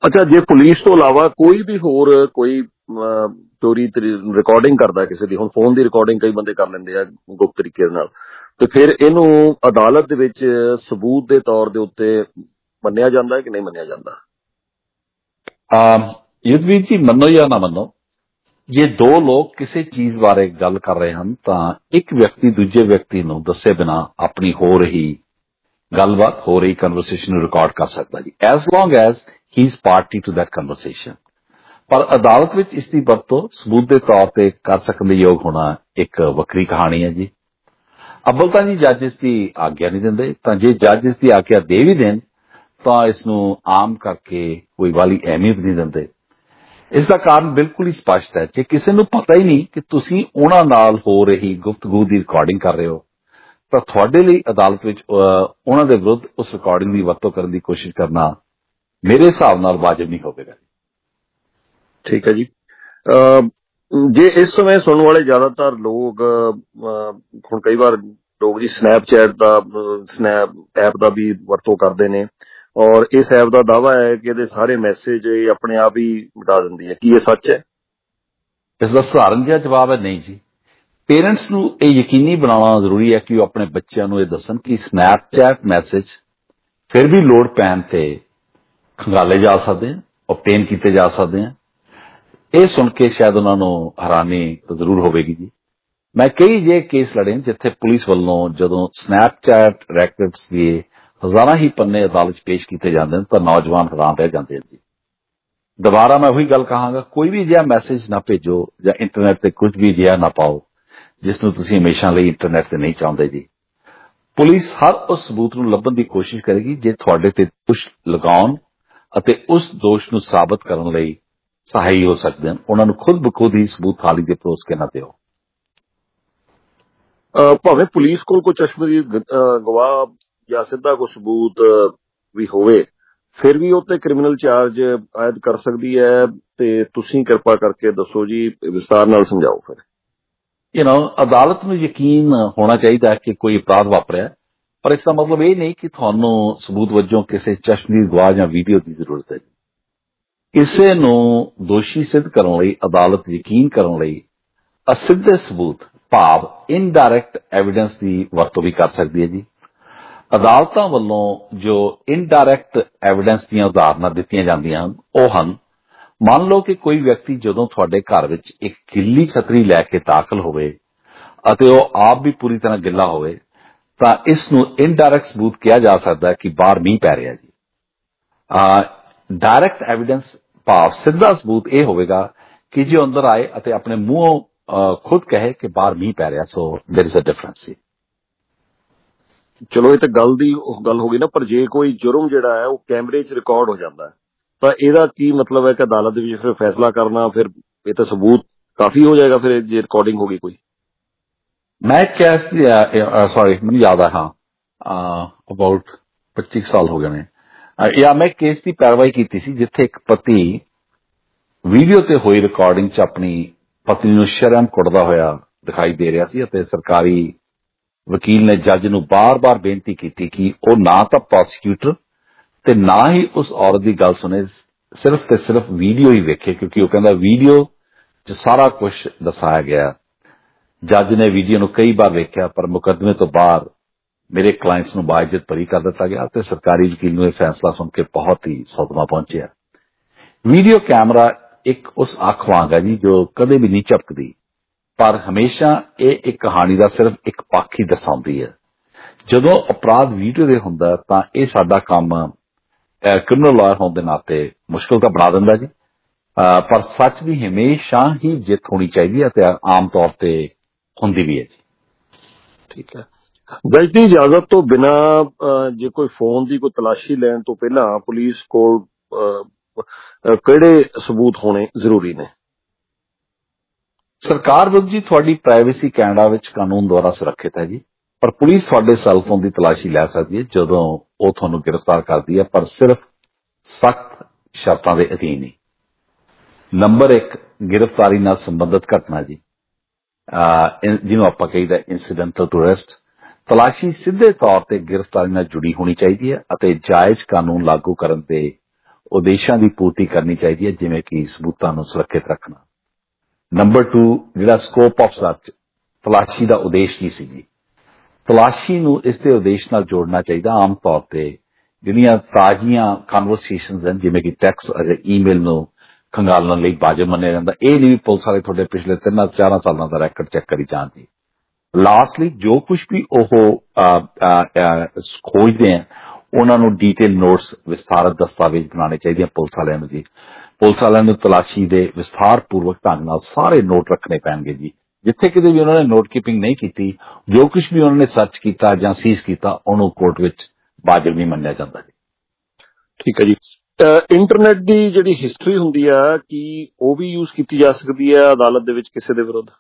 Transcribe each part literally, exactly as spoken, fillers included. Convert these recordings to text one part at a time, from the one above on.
ਅੱਛਾ, ਜੇ ਪੁਲਿਸ ਤੋਂ ਇਲਾਵਾ ਕੋਈ ਵੀ ਹੋਰ ਕੋਈ ਅਹ, ਚੋਰੀ ਰਿਕਾਰਡਿੰਗ ਕਰਦਾ ਕਿਸੇ ਦੀ, ਹੁਣ ਫੋਨ ਦੀ ਰਿਕਾਰਡਿੰਗ ਕਈ ਬੰਦੇ ਕਰ ਲੈਂਦੇ ਆ ਗੁਪਤ ਤਰੀਕੇ ਦੇ ਨਾਲ, ਤੇ ਫਿਰ ਇਹਨੂੰ ਅਦਾਲਤ ਦੇ ਵਿੱਚ ਸਬੂਤ ਦੇ ਤੌਰ ਦੇ ਉੱਤੇ ਮੰਨਿਆ ਜਾਂਦਾ ਹੈ ਕਿ ਨਹੀਂ ਮੰਨਿਆ ਜਾਂਦਾ? ਯੁੱਧਵੀਰ ਜੀ, ਮੰਨੋ ਜਾਂ ਨਾ ਮੰਨੋ, ਜੇ ਦੋ ਲੋਕ ਕਿਸੇ ਚੀਜ਼ ਬਾਰੇ ਗੱਲ ਕਰ ਰਹੇ ਹਨ ਤਾਂ ਇੱਕ ਵਿਅਕਤੀ ਦੂਜੇ ਵਿਅਕਤੀ ਨੂੰ ਦੱਸੇ ਬਿਨਾ ਆਪਣੀ ਹੋ ਰਹੀ ਗੱਲਬਾਤ, ਹੋ ਰਹੀ ਕਨਵਰਸੇਸ਼ਨ ਨੂੰ ਰਿਕਾਰਡ ਕਰ ਸਕਦਾ ਜੀ, as long as he is party to that conversation. ਪਰ ਅਦਾਲਤ ਵਿੱਚ ਇਸ ਦੀ ਵਰਤੋਂ ਸਬੂਤ ਦੇ ਤੌਰ ਤੇ ਕਰ ਸਕਣ ਦੇ ਯੋਗ ਹੋਣਾ ਇੱਕ ਵੱਖਰੀ ਕਹਾਣੀ ਹੈ ਜੀ। ਅੱਵਲ ਤਾਂ ਜੀ ਜੱਜ ਇਸ ਦੀ ਆਗਿਆ ਨਹੀਂ ਦਿੰਦੇ, ਤਾਂ ਜੇ ਜੱਜ ਇਸ ਦੀ ਆਗਿਆ ਦੇ ਵੀ ਦੇਣ ਤਾਂ ਇਸ ਨੂੰ ਆਮ ਕਰਕੇ ਕੋਈ ਵਾਲੀ ਅਹਿਮੀਅਤ ਨਹੀਂ ਦਿੰਦੇ। ਇਸ ਦਾ ਕਾਰਨ ਬਿਲਕੁਲ ਹੀ ਸਪਸ਼ਟ ਹੈ। ਜੇ ਕਿਸੇ ਨੂੰ ਪਤਾ ਹੀ ਨਹੀਂ ਕਿ ਤੁਸੀਂ ਉਹਨਾਂ ਨਾਲ ਹੋ ਰਹੀ ਗੁਫ਼ਤਗੂ ਦੀ ਰਿਕਾਰਡਿੰਗ ਕਰ ਰਹੇ ਹੋ ਤਾਂ ਤੁਹਾਡੇ ਲਈ ਅਦਾਲਤ ਵਿੱਚ ਉਹਨਾਂ ਦੇ ਵਿਰੁੱਧ ਉਸ ਰਿਕਾਰਡਿੰਗ ਦੀ ਵਰਤੋਂ ਕਰਨ ਦੀ ਕੋਸ਼ਿਸ਼ ਕਰਨਾ ਮੇਰੇ ਹਿਸਾਬ ਨਾਲ ਵਾਜਬ ਨਹੀਂ ਹੋਵੇਗਾ। ਠੀਕ ਹੈ ਜੀ। ਜੇ ਇਸ ਸਮੇਂ ਸੁਣਨ ਵਾਲੇ ਜ਼ਿਆਦਾਤਰ ਲੋਕ, ਹੁਣ ਕਈ ਵਾਰ ਲੋਕ ਜੀ ਸਨੈਪਚੈਟ ਦਾ ਸਨੈਪ ਐਪ ਦਾ ਵੀ ਵਰਤੋਂ ਕਰਦੇ ਨੇ, ਔਰ ਇਸ ਐਪ ਦਾ ਦਾਅਵਾ ਹੈ ਕਿ ਇਹਦੇ ਸਾਰੇ ਮੈਸੇਜ ਆਪਣੇ ਆਪ ਹੀ ਮਿਟਾ ਦਿੰਦੀ ਹੈ। ਕੀ ਇਹ ਸੱਚ ਹੈ? ਇਸ ਦਾ ਸਧਾਰਨ ਜਿਹਾ ਜਵਾਬ ਹੈ ਨਹੀਂ ਜੀ। ਪੇਰੈਂਟਸ ਨੂੰ ਇਹ ਯਕੀਨੀ ਬਣਾਉਣਾ ਜ਼ਰੂਰੀ ਹੈ ਕਿ ਉਹ ਆਪਣੇ ਬੱਚਿਆਂ ਨੂੰ ਇਹ ਦੱਸਣ ਕਿ ਸਨੈਪਚੈਟ ਮੈਸੇਜ ਫਿਰ ਵੀ ਲੋੜ ਪੈਣ ਤੇ ਖੰਗਾਲੇ ਜਾ ਸਕਦੇ ਹਨ, ਓਬਟੇਨ ਕੀਤੇ ਜਾ ਸਕਦੇ ਹਨ। ਇਹ ਸੁਣ ਕੇ ਸ਼ਾਇਦ ਉਹਨਾਂ ਨੂੰ ਹੈਰਾਨੀ ਜ਼ਰੂਰ ਹੋਵੇਗੀ ਜੀ। ਮੈਂ ਕਈ ਜੇ ਕੇਸ ਲੜੇ ਜਿੱਥੇ ਪੁਲਿਸ ਵੱਲੋਂ ਜਦੋਂ ਸਨੈਪਚੈਟ ਰੈਕਟਸ ਦੇ ਹਜ਼ਾਰਾਂ ਹੀ ਪੰਨੇ ਅਦਾਲਤ 'ਚ ਪੇਸ਼ ਕੀਤੇ ਜਾਂਦੇ ਨੇ ਤਾਂ ਨੌਜਵਾਨ ਹੈਰਾਨ ਰਹਿ ਜਾਂਦੇ ਹਨ ਜੀ। ਦੁਬਾਰਾ ਮੈਂ ਉਹੀ ਗੱਲ ਕਹਾਂਗਾ, ਕੋਈ ਵੀ ਅਜਿਹਾ ਮੈਸੇਜ ਨਾ ਭੇਜੋ ਜਾਂ ਇੰਟਰਨੈਟ ਤੇ ਕੁਝ ਵੀ ਅਜਿਹਾ ਨਾ ਪਾਓ ਜਿਸ ਨੂੰ ਤੁਸੀਂ ਹਮੇਸ਼ਾ ਲਈ ਇੰਟਰਨੈਟ ਤੇ ਨਹੀਂ ਚਾਹੁੰਦੇ ਜੀ। ਪੁਲਿਸ ਹਰ ਉਸ ਸਬੂਤ ਨੂੰ ਲੱਭਣ ਦੀ ਕੋਸ਼ਿਸ਼ ਕਰੇਗੀ ਜੇ ਤੁਹਾਡੇ ਤੇ ਦੋਸ਼ ਲਗਾਉਣ ਅਤੇ ਉਸ ਦੋਸ਼ ਨੂੰ ਸਾਬਤ ਕਰਨ ਲਈ ਸਹਾਈ ਹੋ ਸਕਦੇ ਹਨ। ਉਹਨਾਂ ਨੂੰ ਖੁਦ ਬਖੁਦ ਹੀ ਸਬੂਤ ਥਾਲੀ ਦੇ ਪਰੋਸ ਕੇ ਨਾ ਦਿਓ। ਭਾਵੇਂ ਪੁਲਿਸ ਕੋਲ ਕੋਈ ਚਸ਼ਮਦੀਦ ਗਵਾਹ ਜਾਂ ਸਿੱਧਾ ਕੋਈ ਸਬੂਤ ਵੀ ਹੋਵੇ, ਫਿਰ ਵੀ ਉਹ ਤੇ ਕ੍ਰਿਮੀਨਲ ਚਾਰਜ ਆਇਦ ਕਰ ਸਕਦੀ ਹੈ। ਤੇ ਤੁਸੀਂ ਕਿਰਪਾ ਕਰਕੇ ਦੱਸੋ ਜੀ, ਵਿਸਤਾਰ ਨਾਲ ਸਮਝਾਓ ਫਿਰ। ਯੂ ਨੋ ਅਦਾਲਤ ਨੂੰ ਯਕੀਨ ਹੋਣਾ ਚਾਹੀਦਾ ਕਿ ਕੋਈ ਅਪਰਾਧ ਵਾਪਰਿਆ, ਪਰ ਇਸ ਦਾ ਮਤਲਬ ਇਹ ਨਹੀਂ ਕਿ ਤੁਹਾਨੂੰ ਸਬੂਤ ਵਜੋਂ ਕਿਸੇ ਚਸ਼ਮਦੀਦ ਗਵਾਹ ਜਾਂ ਵੀਡੀਓ ਦੀ ਜ਼ਰੂਰਤ ਹੈ। ਕਿਸੇ ਨੂੰ ਦੋਸ਼ੀ ਸਿੱਧ ਕਰਨ ਲਈ ਅਦਾਲਤ ਯਕੀਨ ਕਰਨ ਲਈ ਅਸਿੱਧੇ ਸਬੂਤ ਭਾਵ ਇਨਡਾਇਰੈਕਟ ਐਵੀਡੈਂਸ ਦੀ ਵਰਤੋਂ ਵੀ ਕਰ ਸਕਦੀ ਹੈ ਜੀ। ਅਦਾਲਤਾਂ ਵੱਲੋਂ ਜੋ ਇਨਡਾਇਰੈਕਟ ਐਵੀਡੈਂਸ ਦੀਆਂ ਉਦਾਹਰਨਾਂ ਦਿੱਤੀਆਂ ਜਾਂਦੀਆਂ ਹਨ ਉਹ ਹਨ, ਮੰਨ ਲਓ ਕਿ ਕੋਈ ਵਿਅਕਤੀ ਜਦੋਂ ਤੁਹਾਡੇ ਘਰ ਵਿੱਚ ਇੱਕ ਗਿੱਲੀ ਛਤਰੀ ਲੈ ਕੇ ਦਾਖਲ ਹੋਵੇ ਅਤੇ ਉਹ ਆਪ ਵੀ ਪੂਰੀ ਤਰ੍ਹਾਂ ਗਿੱਲਾ ਹੋਵੇ ਤਾਂ ਇਸ ਨੂੰ ਇਨਡਾਇਰੈਕਟ ਸਬੂਤ ਕਿਹਾ ਜਾ ਸਕਦਾ ਹੈ ਕਿ ਬਾਹਰ ਮੀਂਹ ਪੈ ਰਿਹਾ ਜੀ। ਡਾਇਰੈਕਟ ਐਵੀਡੈਂਸ ਭਾਵ ਸਿੱਧਾ ਸਬੂਤ ਇਹ ਹੋਵੇਗਾ ਕਿ ਜੇ ਅੰਦਰ ਆਏ ਅਤੇ ਆਪਣੇ ਮੂੰਹੋਂ ਖੁਦ ਕਹੇ ਕਿ ਬਾਹਰ ਮੀਂਹ ਪੈ ਰਿਹਾ। So there is a difference. ਚਲੋ ਇਹ ਤਾਂ ਗੱਲ ਦੀ ਗੱਲ ਹੋ ਗਈ ਨਾ, ਪਰ ਜੇ ਕੋਈ ਜੁਰਮ ਜਿਹੜਾ ਹੈ ਉਹ ਕੈਮਰੇ 'ਚ ਰਿਕਾਰਡ ਹੋ ਜਾਂਦਾ ਹੈ ਤਾਂ ਇਹਦਾ ਕੀ ਮਤਲਬ ਹੈ ਕਿ ਅਦਾਲਤ ਦੇ ਵਿੱਚ ਫਿਰ ਫੈਸਲਾ ਕਰਨਾ, ਫਿਰ ਇਹ ਤਾਂ ਸਬੂਤ ਕਾਫੀ ਹੋ ਜਾਏਗਾ ਫਿਰ ਜੇ ਰਿਕਾਰਡਿੰਗ ਹੋ ਗਈ ਕੋਈ। ਮੈਂ ਕੇਸ ਸੌਰੀ ਮੈਨੂੰ ਯਾਦ ਆ, ਹਾਂ ਅਬਾਊਟ ਪੱਚੀ ਸਾਲ ਹੋ ਗਏ ਨੇ ਜਾਂ ਮੈਂ ਕੇਸ ਦੀ ਪੈਰਵਾਈ ਕੀਤੀ ਸੀ ਜਿੱਥੇ ਇੱਕ ਪਤੀ ਵੀਡੀਓ ਤੇ ਹੋਈ ਰਿਕਾਰਡਿੰਗ 'ਚ ਆਪਣੀ ਪਤਨੀ ਨੂੰ ਸ਼ਰਮ ਕੁੱਟਦਾ ਹੋਇਆ ਦਿਖਾਈ ਦੇ ਰਿਹਾ ਸੀ ਅਤੇ ਸਰਕਾਰੀ ਵਕੀਲ ਨੇ ਜੱਜ ਨੂੰ ਬਾਰ-ਬਾਰ ਬੇਨਤੀ ਕੀਤੀ ਕਿ ਉਹ ਨਾ ਤਾਂ ਪ੍ਰੋਸੀਕਿਊਟਰ ਤੇ ਨਾ ਹੀ ਉਸ ਔਰਤ ਦੀ ਗੱਲ ਸੁਣੇ, ਸਿਰਫ ਤੇ ਸਿਰਫ ਵੀਡੀਓ ਹੀ ਵੇਖੇ, ਕਿਉਂਕਿ ਉਹ ਕਹਿੰਦਾ ਵੀਡੀਓ 'ਚ ਸਾਰਾ ਕੁਝ ਦਰਸਾਇਆ ਗਿਆ। ਜੱਜ ਨੇ ਵੀਡੀਓ ਨੂੰ ਕਈ ਵਾਰ ਵੇਖਿਆ ਪਰ ਮੁਕੱਦਮੇ ਤੋਂ ਬਾਹਰ ਮੇਰੇ ਕਲਾਇੰਟਸ ਨੂੰ ਬਾਇਜ਼ਤ ਬਰੀ ਕਰ ਦਿੱਤਾ ਗਿਆ ਤੇ ਸਰਕਾਰੀ ਵਕੀਲ ਨੂੰ ਇਹ ਫੈਸਲਾ ਸੁਣ ਕੇ ਬਹੁਤ ਹੀ ਸਦਮਾ ਪਹੁੰਚਿਆ। ਵੀਡੀਓ ਕੈਮਰਾ ਇੱਕ ਉਸ ਅੱਖ ਵਾਂਗ ਹੈ ਜੀ ਜੋ ਕਦੇ ਵੀ ਨਹੀਂ ਝਪਕਦੀ, ਪਰ ਹਮੇਸ਼ਾ ਇਹ ਇੱਕ ਕਹਾਣੀ ਦਾ ਸਿਰਫ ਇੱਕ ਪੱਖ ਹੀ ਦਰਸਾਉਂਦੀ ਹੈ। ਜਦੋਂ ਅਪਰਾਧ ਵੀਡੀਓ ਦੇ ਹੁੰਦਾ ਤਾਂ ਇਹ ਸਾਡਾ ਕੰਮ ਕ੍ਰਿਮੀਨਲ ਲਾਇਰ ਹੋਣ ਦੇ ਨਾਤੇ ਮੁਸ਼ਕਿਲ ਤਾਂ ਬਣਾ ਦਿੰਦਾ ਜੀ, ਪਰ ਸੱਚ ਵੀ ਹਮੇਸ਼ਾ ਹੀ ਜਿੱਤ ਹੋਣੀ ਚਾਹੀਦੀ ਹੈ ਅਤੇ ਆਮ ਤੌਰ ਤੇ ਹੁੰਦੀ ਵੀ ਹੈ ਜੀ। ਠੀਕ ਹੈ। ਜੱਜ ਦੀ ਇਜਾਜ਼ਤ ਤੋਂ ਬਿਨਾਂ ਜੇ ਕੋਈ ਫੋਨ ਦੀ ਕੋਈ ਤਲਾਸ਼ੀ ਲੈਣ ਤੋਂ ਪਹਿਲਾਂ ਪੁਲਿਸ ਕੋਲ ਕਿਹੜੇ ਸਬੂਤ ਹੋਣੇ ਜ਼ਰੂਰੀ ਨੇ? ਸਰਕਾਰ ਵਿਰੁੱਧ ਜੀ ਤੁਹਾਡੀ ਪ੍ਰਾਈਵੇਸੀ ਕੈਨੇਡਾ ਵਿੱਚ ਕਾਨੂੰਨ ਦੁਆਰਾ ਸੁਰੱਖਿਅਤ ਹੈ ਜੀ, ਪਰ ਪੁਲਿਸ ਤੁਹਾਡੇ ਸੈੱਲ ਫੋਨ ਦੀ ਤਲਾਸ਼ੀ ਲੈ ਸਕਦੀ ਹੈ ਜਦੋਂ ਉਹ ਤੁਹਾਨੂੰ ਗ੍ਰਿਫਤਾਰ ਕਰਦੀ ਹੈ, ਪਰ ਸਿਰਫ ਸਖਤ ਸ਼ਰਤਾਂ ਦੇ ਅਧੀਨ ਹੀ। ਨੰਬਰ ਇੱਕ, ਗ੍ਰਿਫਤਾਰੀ ਨਾਲ ਸੰਬੰਧਿਤ ਘਟਨਾ ਜੀ, ਜਿਹਨੂੰ ਆਪਾਂ ਕਹੀਦਾ ਇਨਸੀਡੈਂਟਲ ਟੂ ਅਰੈਸਟ। ਤਲਾਸ਼ੀ ਸਿੱਧੇ ਤੌਰ ਤੇ ਗ੍ਰਿਫਤਾਰੀ ਨਾਲ ਜੁੜੀ ਹੋਣੀ ਚਾਹੀਦੀ ਹੈ ਅਤੇ ਜਾਇਜ਼ ਕਾਨੂੰਨ ਲਾਗੂ ਕਰਨ ਤੇ ਉਦੇਸ਼ਾਂ ਦੀ ਪੂਰਤੀ ਕਰਨੀ ਚਾਹੀਦੀ ਹੈ, ਜਿਵੇਂ ਕਿ ਸਬੂਤਾਂ ਨੂੰ ਸੁਰੱਖਿਅਤ ਰੱਖਣਾ। ਨੰਬਰ ਟੂ, ਜਿਹੜਾ ਸਕੋਪ ਆਫ ਸਰਚ, ਤਲਾਸ਼ੀ ਦਾ ਉਦੇਸ਼ ਕੀ ਸੀ ਜੀ। ਤਲਾਸ਼ੀ ਨੂੰ ਇਸ ਦੇ ਉਦੇਸ਼ ਨਾਲ ਜੋੜਨਾ ਚਾਹੀਦਾ। ਆਮ ਤੌਰ ਤੇ ਜਿਹੜੀਆਂ ਤਾਜ਼ੀਆਂ ਕਨਵਰਸੇਸ਼ਨਸ ਹਨ, ਜਿਵੇਂ ਕਿ ਟੈਕਸਟ ਅਤੇ ਈਮੇਲ ਨੂੰ ਖੰਗਾਲਣ ਲਈ ਵਾਜਬ ਮੰਨਿਆ ਜਾਂਦਾ। ਇਹ ਨਹੀਂ ਵੀ ਪੁਲਿਸ ਵਾਲੇ ਤੁਹਾਡੇ ਪਿਛਲੇ ਤਿੰਨਾਂ ਚਾਰਾਂ ਸਾਲਾਂ ਦਾ ਰੈਕਡ ਚੈੱਕ ਕਰੀ ਜਾਣ ਜੀ। ਲਾਸਟਲੀ, ਜੋ ਕੁਝ ਵੀ ਉਹ ਖੋਜਦੇ ਆ ਉਹਨਾਂ ਨੂੰ ਡੀਟੇਲ ਨੋਟਸ, ਵਿਸਥਾਰਤ ਦਸਤਾਵੇਜ਼ ਬਣਾਉਣੇ ਚਾਹੀਦੇ ਆ ਪੁਲਿਸ ਵਾਲਿਆਂ ਨੂੰ ਜੀ। ਪੁਲਿਸ ਵਾਲਿਆਂ ਨੂੰ ਤਲਾਸ਼ੀ ਦੇ ਵਿਸਥਾਰਪੂਰਵਕ ਢੰਗ ਨਾਲ ਸਾਰੇ ਨੋਟ ਰੱਖਣੇ ਪੈਣਗੇ ਜੀ। ਜਿੱਥੇ ਕਿਤੇ ਵੀ ਉਹਨਾਂ ਨੇ ਨੋਟ ਕੀਪਿੰਗ ਨਹੀਂ ਕੀਤੀ, ਜੋ ਕੁਝ ਵੀ ਉਹਨਾਂ ਨੇ ਸਰਚ ਕੀਤਾ ਜਾਂ ਸੀਜ਼ ਕੀਤਾ, ਉਹਨੂੰ ਕੋਰਟ ਵਿੱਚ ਵਾਜਬ ਨਹੀਂ ਮੰਨਿਆ ਜਾਂਦਾ ਜੀ। ਠੀਕ ਹੈ ਜੀ। ਇੰਟਰਨੈਟ ਦੀ ਜਿਹੜੀ ਹਿਸਟਰੀ ਹੁੰਦੀ ਆ, ਕੀ ਉਹ ਵੀ ਯੂਜ਼ ਕੀਤੀ ਜਾ ਸਕਦੀ ਹੈ ਅਦਾਲਤ ਦੇ ਵਿੱਚ ਕਿਸੇ ਦੇ ਵਿਰੁੱਧ?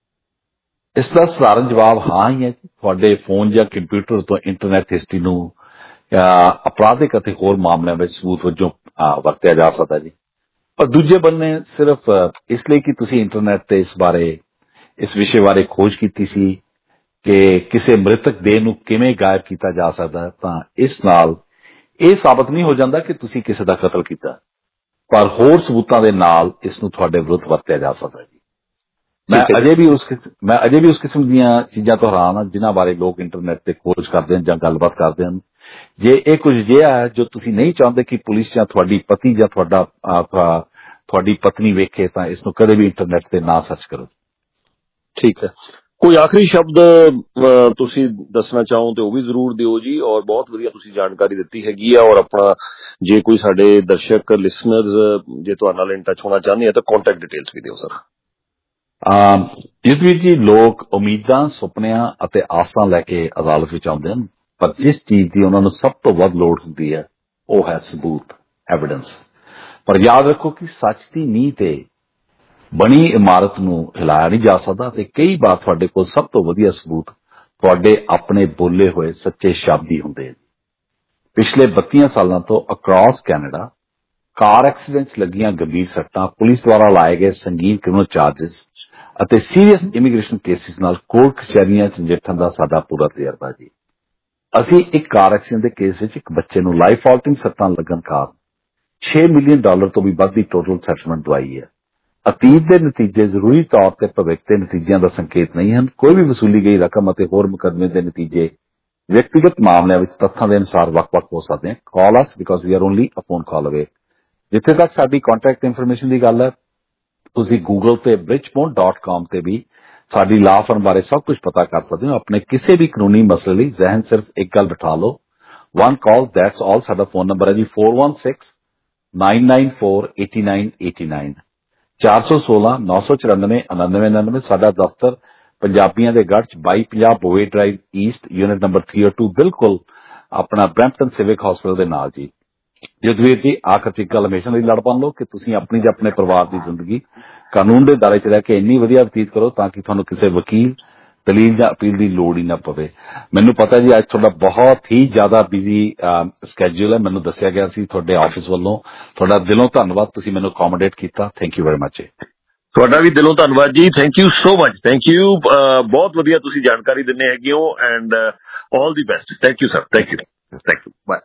ਇਸ ਦਾ ਸਧਾਰਨ ਜਵਾਬ ਹਾਂ ਹੀ ਹੈ ਜੀ। ਤੁਹਾਡੇ ਫੋਨ ਜਾਂ ਕੰਪਿਊਟਰ ਤੋਂ ਇੰਟਰਨੈਟ ਹਿਸਟਰੀ ਨੂੰ ਅਪਰਾਧਿਕ ਅਤੇ ਹੋਰ ਮਾਮਲਿਆਂ ਵਿੱਚ ਸਬੂਤ ਵਜੋਂ ਵਰਤਿਆ ਜਾ ਸਕਦਾ ਜੀ। ਪਰ ਦੂਜੇ ਬੰਨੇ ਸਿਰਫ ਇਸ ਲਈ ਕਿ ਤੁਸੀਂ ਇੰਟਰਨੈਟ ਤੇ ਇਸ ਬਾਰੇ ਇਸ ਵਿਸ਼ੇ ਬਾਰੇ ਖੋਜ ਕੀਤੀ ਸੀ ਕਿ ਕਿਸੇ ਮ੍ਰਿਤਕ ਦੇਹ ਨੂੰ ਕਿਵੇਂ ਗਾਇਬ ਕੀਤਾ ਜਾ ਸਕਦਾ, ਤਾਂ ਇਸ ਨਾਲ ਇਹ ਸਾਬਤ ਨਹੀਂ ਹੋ ਜਾਂਦਾ ਕਿ ਤੁਸੀਂ ਕਿਸੇ ਦਾ ਕਤਲ ਕੀਤਾ, ਪਰ ਹੋਰ ਸਬੂਤਾਂ ਦੇ ਨਾਲ ਇਸ ਨੂੰ ਤੁਹਾਡੇ ਵਿਰੁੱਧ ਵਰਤਿਆ ਜਾ ਸਕਦਾ ਜੀ। ਮੈਂ ਅਜੇ ਵੀ ਉਸ ਮੈਂ ਅਜੇ ਵੀ ਉਸ ਕਿਸਮ ਦੀਆਂ ਚੀਜ਼ਾਂ ਤੋਂ ਹੈਰਾਨ ਹਾਂ ਜਿਨ੍ਹਾਂ ਬਾਰੇ ਲੋਕ ਇੰਟਰਨੈਟ ਤੇ ਖੋਜ ਕਰਦੇ ਹਨ ਜਾਂ ਗੱਲਬਾਤ ਕਰਦੇ ਹਨ। ਜੇ ਇਹ ਕੁਝ ਅਜਿਹਾ ਹੈ ਜੋ ਤੁਸੀਂ ਨਹੀਂ ਚਾਹੁੰਦੇ ਕਿ ਪੁਲਿਸ ਜਾਂ ਤੁਹਾਡੀ ਪਤੀ ਜਾਂ ਤੁਹਾਡਾ ਤੁਹਾਡੀ ਪਤਨੀ ਵੇਖੇ, ਤਾਂ ਇਸ ਨੂੰ ਕਦੇ ਵੀ ਇੰਟਰਨੈਟ ਤੇ ਨਾ ਸਰਚ ਕਰੋ। ਠੀਕ ਹੈ। ਕੋਈ ਆਖਰੀ ਸ਼ਬਦ ਤੁਸੀਂ ਦੱਸਣਾ ਚਾਹੋ ਤੇ ਉਹ ਵੀ ਜ਼ਰੂਰ ਦਿਓ ਜੀ। ਔਰ ਬਹੁਤ ਵਧੀਆ ਤੁਸੀਂ ਜਾਣਕਾਰੀ ਦਿੱਤੀ ਹੈਗੀ ਆ। ਔਰ ਆਪਣਾ ਜੇ ਕੋਈ ਸਾਡੇ ਦਰਸ਼ਕ ਲਿਸਨਰਜ਼ ਜੇ ਤੁਹਾਡੇ ਨਾਲ ਇਨ ਟੱਚ ਹੋਣਾ ਚਾਹੁੰਦੇ ਆ ਤਾਂ ਕੰਟੈਕਟ ਡਿਟੇਲਸ ਵੀ ਦਿਓ ਸਰ। ਜਿਸ ਵਿੱਚ ਜੀ ਲੋਕ ਉਮੀਦਾਂ, ਸੁਪਨਿਆਂ ਅਤੇ ਆਸਾਂ ਲੈ ਕੇ ਅਦਾਲਤ ਵਿੱਚ ਆਉਂਦੇ ਹਨ, ਪਰ ਜਿਸ ਚੀਜ਼ ਦੀ ਉਹਨਾਂ ਨੂੰ ਸਭ ਤੋਂ ਵੱਧ ਲੋੜ ਹੁੰਦੀ ਹੈ ਉਹ ਹੈ ਸਬੂਤ, ਐਵੀਡੈਂਸ। ਪਰ ਯਾਦ ਰੱਖੋ ਕਿ ਸੱਚ ਦੀ ਨੀਂਹ ਤੇ ਬਣੀ ਇਮਾਰਤ ਨੂੰ ਹਿਲਾਇਆ ਨਹੀਂ ਜਾ ਸਕਦਾ ਤੇ ਕਈ ਵਾਰ ਤੁਹਾਡੇ ਕੋਲ ਸਭ ਤੋਂ ਵਧੀਆ ਸਬੂਤ ਤੁਹਾਡੇ ਆਪਣੇ ਬੋਲੇ ਹੋਏ ਸੱਚੇ ਸ਼ਬਦ ਹੀ ਹੁੰਦੇ ਹਨ। ਪਿਛਲੇ ਬੱਤੀਆਂ ਸਾਲਾਂ ਤੋਂ ਅਕ੍ਰਾਸ ਕੈਨੇਡਾ ਕਾਰ ਐਕਸੀਡੈਂਟ 'ਚ ਲੱਗੀਆਂ ਗੰਭੀਰ ਸੱਟਾਂ, ਪੁਲਿਸ ਦੁਆਰਾ ਲਾਏ ਗਏ ਸੰਗੀਨ ਕ੍ਰਿਮੀਨਲ ਚਾਰਜਸ ਅਤੇ ਸੀਰੀਅਸ ਇਮੀਗ੍ਰੇਸ਼ਨ ਕੇਸਿਸ ਨਾਲ ਕੋਰਟ ਕਚਹਿਰੀਆਂ 'ਚ ਨਜਿੱਠਣ ਦਾ ਸਾਡਾ ਪੂਰਾ ਤਜਰਬਾ ਜੀ। ਅਸੀਂ ਇੱਕ ਕਾਰ ਐਕਸੀਡੈਂਟ ਦੇ ਕੇਸ ਵਿੱਚ ਇੱਕ ਬੱਚੇ ਨੂੰ ਲਾਈਫ ਆਲਟਰਿੰਗ ਸੱਟਾਂ ਲੱਗਣ ਕਾਰਨ ਛੇ ਮਿਲੀਅਨ ਡਾਲਰ ਤੋਂ ਵੀ ਵੱਧ ਦੀ ਟੋਟਲ ਸੈਟਲਮੈਂਟ ਦਵਾਈ ਹੈ। ਅਤੀਤ ਦੇ ਨਤੀਜੇ ਜ਼ਰੂਰੀ ਤੌਰ ਤੇ ਭਵਿੱਖ ਦੇ ਨਤੀਜਿਆਂ ਦਾ ਸੰਕੇਤ ਨਹੀਂ ਹਨ। ਕੋਈ ਵੀ ਵਸੂਲੀ ਗਈ ਰਕਮ ਅਤੇ ਹੋਰ ਮੁਕੱਦਮੇ ਦੇ ਨਤੀਜੇ ਵਿਅਕਤੀਗਤ ਮਾਮਲਿਆਂ ਵਿੱਚ ਤੱਥਾਂ ਦੇ ਅਨੁਸਾਰ ਵੱਖ-ਵੱਖ ਹੋ ਸਕਦੇ ਹਨ। Call us because we are only a phone call away. ਜਿੱਥੇ ਤੱਕ ਸਾਡੀ ਕੰਟੈਕਟ ਇਨਫੋਰਮੇਸ਼ਨ ਦੀ ਗੱਲ ਹੈ, ਤੁਸੀਂ ਗੂਗਲ ਤੇ ਬ੍ਰਿਜਮੋਰ ਡਾਟ ਕਾਮ ਤੇ ਵੀ ਸਾਡੀ ਲਾਅ ਫਰਮ ਬਾਰੇ ਸਭ ਕੁਝ ਪਤਾ ਕਰ ਸਕਦੇ ਹੋ। ਆਪਣੇ ਕਿਸੇ ਵੀ ਕਾਨੂੰਨੀ ਮਸਲੇ ਲਈ ਜ਼ਹਿਨ ਸਿਰਫ ਇੱਕ ਗੱਲ ਬਿਠਾ ਲਓ, ਵਨ ਕਾਲ, ਦੈਟਸ ਆਲ। ਸਾਡਾ ਫੋਨ ਨੰਬਰ ਹੈ ਜੀ four one six nine nine four eight nine eight nine ਚਾਰ ਸੌ ਸੋਲਾਂ ਨੌ ਸੌ ਚੁਰਾਨਵੇਂ ਉਨਾਨਵੇਂ ਉਨਾਨਵੇਂ। ਸਾਡਾ ਦਫ਼ਤਰ ਪੰਜਾਬੀਆਂ ਦੇ ਗੜ੍ਹ 'ਚ ਬਾਈ ਪੰਜਾਹ ਬੋਵੇ drive east, unit number three O two, ਬਿਲਕੁਲ ਆਪਣਾ ਬਰੈਂਪਟਨ ਸਿਵਿਕ ਹਸਪੀਟਲ ਦੇ ਨਾਲ ਜੀ। ਜਗਵੀਰ ਜੀ, ਆਖਰ 'ਚ ਇੱਕ ਗੱਲ ਹਮੇਸ਼ਾ ਲਈ ਲੜ ਪਾਉਣ ਲਓ ਕਿ ਤੁਸੀਂ ਆਪਣੀ ਜਾਂ ਆਪਣੇ ਪਰਿਵਾਰ ਦੀ ਜ਼ਿੰਦਗੀ ਕਾਨੂੰਨ ਦੇ ਦਾਇਰੇ 'ਚ ਰਹਿ ਕੇ ਇੰਨੀ ਵਧੀਆ ਬਤੀਤ ਕਰੋ ਤਾਂ ਕਿ ਤੁਹਾਨੂੰ ਕਿਸੇ ਵਕੀਲ, ਦਲੀਲ ਜਾਂ ਅਪੀਲ ਦੀ ਲੋੜ ਹੀ ਨਾ ਪਵੇ। ਮੈਨੂੰ ਪਤਾ ਜੀ ਅੱਜ ਤੁਹਾਡਾ ਬਹੁਤ ਹੀ ਜ਼ਿਆਦਾ ਬਿਜ਼ੀ ਸਕੈਜੂਲ ਹੈ। ਮੈਨੂੰ ਦੱਸਿਆ ਗਿਆ ਸੀ ਤੁਹਾਡੇ ਆਫਿਸ ਵੱਲੋਂ। ਤੁਹਾਡਾ ਦਿਲੋਂ ਧੰਨਵਾਦ, ਤੁਸੀਂ ਮੈਨੂੰ ਅਕੋਮੋਡੇਟ ਕੀਤਾ। Thank you very much. ਤੁਹਾਡਾ ਵੀ ਦਿਲੋਂ ਧੰਨਵਾਦ ਜੀ। Thank you so much. Thank you. ਬਹੁਤ ਵਧੀਆ ਤੁਸੀਂ ਜਾਣਕਾਰੀ ਦਿੰਦੇ ਹੈਗੇ ਹੋ and all the best. Thank you sir. Thank you. Thank you. Bye.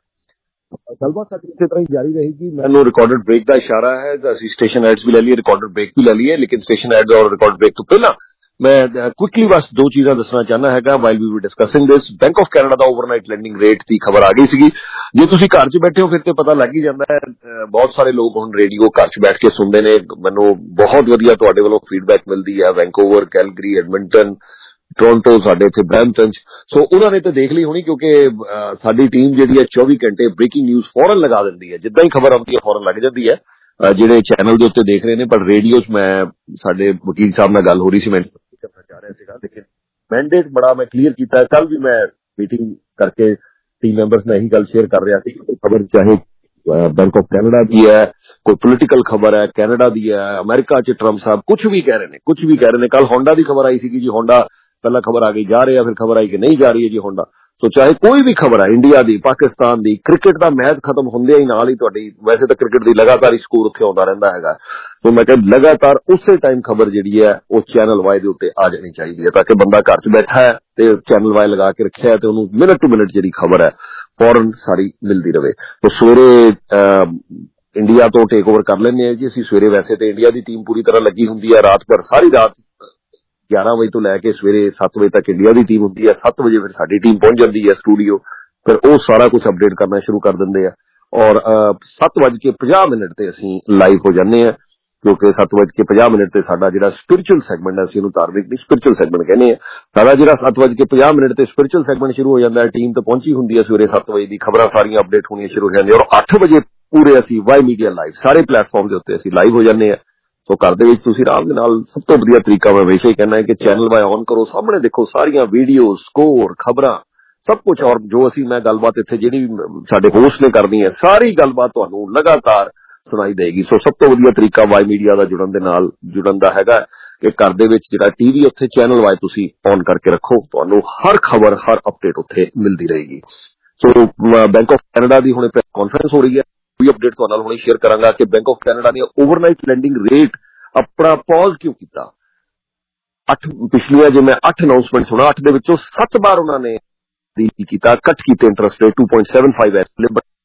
ਗੱਲਬਾਤ ਸਾਡੀ ਇਸੇ ਤਰ੍ਹਾਂ ਹੀ ਜਾਰੀ ਰਹੇਗੀ। ਮੈਨੂੰ ਰਿਕਾਰਡਡ ਬ੍ਰੇਕ ਦਾ ਇਸ਼ਾਰਾ ਹੈ। ਅਸੀਂ ਸਟੇਸ਼ਨ ਐਡਸ ਵੀ ਲੈ ਲਈਏ, ਰਿਕਾਰਡਡ ਬ੍ਰੇਕ ਵੀ ਲੈ ਲਈਏ, ਲੇਕਿਨ ਸਟੇਸ਼ਨ ਐਡਸ ਔਰ ਰਿਕਾਰਡ ਬ੍ਰੇਕ ਤੋਂ ਪਹਿਲਾਂ ਮੈਂ ਕੁਇਕਲੀ ਬਸ ਦੋ ਚੀਜ਼ਾਂ ਦੱਸਣਾ ਚਾਹੁੰਦਾ ਹੈਗਾ while we we discussing this. Bank of Canada ਦਾ ਓਵਰਨਾਈਟ ਲੈਂਡਿੰਗ ਰੇਟ ਦੀ ਖਬਰ ਆ ਗਈ ਸੀਗੀ। ਜੇ ਤੁਸੀਂ ਘਰ 'ਚ ਬੈਠੇ ਹੋ ਫਿਰ ਤੇ ਪਤਾ ਲੱਗ ਹੀ ਜਾਂਦਾ ਹੈ। ਬਹੁਤ ਸਾਰੇ ਲੋਕ ਹੁਣ ਰੇਡੀਓ ਘਰ 'ਚ ਬੈਠ ਕੇ ਸੁਣਦੇ ਨੇ। ਮੈਨੂੰ ਬਹੁਤ ਵਧੀਆ ਤੁਹਾਡੇ ਵੱਲੋਂ ਫੀਡਬੈਕ ਮਿਲਦੀ ਹੈ। ਵੈਂਕੂਵਰ, ਕੈਲਗਰੀ, ਐਡਮਿੰਟਨ, ਟੋਰਾਂਟੋ, ਸਾਡੇ ਇੱਥੇ ਬਰੈਂਪਟਨ 'ਚ। ਸੋ ਉਹਨਾਂ ਨੇ ਤਾਂ ਦੇਖ ਲਈ ਹੋਣੀ ਕਿਉਂਕਿ ਸਾਡੀ ਟੀਮ ਜਿਹੜੀ ਹੈ ਚੌਵੀ ਘੰਟੇ ਬ੍ਰੇਕਿੰਗ ਨਿਊਜ਼ ਫੌਰਨ ਲਗਾ ਦਿੰਦੀ ਹੈ। ਜਿੱਦਾਂ ਹੀ ਖਬਰ ਆਉਂਦੀ ਹੈ ਫੌਰਨ ਲੱਗ ਜਾਂਦੀ ਹੈ। ਜਿਹੜੇ ਚੈਨਲ ਦੇ ਉੱਤੇ ਦੇਖ ਰਹੇ ਨੇ, ਪਰ ਰੇਡੀਓ 'ਚ ਮੈਂ ਸਾਡੇ ਵਕੀਲ ਸਾਹਿਬ ਨਾਲ ਗੱਲ ਹੋ ਰਹੀ ਸੀ, ਮੈਂ ਕਰਨਾ ਚਾਹ ਰਿਹਾ ਸੀਗਾ, ਲੇਕਿਨ ਮੈਂਡੇਟ ਬੜਾ ਮੈਂ ਕਲੀਅਰ ਕੀਤਾ। ਕੱਲ ਵੀ ਮੈਂ ਮੀਟਿੰਗ ਕਰਕੇ ਟੀਮ ਮੈਂਬਰਸ ਨਾਲ ਇਹੀ ਗੱਲ ਸ਼ੇਅਰ ਕਰ ਰਿਹਾ ਸੀ ਕਿ ਖਬਰ ਚਾਹੇ ਬੈਂਕ ਆਫ ਕੈਨੇਡਾ ਦੀ ਹੈ, ਕੋਈ ਪੋਲੀਟੀਕਲ ਖਬਰ ਹੈ, ਕੈਨੇਡਾ ਦੀ ਹੈ, ਅਮਰੀਕਾ 'ਚ ਟਰੰਪ ਸਾਹਿਬ ਕੁਝ ਵੀ ਕਹਿ ਰਹੇ ਨੇ, ਕੁਝ ਵੀ ਕਹਿ ਰਹੇ ਨੇ। ਕੱਲ ਹੋਂਡਾ ਦੀ ਖਬਰ ਆਈ ਸੀਗੀ ਜੀ, ਹੋਂਡਾ ਪਹਿਲਾਂ ਖਬਰ ਆ ਗਈ ਜਾ ਰਿਹਾ, ਫਿਰ ਖਬਰ ਆਈ ਕਿ ਨਹੀਂ ਜਾ ਰਹੀ ਹੈ ਜੀ ਹੋਂਡਾ। ਸੋ ਚਾਹੇ ਕੋਈ ਵੀ ਖਬਰ ਹੈ, ਇੰਡੀਆ ਦੀ, ਪਾਕਿਸਤਾਨ ਦੀ, ਕ੍ਰਿਕਟ ਦਾ ਮੈਚ ਖਤਮ ਹੁੰਦਿਆਂ ਹੀ ਨਾਲ ਹੀ ਤੁਹਾਡੀ, ਵੈਸੇ ਤਾਂ ਕ੍ਰਿਕਟ ਦੀ ਲਗਾਤਾਰ ਹੀ ਸਕੋਰ ਉੱਥੇ ਆਉਂਦਾ ਰਹਿੰਦਾ ਹੈਗਾ। ਸੋ ਮੈਂ ਕਿਹਾ ਲਗਾਤਾਰ ਉਸੇ ਟਾਈਮ ਖਬਰ ਜਿਹੜੀ ਹੈ ਉਹ ਚੈਨਲ ਵਾਈ ਦੇ ਉੱਤੇ ਆ ਜਾਣੀ ਚਾਹੀਦੀ ਹੈ ਤਾਂ ਕਿ ਬੰਦਾ ਘਰ 'ਚ ਬੈਠਾ ਹੈ ਤੇ ਚੈਨਲ ਵਾਈ ਲਗਾ ਕੇ ਰੱਖਿਆ ਤੇ ਉਹਨੂੰ ਮਿੰਟ ਟੂ ਮਿੰਟ ਜਿਹੜੀ ਖਬਰ ਹੈ ਫੌਰਨ ਸਾਰੀ ਮਿਲਦੀ ਰਹੇ। ਸੋ ਸਵੇਰੇ ਇੰਡੀਆ ਤੋਂ ਟੇਕ ਓਵਰ ਕਰ ਲੈਂਦੇ ਹਾਂ ਜੀ ਅਸੀਂ ਸਵੇਰੇ। ਵੈਸੇ ਤੇ ਇੰਡੀਆ ਦੀ ਟੀਮ ਪੂਰੀ ਤਰ੍ਹਾਂ ਲੱਗੀ ਹੁੰਦੀ ਹੈ ਰਾਤ ਭਰ, ਸਾਰੀ ਰਾਤ ਗਿਆਰਾਂ ਵਜੇ ਤੋਂ ਲੈ ਕੇ ਸਵੇਰੇ ਸੱਤ ਵਜੇ ਤੱਕ ਇੰਡੀਆ ਦੀ ਟੀਮ ਹੁੰਦੀ ਹੈ। ਸੱਤ ਵਜੇ ਫਿਰ ਸਾਡੀ ਟੀਮ ਪਹੁੰਚ ਜਾਂਦੀ ਹੈ ਸਟੂਡੀਓ, ਫਿਰ ਉਹ ਸਾਰਾ ਕੁਝ ਅਪਡੇਟ ਕਰਨਾ ਸ਼ੁਰੂ ਕਰ ਦਿੰਦੇ ਆ। ਔਰ ਸੱਤ ਵੱਜ ਕੇ ਪੰਜਾਹ ਮਿੰਟ ਤੇ ਅਸੀਂ ਲਾਈਵ ਹੋ ਜਾਂਦੇ ਹਾਂ, ਕਿਉਂਕਿ ਸੱਤ ਵੱਜ ਕੇ ਪੰਜਾਹ ਮਿੰਟ ਤੇ ਸਾਡਾ ਜਿਹੜਾ ਸਪਿਰਿਚੁਅਲ ਸੈਗਮੈਂਟ ਹੈ, ਅਸੀਂ ਇਹਨੂੰ ਧਾਰਮਿਕ ਨਹੀਂ ਸਪਿਰਿਚੁਅਲ ਸੈਗਮੈਂਟ ਕਹਿੰਦੇ ਆ, ਸਾਡਾ ਜਿਹੜਾ ਸੱਤ ਵੱਜ ਕੇ ਪੰਜਾਹ ਮਿੰਟ ਤੇ ਸਪਿਰਿਚੁਅਲ ਸੈਗਮੈਂਟ ਸ਼ੁਰੂ ਹੋ ਜਾਂਦਾ ਹੈ। ਟੀਮ ਤਾਂ ਪਹੁੰਚੀ ਹੁੰਦੀ ਹੈ ਸਵੇਰੇ ਸੱਤ ਵਜੇ ਦੀ, ਖਬਰਾਂ ਸਾਰੀਆਂ ਅਪਡੇਟ ਹੋਣੀਆਂ ਸ਼ੁਰੂ ਹੋ ਜਾਂਦੀਆਂ, ਔਰ ਅੱਠ ਵਜੇ ਪੂਰੇ ਅਸੀਂ ਵਾਈ ਮੀਡੀਆ ਲਾਈਵ ਸਾਰੇ ਪਲੇਟਫਾਰਮ ਦੇ ਉੱਤੇ ਅਸੀਂ ਲਾਈਵ ਹੋ ਜਾਂਦੇ ਹਾਂ। ਸੋ ਘਰ ਦੇ ਵਿੱਚ ਤੁਸੀਂ ਆਰਾਮ ਦੇ ਨਾਲ, ਸਭ ਤੋਂ ਵਧੀਆ ਤਰੀਕਾ ਮੈਂ ਹਮੇਸ਼ਾ ਹੀ ਕਹਿੰਦਾ ਹੈ ਕਿ ਚੈਨਲ ਬਾਏ ਔਨ ਕਰੋ, ਸਾਹਮਣੇ ਦੇਖੋ ਸਾਰੀਆਂ ਵੀਡੀਓ, ਸਕੋਰ, ਖਬਰਾਂ, ਸਭ ਕੁਝ। ਔਰ ਜੋ ਅਸੀਂ ਮੈਂ ਗੱਲਬਾਤ ਇੱਥੇ ਜਿਹੜੀ ਸਾਡੇ ਹੋਸਟ ਨੇ ਕਰਨੀ ਹੈ, ਸਾਰੀ ਗੱਲਬਾਤ ਤੁਹਾਨੂੰ ਲਗਾਤਾਰ ਸੁਣਾਈ ਦੇਗੀ। ਸੋ ਸਭ ਤੋਂ ਵਧੀਆ ਤਰੀਕਾ ਵਾਈ ਮੀਡੀਆ ਦਾ ਜੁੜਨ ਦੇ ਨਾਲ ਜੁੜਨ ਦਾ ਹੈਗਾ ਕਿ ਘਰ ਦੇ ਵਿੱਚ ਜਿਹੜਾ ਟੀਵੀ ਉੱਥੇ ਚੈਨਲ ਵਾਈ ਤੁਸੀਂ ਔਨ ਕਰਕੇ ਰੱਖੋ, ਤੁਹਾਨੂੰ ਹਰ ਖਬਰ, ਹਰ ਅਪਡੇਟ ਉੱਥੇ ਮਿਲਦੀ ਰਹੇਗੀ। ਸੋ ਬੈਂਕ ਆਫ ਕੈਨੇਡਾ ਦੀ ਹੁਣੇ ਪ੍ਰੈਸ ਕਾਨਫਰੰਸ ਹੋ ਰਹੀ ਹੈ, ਕੋਈ ਅਪਡੇਟ ਤੁਹਾਡੇ ਨਾਲ ਹੁਣੇ ਸ਼ੇਅਰ ਕਰਾਂਗਾ ਕਿ ਬੈਂਕ ਆਫ ਕੈਨੇਡਾ ਨੇ ਓਵਰਨਾਈਟ ਲੈਂਡਿੰਗ ਰੇਟ ਆਪਣਾ ਪੌਜ਼ ਕਿਉਂ ਕੀਤਾ। ਅੱਠ ਪਿਛਲੀਆਂ ਜੇ ਮੈਂ ਅੱਠ ਅਨਾਉਂਸਮੈਂਟ ਸੁਣਾ, ਅੱਠ ਦੇ ਵਿੱਚੋਂ ਸੱਤ ਵਾਰ ਉਹਨਾਂ ਨੇ ਕੀਤਾ ਕੱਟ ਕੀਤੇ interest rate two point seven five ਐਸ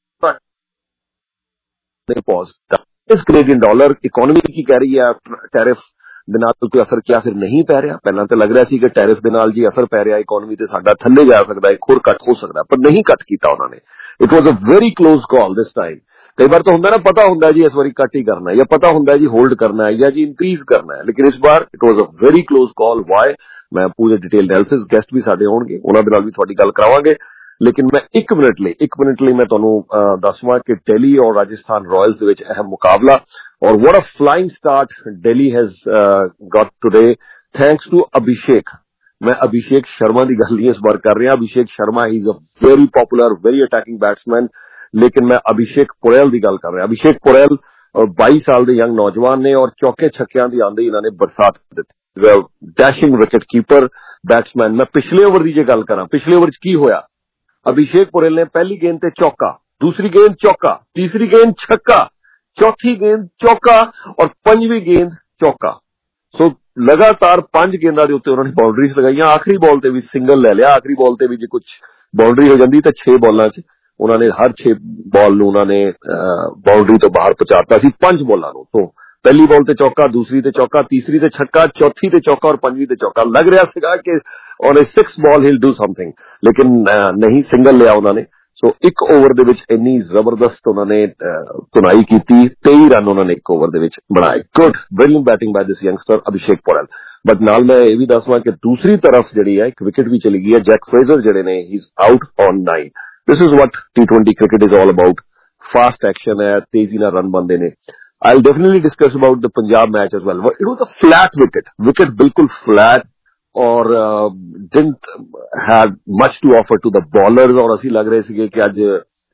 ਨੇ ਪੌਜ਼ ਕੀਤਾ। ਇਸ ਕੈਨੇਡੀਅਨ ਡਾਲਰ ਇਕਨੋਮੀ ਕੀ ਕਹਿ ਰਹੀ ਹੈ, ਟੈਰਿਫ ਦੇ ਨਾਲ ਕੋਈ ਅਸਰ ਕਿਆ ਫਿਰ ਨਹੀਂ ਪੈ ਰਿਹਾ। ਪਹਿਲਾਂ ਤਾਂ ਲੱਗ ਰਿਹਾ ਸੀ ਕਿ ਟੈਰਿਫ ਦੇ ਨਾਲ ਜੀ ਅਸਰ ਪੈ ਰਿਹਾ ਇਕਨੋਮੀ ਤੇ, ਸਾਡਾ ਥੱਲੇ ਜਾ ਸਕਦਾ, ਇੱਕ ਹੋਰ ਕੱਟ ਹੋ ਸਕਦਾ, ਪਰ ਨਹੀਂ ਕੱਟ ਕੀਤਾ ਉਹਨਾਂ ਨੇ। It was a very close call this time. ਕਈ ਵਾਰ ਤਾਂ ਹੁੰਦਾ ਨਾ, ਪਤਾ ਹੁੰਦਾ ਜੀ ਇਸ ਵਾਰੀ ਕੱਟ ਹੀ ਕਰਨਾ ਹੈ, ਜਾਂ ਪਤਾ ਹੁੰਦਾ ਜੀ ਹੋਲਡ ਕਰਨਾ ਹੈ, ਜਾਂ ਜੀ ਇਨਕਰੀਜ਼ ਕਰਨਾ ਹੈ, ਲੇਕਿਨ ਇਸ ਵਾਰ it was a very close call. Why, ਮੈਂ ਪੂਰੇ ਡਿਟੇਲ ਐਨਾਲਿਸਿਸ, ਗੈਸਟ ਵੀ ਸਾਡੇ ਹੋਣਗੇ, ਉਹਨਾਂ ਦੇ ਨਾਲ ਵੀ ਤੁਹਾਡੀ ਗੱਲ ਕਰਾਵਾਂਗੇ। ਲੇਕਿਨ ਮੈਂ ਇੱਕ ਮਿੰਟ ਲਈ ਇੱਕ ਮਿੰਟ ਲਈ ਮੈਂ ਤੁਹਾਨੂੰ ਦੱਸਵਾਂ ਕਿ ਦਿੱਲੀ ਔਰ ਰਾਜਸਥਾਨ ਰਾਇਲਸ ਦੇ ਵਿੱਚ ਅਹਿਮ ਮੁਕਾਬਲਾ, ਔਰ what a flying start Delhi has got today thanks to Abhishek. ਮੈਂ ਅਭਿਸ਼ੇਕ ਸ਼ਰਮਾ ਦੀ ਗੱਲ ਨਹੀਂ ਇਸ ਵਾਰ ਕਰ ਰਿਹਾ। Abhishek Sharma is a very popular, very attacking batsman, ਲੇਕਿਨ ਮੈਂ ਅਭਿਸ਼ੇਕ ਪੁਰੇਲ ਦੀ ਗੱਲ ਕਰ ਰਿਹਾ। ਅਭਿਸ਼ੇਕ ਪੁਰੇਲ ਬਾਈ ਸਾਲ ਦੇ ਯੰਗ ਨੌਜਵਾਨ ਨੇ, ਔਰ ਚੌਕੇ ਛੱਕਿਆਂ ਦੀ ਆਂਦੇ ਇਹਨਾਂ ਨੇ ਬਰਸਾਤ ਦਿੱਤੀ। Dashing wicket keeper batsman. ਮੈਂ ਪਿਛਲੇ ਓਵਰ ਦੀ ਜੇ ਗੱਲ ਕਰਾਂ, ਪਿਛਲੇ ਓਵਰ 'ਚ ਕੀ ਹੋਇਆ, ਅਭਿਸ਼ੇਕ ਪੁਰੇਲ ਨੇ ਪਹਿਲੀ ਗੇਂਦ ਤੇ ਚੌਕਾ, ਦੂਸਰੀ ਗੇਂਦ ਚੌਕਾ, ਤੀसरी गेंद छक्का, चौथी गेंद चौका और पंजवीं गेंद चौका। सो लगातार पांच गेंदा ਦੇ ਉੱਤੇ ਉਹਨਾਂ ਨੇ ਬਾਉਂਡਰੀਜ਼ ਲਗਾਈਆਂ। ਆਖਰੀ ਬਾਲ ਤੇ ਵੀ ਸਿੰਗਲ ਲੈ ਲਿਆ। ਆਖਰੀ ਬਾਲ ਤੇ ਵੀ ਜੇ ਕੁਝ ਬਾਉਂਡਰੀ ਹੋ ਜਾਂਦੀ ਤਾਂ ਛੇ ਬਾਲਾਂ 'ਚ ਉਹਨਾਂ ਨੇ ਹਰ ਛੇ ਬਾਲ ਨੂੰ ਉਹਨਾਂ ਨੇ ਬਾਉਂਡਰੀ ਤੋਂ ਬਾਹਰ ਪਹੁੰਚਾਤਾ ਸੀ ਪੰਜ ਬਾਲਾਂ ਨੂੰ। ਤੋਂ ਪਹਿਲੀ ਬਾਲ ਤੇ ਚੌਕਾ, ਦੂਸਰੀ ਤੇ ਚੌਕਾ, ਤੀਸਰੀ ਤੇ ਛੱਕਾ, ਚੌਥੀ ਤੇ ਚੌਕਾ ਔਰ ਪੰਜਵੀਂ ਤੇ ਚੌਕਾ। ਲੱਗ ਰਿਹਾ ਸੀਗਾ ਕਿ on a six ball he will do something, ਲੇਕਿਨ ਨਹੀਂ, ਸਿੰਗਲ ਲਿਆ ਉਹਨਾਂ ਨੇ। ਸੋ ਇੱਕ ਓਵਰ ਦੇ ਵਿੱਚ ਇੰਨੀ ਜ਼ਬਰਦਸਤ ਉਹਨਾਂ ਨੇ ਧੁਨਾਈ ਕੀਤੀ, ਤੇਈ ਰਨ ਉਹਨਾਂ ਨੇ ਇੱਕ ਓਵਰ ਦੇ ਵਿੱਚ ਬਣਾਏ। Good, brilliant batting by this youngster Abhishek Porel. But ਨਾਲ ਮੈਂ ਇਹ ਵੀ ਦੱਸਵਾਂ ਕਿ ਦੂਸਰੀ ਤਰਫ ਜਿਹੜੀ ਹੈ ਇੱਕ ਵਿਕਟ ਵੀ ਚਲੀ ਗਈ ਹੈ। ਜੈਕ ਫਰੇਜ਼ਰ ਜਿਹੜੇ ਨੇ he is out on nine. This is what T twenty cricket is all about. Fast action है, तेजी ਨਾਲ ਰਨ ਬਣਦੇ ਨੇ। I'll definitely discuss about the Punjab match as well. It was a flat wicket, wicket बिल्कुल flat और uh, didn't have much to offer to the bowlers। और ਅਸੀਂ ਲੱਗ ਰਹੇ ਸੀਗੇ ਕਿ ਅੱਜ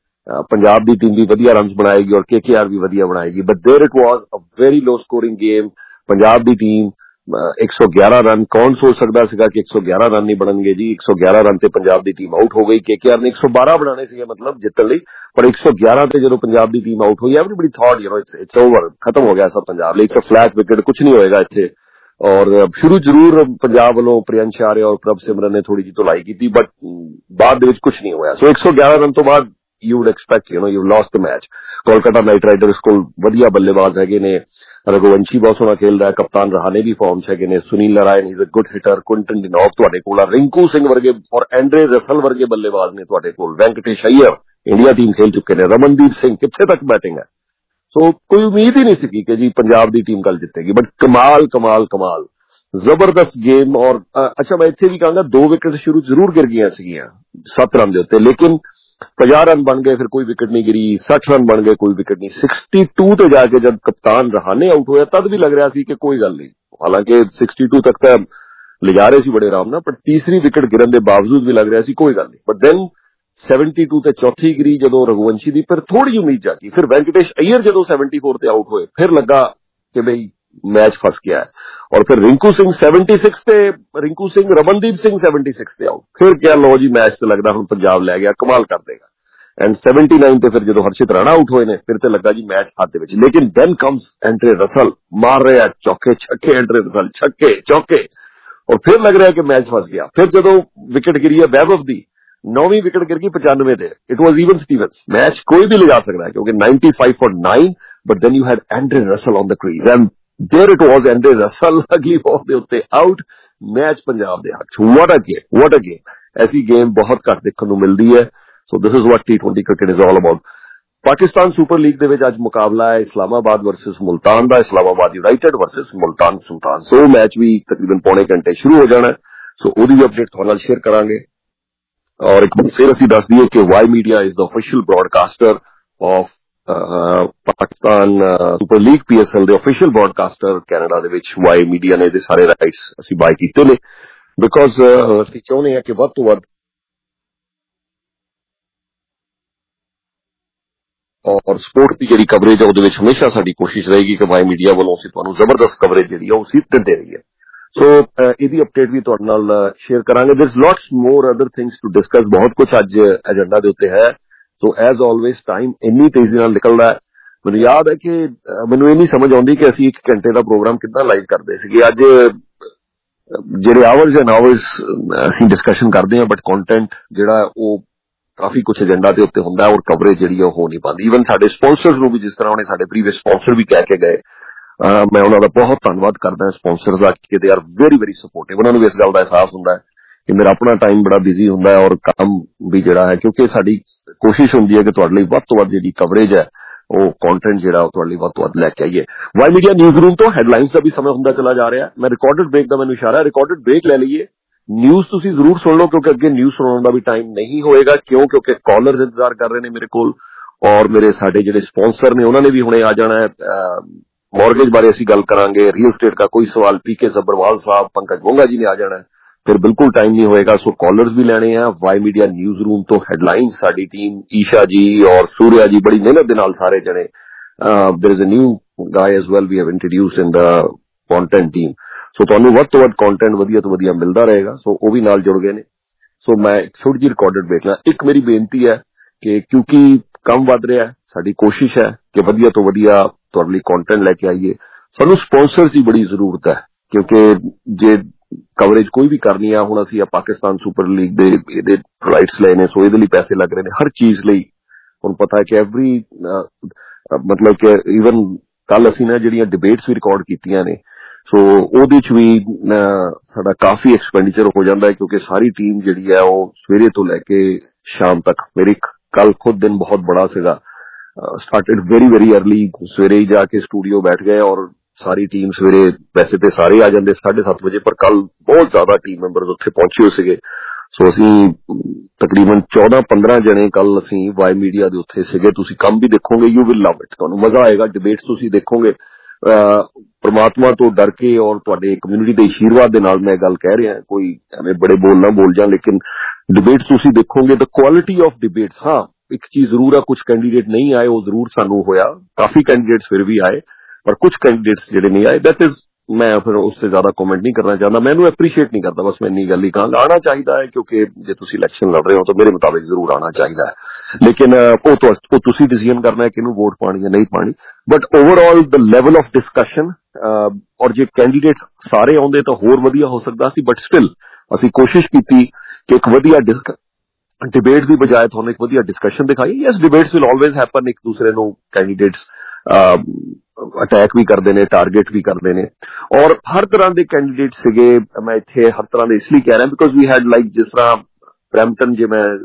ਪੰਜਾਬ ਦੀ ਟੀਮ ਵੀ ਵਧੀਆ ਰਨਸ ਬਣਾਏਗੀ ਔਰ केकेआर ਵੀ ਵਧੀਆ ਬਣਾਏਗੀ। But there it was, a very low scoring game। Punjab ਦੀ ਟੀਮ एक सौ ग्यारह ਰਨ, ਕੌਣ ਸੋਚ ਸਕਦਾ ਸੀਗਾ ਕਿ एक सौ ग्यारह ਰਨ ਨਹੀਂ ਬਣਨਗੇ ਜੀ। एक सौ ग्यारह ਰਨ ਤੇ ਪੰਜਾਬ ਦੀ ਟੀਮ ਆਊਟ ਹੋ ਗਈ। केकेआर ਨੇ एक सौ बारह ਬਣਾਣੇ ਸੀਗੇ ਮਤਲਬ ਜਿੱਤਣ ਲਈ, ਪਰ एक सौ ग्यारह ਤੇ ਜਦੋਂ ਪੰਜਾਬ ਦੀ ਟੀਮ ਆਊਟ ਹੋਈ, everybody thought you know it's it's over, ਖਤਮ ਹੋ ਗਿਆ ਸਭ ਪੰਜਾਬ ਲਈ। ਇਟਸ ਅ ਫਲੈਟ ਵਿਕਟ, ਕੁਝ ਨਹੀਂ ਹੋਏਗਾ ਇੱਥੇ। ਔਰ ਸ਼ੁਰੂ ਜ਼ਰੂਰ ਪੰਜਾਬ ਵੱਲੋਂ ਪ੍ਰਿਯੰਸ਼ ਆਰਿਆ ਔਰ ਪ੍ਰਭ ਸਿਮਰਨ ਨੇ ਥੋੜੀ ਜਿਹੀ ਧੁਲਾਈ ਕੀਤੀ, ਬਟ ਬਾਅਦ ਦੇ ਵਿੱਚ ਕੁਝ ਨਹੀਂ ਹੋਇਆ। ਸੋ एक सौ ग्यारह ਰਨ ਤੋਂ ਬਾਅਦ you would expect, you know, you lost the match। Kolkata Knight Riders ਕੋਲ ਵਧੀਆ ਬੱਲੇਬਾਜ਼ ਹੈਗੇ ਨੇ, ਰਘੁਵੰਸ਼ੀ ਬਹੁਤ ਸੋਹਣਾ ਖੇਲਦਾ ਹੈ, ਕਪਤਾਨ ਰਹਾਣੇ ਵੀ ਫਾਰਮ 'ਚ ਹੈਗੇ ਨੇ, Sunil Narine is a good hitter, Quinton de Kock ਤੁਹਾਡੇ ਕੋਲ ਆ, ਰਿੰਕੂ ਸਿੰਘ ਵਰਗੇ ਔਰ ਐਂਡਰੇ ਰਸਲ ਵਰਗੇ ਬੱਲੇਬਾਜ਼ ਨੇ ਤੁਹਾਡੇ ਕੋਲ, ਵੈਂਕਟੇਸ਼ ਅਈਅਰ ਇੰਡੀਆ ਟੀਮ ਖੇਲ ਚੁੱਕੇ ਨੇ, ਰਮਨਦੀਪ ਸਿੰਘ ਕਿੱਥੇ ਤੱਕ ਬੈਟਿੰਗ ਹੈ। ਸੋ ਕੋਈ ਉਮੀਦ ਹੀ ਨਹੀਂ ਸੀ ਕਿ ਜੀ ਪੰਜਾਬ ਦੀ ਟੀਮ ਕੱਲ ਜਿੱਤੇਗੀ, ਬਟ ਕਮਾਲ ਕਮਾਲ ਕਮਾਲ ਜ਼ਬਰਦਸਤ ਗੇਮ। ਔਰ ਅੱਛਾ ਮੈਂ ਇੱਥੇ ਵੀ ਕਹਾਂਗਾ ਦੋ ਵਿਕਟ ਸ਼ੁਰੂ ਜ਼ਰੂਰ ਗਿਰ ਗਈਆਂ ਸੀਗੀਆਂ ਸੱਤ ਰਨ ਦੇ ਉੱਤੇ, ਲੇਕਿਨ ਪੰਜਾਹ ਰਨ ਬਣ ਗਏ, ਫਿਰ ਕੋਈ ਵਿਕਟ ਨਹੀਂ ਗਿਰੀ। ਸੱਠ ਰਨ ਬਣ ਗਏ, ਕੋਈ ਵਿਕਟ ਨਹੀਂ। बासठ ਤੇ ਜਾ ਕੇ ਜਦ ਕਪਤਾਨ ਰਹਾਣੇ ਆਊਟ ਹੋਇਆ ਤਦ ਵੀ ਲੱਗ ਰਿਹਾ ਸੀ ਕਿ ਕੋਈ ਗੱਲ ਨਹੀਂ, ਹਾਲਾਂਕਿ बासठ ਤੱਕ ਤਾਂ ਲਿਜਾ ਰਹੇ ਸੀ ਬੜੇ ਆਰਾਮ ਨਾਲ, ਪਰ ਤੀਸਰੀ ਵਿਕਟ ਗਿਰਨ ਦੇ ਬਾਵਜੂਦ ਵੀ ਲੱਗ ਰਿਹਾ ਸੀ ਕੋਈ ਗੱਲ ਨਹੀਂ। ਬਟ ਦੈਨ बहत्तर ਤੇ ਚੌਥੀ ਗਿਰੀ ਜਦੋਂ ਰਘੁਵੰਸ਼ੀ ਦੀ, ਫਿਰ ਥੋੜੀ ਉਮੀਦ ਜਾਗੀ। ਫਿਰ ਵੈਂਕਟੇਸ਼ ਅਈਅਰ ਜਦੋਂ चौहत्तर ਤੇ ਆਊਟ ਹੋਏ, ਫਿਰ ਲੱਗਾ ਕਿ ਬਈ मैच फंस गया है। और फिर रिंकू सिंह छिहत्तर ਤੇ ਰਿੰਕੂ ਸਿੰਘ, ਰਮਨਦੀਪ ਸਿੰਘ छिहत्तर ਤੇ ਆਊਟ। ਫਿਰ ਕਿਹਾ ਲੋ ਜੀ ਮੈਚ ਤੇ ਲੱਗਦਾ ਹੁਣ ਪੰਜਾਬ ਲੈ ਗਿਆ, ਕਮਾਲ ਕਰ ਦੇਗਾ। ਐਂਡ उन्यासी ਤੇ ਫਿਰ ਜਦੋਂ ਹਰਸ਼ਿਤ ਰਾਣਾ ਆਊਟ ਹੋਏ ਨੇ, ਫਿਰ ਤੇ ਲੱਗਾ ਜੀ ਮੈਚ ਹੱਥ ਦੇ ਵਿੱਚ। ਲੇਕਿਨ ਦੈਨ ਕਮਸ ਐਂਡਰੇ ਰਸਲ, ਮਾਰ ਰਿਹਾ ਚੌਕੇ ਛੱਕੇ, ਐਂਡਰੇ ਰਸਲ ਛੱਕੇ ਚੌਕੇ, ਔਰ ਫਿਰ ਲੱਗ ਰਿਹਾ ਕਿ ਮੈਚ ਫਸ ਗਿਆ। ਫਿਰ ਜਦੋਂ ਵਿਕਟ ਗਿਰੀ ਹੈ ਵੈਭਵ ਦੀ, नौवीं विकेट गिर गई पचानवे थे. It was even stevens. Match कोई भी ले जा सकता है क्योंकि ninety five for nine, but then you had Andre Russell on the crease and there it was. Andre Russell अगली बॉल के उत्ते आउट. मैच पंजाब के हक. What a game, what a game. ऐसी गेम बहुत घट देखने को मिलती है. So this is what T twenty cricket is all about. Pakistan super league दे विच अज मुकाबला है इस्लामाबाद वर्सेस मुल्तान का. Islamabad united versus Multan Sultan. So match भी तकरीबन पौने घंटे शुरू हो जाना है. सो ओदी भी अपडेट तुहाडे नाल शेयर करांगे. और एक बार फिर असीं दस दईए कि Y media is the official broadcaster of Pakistan super league. PSL दे ऑफिशियल ब्रॉडकास्टर कैनेडा दे विच वाई मीडिया ने दे सारे राइट्स असीं बाय कीते ने बिकॉज असीं चाहुंदे हां कि वध तो वध और स्पोर्ट की जिहड़ी कवरेज है उहदे विच हमेशा साडी कोशिश रहेगी कि वाई मीडिया वालों असीं तुहानूं जबरदस्त कवरेज जिहड़ी है उसी दिंदे रहीए. सो ਇਹਦੀ अपडेट भी तुहाडे नाल शेयर करांगे. There is lots more other things to discuss. बहुत कुछ अज एजेंडा दे उत्ते है. सो एज ऑलवेज टाइम इन्नी तेजी नाल निकलदा है. मैनूं याद है कि मैनूं ये नहीं समझ आउंदी कि असीं एक घंटे दा प्रोग्राम कितना लाइव करदे सीगे. अज ਜਿਹੜੇ आवर्स एंड आवर्स असीं डिस्कशन करदे हां बट कंटेंट ਜਿਹੜਾ ਉਹ काफी कुछ एजेंडा ਦੇ ਉੱਤੇ ਹੁੰਦਾ और कवरेज ਜਿਹੜੀ ਉਹ ਹੋ ਨਹੀਂ ਪਾਉਂਦੀ. ਈਵਨ ਸਾਡੇ ਸਪਾਂਸਰਸ ਨੂੰ ਵੀ ਜਿਸ ਤਰ੍ਹਾਂ ਉਹਨੇ ਸਾਡੇ ਪ੍ਰੀਵੀਅਸ ਸਪਾਂਸਰ ਵੀ ਕਹਿ ਕੇ ਗਏ, मैं उन्होंने बहुत धन्यवाद करता स्पॉन्सर का कि they are very very supportive. उन्होंने भी इस गल का एहसास होंदा है कि मेरा अपना टाइम बड़ा बिजी होंदा है और काम भी जिहड़ा है क्योंकि साडी कोशिश होंदी है कि तुहाडे लई वध तो वध जिहड़ी कवरेज है वो कंटेंट जिहड़ा तुहाडे लई वध तो वध लैके आईए. वाई मीडिया न्यूज़ रूम तो हैडलाइंस का भी समय होंदा चला जा रहा है. मैं रिकॉर्डेड ब्रेक का मैनूं इशारा है, रिकॉर्डेड ब्रेक ले लीए. न्यूज़ तुसीं जरूर सुन लो क्योंकि अगे न्यूज़ सुनाउण दा भी टाइम नहीं होएगा. क्यों? क्योंकि कॉलर्स इंतजार कर रहे हैं मेरे कोल और मेरे साडे जिहड़े स्पॉन्सर ने उन्होंने भी हुणे आ जाना है. मॉर्गेज बारे असीं गल करांगे. रियल स्टेट का कोई सवाल पीके सब्बरवाल साहब, पंकज मोंगा जी ने आ जाना है. फिर बिल्कुल टाइम नहीं होएगा. सो कॉलर्स भी लेने हैं. वाई मीडिया न्यूज़ रूम तो हेडलाइंस साडी टीम ईशा जी और सूर्या जी बड़ी मेहनत दे नाल सारे जने. There is a new guy as well we have introduce in the content team. So तुहानूं वध तो वध कंटेंट वधिया तो वधिया मिलदा रहेगा. सो वो भी नाल जुड़ गए ने. सो मैं छोटी जी रिकॉर्डेड वेख ला. एक मेरी बेनती है कि क्योंकि कम वध रहा है, साडी कोशिश है कि वधिया तो वधिया तुहाडे लई कंटेंट लेके आईए. सानूं स्पॉन्सर्स की बड़ी जरूरत है क्योंकि जे कवरेज कोई भी करनी है हुण असीं पाकिस्तान सुपर लीग दे इहदे राइट्स लए ने. सो इहदे लई पैसे लग रहे ने हर चीज लई. हुण पता है कि एवरी मतलब कि ईवन कल असीं ना जिहड़ियां डिबेट्स भी रिकॉर्ड कीतियां ने सो ਉਹਦੇ ਚ ਵੀ ਸਾਡਾ ਕਾਫੀ ਐਕਸਪੈਂਡੀਚਰ ਹੋ ਜਾਂਦਾ ਹੈ क्योंकि सारी टीम ਜਿਹੜੀ ਹੈ ਉਹ ਸਵੇਰੇ ਤੋਂ ਲੈ ਕੇ शाम तक. मेरी कल खुद दिन बहुत बड़ा सीगा. Started very very early. सवेरे ही जाके स्टूडियो बैठ गए और सारी टीम सवेरे वैसे तो सारे आ जाते साढ़े सत्त बजे पर कल बहुत ज्यादा टीम मैंबर्स उत्थे पहुंचे हुए सीगे. सो असीं तकरीबन चौदह पंद्रह जने कल असीं वाई मीडिया दे उत्थे सीगे. तुसीं काम भी देखोगे, यू विल लव इट. तुहानूं मजा आएगा. डिबेट्स तुसीं देखोगे. परमात्मा तो डर के और तुहाडे कम्यूनिटी के आशीर्वाद दे नाल मैं गल कह रहा. कोई एवें बड़े बोल ना बोल जा लेकिन डिबेट्स तुसीं देखोगे द क्वालिटी ऑफ डिबेट्स. हाँ एक चीज जरूर है, कुछ कैंडीडेट नहीं आए वो जरूर सानू होया. काफी कैंडीडेट्स फिर भी आए पर कुछ कैंडीडेट्स जिहड़े नहीं आए. दैट इज मैं फिर उससे ज्यादा कमेंट नहीं करना चाहता. मैं इन्हूं एप्रीशिएट नहीं करता. बस मैं इन्नी गल ही कहांगा आना चाहिए है क्योंकि जे तुसीं इलैक्शन लड़ रहे हो तो मेरे मुताबिक जरूर आना चाहिए है. लेकिन वो तो वो तुसीं डिसीजन करना है कि इन्हूं वोट पानी है नहीं पानी. But overall the level of discussion और जे कैंडीडेट्स सारे आउंदे तो होर वधिया हो सकदा सी. बट स्टिल असीं कोशिश कीती कि एक वधिया डिबेट की बजाय थोड़ा एक वधिया डिस्कशन दिखाई. Yes debates will always happen. एक दूसरे नूं कैंडीडेट्स अटैक भी करते हैं, टारगेट भी करते हैं और हर तरह के कैंडीडेट सीगे. मैं इत्थे हर तरह के इसलिए कह रहा बिकॉज वी हैड लाइक जिस तरह ब्रैम्पटन जे मैं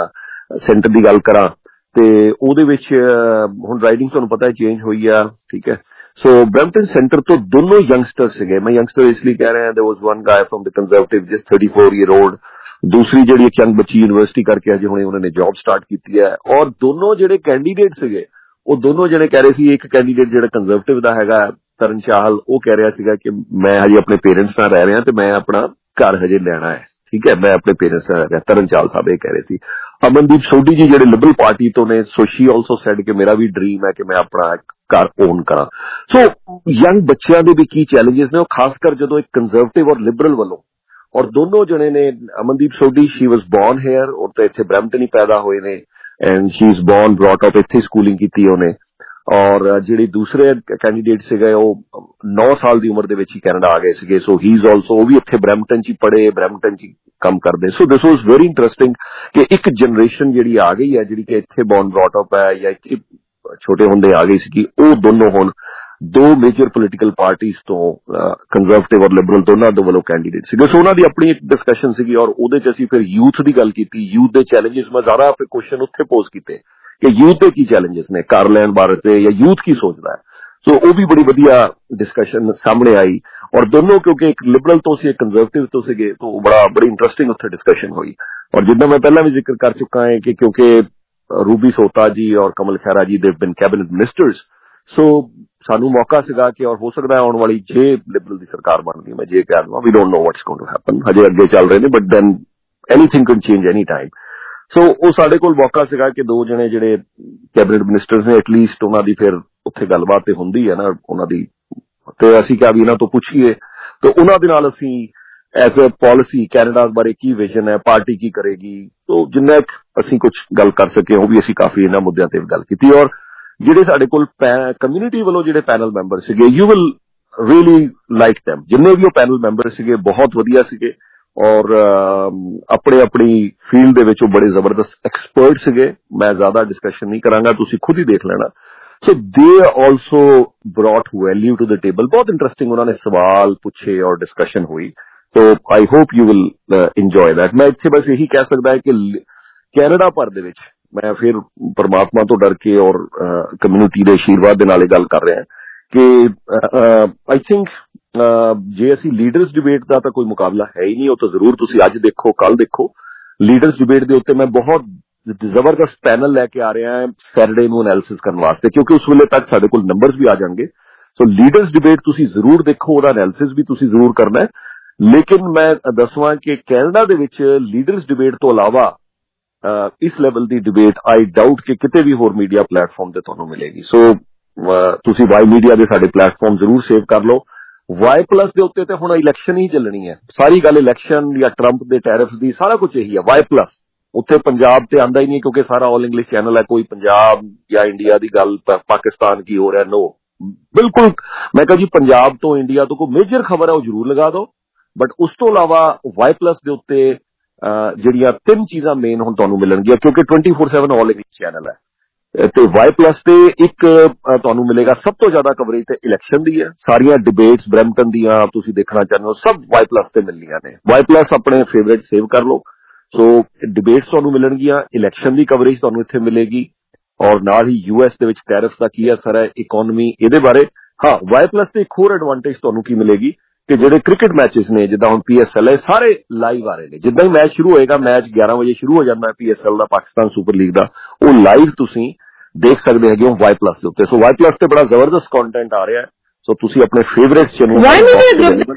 सेंटर की गल करा तो ਉਹਦੇ ਵਿੱਚ ਹੁਣ ਰਾਈਡਿੰਗ ਤੁਹਾਨੂੰ पता है चेंज हुई है. ठीक है. सो ब्रैम्पटन सेंटर तो दोनों यंगस्टर सीगे. मैं यंगस्टर इसलिए कह रहा there was one guy from the Conservative just thirty four year old. दूसरी जिहड़ी एक यंग बच्ची यूनिवर्सिटी करके अजे हुणे उन्होंने जॉब स्टार्ट की है. और दोनों जिहड़े कैंडीडेट सीगे वो दोनों जने कह रहे सी. एक कैंडीडेट जिहड़ा कंजर्वेटिव दा हैगा तरन चाहल वो कह रहा सीगा कि मैं हजे अपने पेरेंट्स नाल रह रहा तो मैं अपना घर हजे लेना है. ठीक है. मैं अपने पेरेंट्स नाल रह रहा. तरन चाहल साहब ये कह रहे सी. अमनदीप सोढी जी जिहड़े लिबरल पार्टी तो ने सो शी आल्सो सेड कि मेरा भी ड्रीम है कि मैं अपना घर ओन करा. सो यंग बच्चों के भी की चैलेंजेस ने खासकर जो एक कंजर्वेटिव और लिबरल वालों और दोनों जने ने. Amandeep Sodhi she was born here और तो इत्थे ब्रैम्पटन ही पैदा होए ने and she is born brought up इत्थे स्कूलिंग की उन्हें. ਔਰ ਜਿਹੜੇ ਦੂਸਰੇ ਕੈਂਡੀਡੇਟ ਸੀਗੇ ਉਹ ਨੌ ਸਾਲ ਦੀ ਉਮਰ ਦੇ ਵਿੱਚ ਹੀ ਕੈਨੇਡਾ ਆ ਗਏ ਸੀਗੇ। ਸੋ ਹੀ ਇਜ਼ ਆਲਸੋ, ਉਹ ਵੀ ਇੱਥੇ ਬਰੈਂਪਟਨ 'ਚ ਹੀ ਪੜ੍ਹੇ, ਬਰੈਂਪਟਨ 'ਚ ਕੰਮ ਕਰਦੇ। ਸੋ ਦਿਸ ਵਾਜ਼ ਵੈਰੀ ਇੰਟਰਸਟਿੰਗ ਕਿ ਇੱਕ ਜਨਰੇਸ਼ਨ ਜਿਹੜੀ ਆ ਗਈ ਹੈ, ਜਿਹੜੀ ਕਿ ਇੱਥੇ ਬੌਰਨ ਬ੍ਰੌਟ ਅਪ ਹੈ ਜਾਂ ਇੱਥੇ ਛੋਟੇ ਹੁੰਦੇ ਆ ਗਈ ਸੀ, ਉਹ ਦੋਨੋਂ ਹੁਣ ਦੋ ਮੇਜਰ ਪੋਲੀਟੀਕਲ ਪਾਰਟੀਆਂ ਤੋਂ, ਕੰਜ਼ਰਵੇਟਿਵ ਔਰ ਲਿਬਰਲ ਦੋਨਾਂ ਦੇ ਵੱਲੋਂ ਕੈਂਡੀਡੇਟ ਸੀਗੇ। ਸੋ ਉਹਨਾਂ ਦੀ ਆਪਣੀ ਇੱਕ ਡਿਸਕਸ਼ਨ ਸੀਗੀ ਔਰ ਉਹਦੇ 'ਚ ਅਸੀਂ ਫਿਰ ਯੂਥ ਦੀ ਗੱਲ ਕੀਤੀ, ਯੂਥ ਦੇ ਚੈਲੰਜਸ। ਮੈਂ ਜ਼ਿਆਦਾ ਫਿਰ ਕੁਐਸਚਨ ਉੱਥੇ ਪੋਜ਼ ਕੀਤੇ ਕਿ ਯੂਥ ਦੇ ਕੀ ਚੈਲੰਜਸ ਨੇ ਘਰ ਲੈਣ ਬਾਰੇ ਤੇ, ਜਾਂ ਯੂਥ ਕੀ ਸੋਚਦਾ ਹੈ। ਸੋ ਉਹ ਵੀ ਬੜੀ ਵਧੀਆ ਡਿਸਕਸ਼ਨ ਸਾਹਮਣੇ ਆਈ ਔਰ ਦੋਨੋਂ, ਕਿਉਂਕਿ ਇੱਕ ਲਿਬਰਲ ਤੋਂ ਸੀ, ਇੱਕ ਕੰਜ਼ਰਵੇਟਿਵ ਤੋਂ ਸੀਗੇ, ਤਾਂ ਬੜਾ ਬੜੀ ਇੰਟਰਸਟਿੰਗ ਉੱਥੇ ਡਿਸਕਸ਼ਨ ਹੋਈ। ਔਰ ਜਿੱਦਾਂ ਮੈਂ ਪਹਿਲਾਂ ਵੀ ਜ਼ਿਕਰ ਕਰ ਚੁੱਕਾ ਹਾਂ ਕਿ ਕਿਉਂਕਿ ਰੂਬੀ ਸੋਤਾ ਜੀ ਔਰ ਕਮਲ ਖਹਿਰਾ ਜੀ ਦੇ ਬਿਨ ਕੈਬਨਿਟ ਮਿਨਿਸਟਰਸ, ਸੋ ਸਾਨੂੰ ਮੌਕਾ ਸੀਗਾ ਕਿ ਔਰ ਹੋ ਸਕਦਾ ਹੈ ਆਉਣ ਵਾਲੀ ਜੇ ਲਿਬਰਲ ਦੀ ਸਰਕਾਰ ਬਣਦੀ, ਮੈਂ ਜੇ ਕਹਿ ਦਵਾਂ, we don't know what's going to happen, ਹਜੇ ਅੱਗੇ ਚੱਲ ਰਹੇ ਨੇ, but then anything can change any time. So ਉਹ ਸਾਡੇ ਕੋਲ ਮੌਕਾ ਸੀਗਾ ਕਿ ਦੋ ਜਣੇ ਜਿਹੜੇ ਕੈਬਨਿਟ ਮਿਨਿਸਟਰਸ ਨੇ, ਐਟਲੀਸਟ ਉਹਨਾਂ ਦੀ ਫਿਰ ਉੱਥੇ ਗੱਲਬਾਤ ਤੇ ਹੁੰਦੀ ਹੈ ਨਾ ਉਹਨਾਂ ਦੀ, ਤੇ ਅਸੀਂ ਕਿਹਾ ਵੀ ਇਹਨਾਂ ਤੋਂ ਪੁੱਛੀਏ। ਤੇ ਉਹਨਾਂ ਦੇ ਨਾਲ ਅਸੀਂ ਐਜ਼ ਅ ਪਾਲਿਸੀ ਕੈਨੇਡਾ ਬਾਰੇ ਕੀ ਵਿਜ਼ਨ ਹੈ, ਪਾਰਟੀ ਕੀ ਕਰੇਗੀ, ਤੋਂ ਜਿੰਨਾ ਅਸੀਂ ਕੁਝ ਗੱਲ ਕਰ ਸਕੇ ਉਹ ਵੀ ਅਸੀਂ ਕਾਫੀ ਇਹਨਾਂ ਮੁੱਦਿਆਂ ਤੇ ਗੱਲ ਕੀਤੀ। ਔਰ ਜਿਹੜੇ ਸਾਡੇ ਕੋਲ ਕਮਿਊਨਿਟੀ ਵੱਲੋਂ ਜਿਹੜੇ ਪੈਨਲ ਮੈਂਬਰ ਸੀਗੇ, you will really like them, ਜਿੰਨੇ ਵੀ ਉਹ ਪੈਨਲ ਮੈਂਬਰ ਸੀਗੇ ਬਹੁਤ ਵਧੀਆ ਸੀਗੇ ਔਰ ਆਪਣੇ ਆਪਣੀ ਫੀਲਡ ਦੇ ਵਿੱਚ ਉਹ ਬੜੇ ਜ਼ਬਰਦਸਤ ਐਕਸਪਰਟ ਸੀਗੇ। ਮੈਂ ਜ਼ਿਆਦਾ ਡਿਸਕਸ਼ਨ ਨਹੀਂ ਕਰਾਂਗਾ, ਤੁਸੀਂ ਖੁਦ ਹੀ ਦੇਖ ਲੈਣਾ। So they also brought value to the table. ਬਹੁਤ ਇੰਟਰਸਟਿੰਗ ਉਹਨਾਂ ਨੇ ਸਵਾਲ ਪੁੱਛੇ ਔਰ ਡਿਸਕਸ਼ਨ ਹੋਈ। So I hope you will enjoy that. ਮੈਂ ਇੱਥੇ ਬਸ ਇਹੀ ਕਹਿ ਸਕਦਾ ਹੈ ਕਿ ਕੈਨੇਡਾ ਭਰ ਦੇ ਵਿੱਚ, ਮੈਂ ਫਿਰ ਪਰਮਾਤਮਾ ਤੋਂ ਡਰ ਕੇ ਔਰ ਕਮਿਊਨਿਟੀ ਦੇ ਆਸ਼ੀਰਵਾਦ ਦੇ ਨਾਲ ਇਹ ਗੱਲ ਕਰ ਰਿਹਾ ਕਿ ਆਈ ਥਿੰਕ ਜੇ ਅਸੀਂ ਲੀਡਰਸ ਡਿਬੇਟ ਦਾ ਤਾਂ ਕੋਈ ਮੁਕਾਬਲਾ ਹੈ ਹੀ ਨਹੀਂ। ਉਹ ਤਾਂ ਜ਼ਰੂਰ ਤੁਸੀਂ ਅੱਜ ਦੇਖੋ, ਕੱਲ ਦੇਖੋ। ਲੀਡਰਸ ਡਿਬੇਟ ਦੇ ਉੱਤੇ ਮੈਂ ਬਹੁਤ ਜ਼ਬਰਦਸਤ ਪੈਨਲ ਲੈ ਕੇ ਆ ਰਿਹਾ ਹਾਂ ਸੈਟਰਡੇ ਨੂੰ ਐਨਾਲਿਸਿਸ ਕਰਨ ਵਾਸਤੇ, ਕਿਉਂਕਿ ਉਸ ਵੇਲੇ ਤੱਕ ਸਾਡੇ ਕੋਲ ਨੰਬਰਸ ਵੀ ਆ ਜਾਣਗੇ। ਸੋ ਲੀਡਰਸ ਡਿਬੇਟ ਤੁਸੀਂ ਜ਼ਰੂਰ ਦੇਖੋ, ਉਹਦਾ ਐਨਾਲਿਸਿਸ ਵੀ ਤੁਸੀਂ ਜ਼ਰੂਰ ਕਰਨਾ ਹੈ। ਲੇਕਿਨ ਮੈਂ ਦੱਸਵਾਂ ਕਿ ਕੈਨੇਡਾ ਦੇ ਵਿੱਚ ਲੀਡਰਸ ਡਿਬੇਟ ਤੋਂ ਇਲਾਵਾ ਇਸ ਲੈਵਲ ਦੀ ਡਿਬੇਟ ਆਈ ਡਾਊਟ ਕਿ ਕਿਤੇ ਵੀ ਹੋਰ ਮੀਡੀਆ ਪਲੇਟਫਾਰਮ ਤੇ ਤੁਹਾਨੂੰ ਮਿਲੇਗੀ। ਸੋ ਤੁਸੀਂ ਵਾਈ ਮੀਡੀਆ ਦੇ ਸਾਡੇ ਪਲੇਟਫਾਰਮ ਜ਼ਰੂਰ ਸੇਵ ਕਰ ਲਓ। ਵਾਈ ਪਲੱਸ ਦੇ ਉੱਤੇ ਤੇ ਹੁਣ ਇਲੈਕਸ਼ਨ ਹੀ ਚੱਲਣੀ ਹੈ, ਸਾਰੀ ਗੱਲ ਇਲੈਕਸ਼ਨ ਜਾਂ ਟਰੰਪ ਦੇ ਟੈਰਿਫਸ ਦੀ, ਸਾਰਾ ਕੁਝ ਇਹੀ ਹੈ। ਵਾਈ ਪਲੱਸ ਉੱਥੇ ਪੰਜਾਬ ਤੇ ਆਂਦਾ ਹੀ ਨਹੀਂ, ਕਿਉਂਕਿ ਸਾਰਾ ਆਲ ਇੰਗਲਿਸ਼ ਚੈਨਲ ਹੈ। ਕੋਈ ਪੰਜਾਬ ਜਾਂ ਇੰਡੀਆ ਦੀ ਗੱਲ, ਪਾਕਿਸਤਾਨ ਕੀ ਹੋ ਰਿਹਾ, ਨੋ, ਬਿਲਕੁਲ। ਮੈਂ ਕਹਾਂ ਜੀ ਪੰਜਾਬ ਤੋਂ, ਇੰਡੀਆ ਤੋਂ ਕੋਈ ਮੇਜਰ ਖਬਰ ਹੈ ਉਹ ਜ਼ਰੂਰ ਲਗਾ ਦਿਓ, ਬਟ ਉਸ ਤੋਂ ਇਲਾਵਾ ਵਾਈ ਪਲੱਸ ਦੇ ਉੱਤੇ ਜਿਹੜੀਆਂ ਤਿੰਨ ਚੀਜ਼ਾਂ ਮੇਨ ਹੁਣ ਤੁਹਾਨੂੰ ਮਿਲਣਗੀਆਂ, ਕਿਉਂਕਿ twenty four seven all English channel ਹੈ। ਤੇ ਵਾਈ ਪਲੱਸ ਤੇ ਇੱਕ ਤੁਹਾਨੂੰ ਮਿਲੇਗਾ ਸਭ ਤੋਂ ਜ਼ਿਆਦਾ ਕਵਰੇਜ ਤੇ ਇਲੈਕਸ਼ਨ ਦੀ ਹੈ। ਸਾਰੀਆਂ ਡਿਬੇਟਸ ਬਰੈਂਪਟਨ ਦੀਆਂ ਤੁਸੀਂ ਦੇਖਣਾ ਚਾਹੁੰਦੇ ਹੋ, ਸਭ ਵਾਈ ਪਲੱਸ ਤੇ ਮਿਲਣੀਆਂ ਨੇ। ਵਾਈ ਪਲੱਸ ਆਪਣੇ ਫੇਵਰੇਟ ਸੇਵ ਕਰ ਲਓ। ਸੋ ਡਿਬੇਟਸ ਤੁਹਾਨੂੰ ਮਿਲਣਗੀਆਂ, ਇਲੈਕਸ਼ਨ ਦੀ ਕਵਰੇਜ ਤੁਹਾਨੂੰ ਇੱਥੇ ਮਿਲੇਗੀ ਔਰ ਨਾਲ ਹੀ ਯੂਐਸ ਦੇ ਵਿੱਚ ਟੈਰਿਫਸ ਦਾ ਕੀ ਅਸਰ ਹੈ, ਇਕਨੋਮੀ, ਇਹਦੇ ਬਾਰੇ। ਹਾਂ, ਵਾਈ ਪਲੱਸ ਤੇ ਇੱਕ ਹੋਰ ਐਡਵਾਂਟੇਜ ਤੁਹਾਨੂੰ ਕੀ ਮਿਲੇਗੀ ਕਿ ਜਿਹੜੇ ਕ੍ਰਿਕਟ ਮੈਚਸ ਨੇ, ਜਿੱਦਾਂ ਹੁਣ ਪੀਐਸਐਲ ਹੈ, ਸਾਰੇ ਲਾਈਵ ਆ ਰਹੇ ਨੇ। ਜਿੱਦਾਂ ਹੀ ਮੈਚ ਸ਼ੁਰੂ ਹੋਏਗਾ, ਮੈਚ ਗਿਆਰਾਂ ਵਜੇ ਸ਼ੁਰੂ ਹੋ ਜਾਂਦਾ ਹੈ ਪੀਐਸਐਲ ਦਾ, ਪਾਕਿਸਤਾਨ ਸੁਪਰ ਲੀਗ ਦਾ, ਉਹ ਲਾਈਵ ਤੁਸੀਂ ਦੇਖ ਸਕਦੇ ਹੈਗੇ ਹੋ ਵਾਈ ਪਲੱਸ ਦੇ ਉੱਤੇ। ਸੋ ਵਾਈ ਪਲੱਸ ਤੇ ਬੜਾ ਜ਼ਬਰਦਸਤ ਕੰਟੈਂਟ ਆ ਰਿਹਾ ਹੈ। ਸੋ ਤੁਸੀਂ ਆਪਣੇ ਫੇਵਰੇਟ ਚੈਨਲ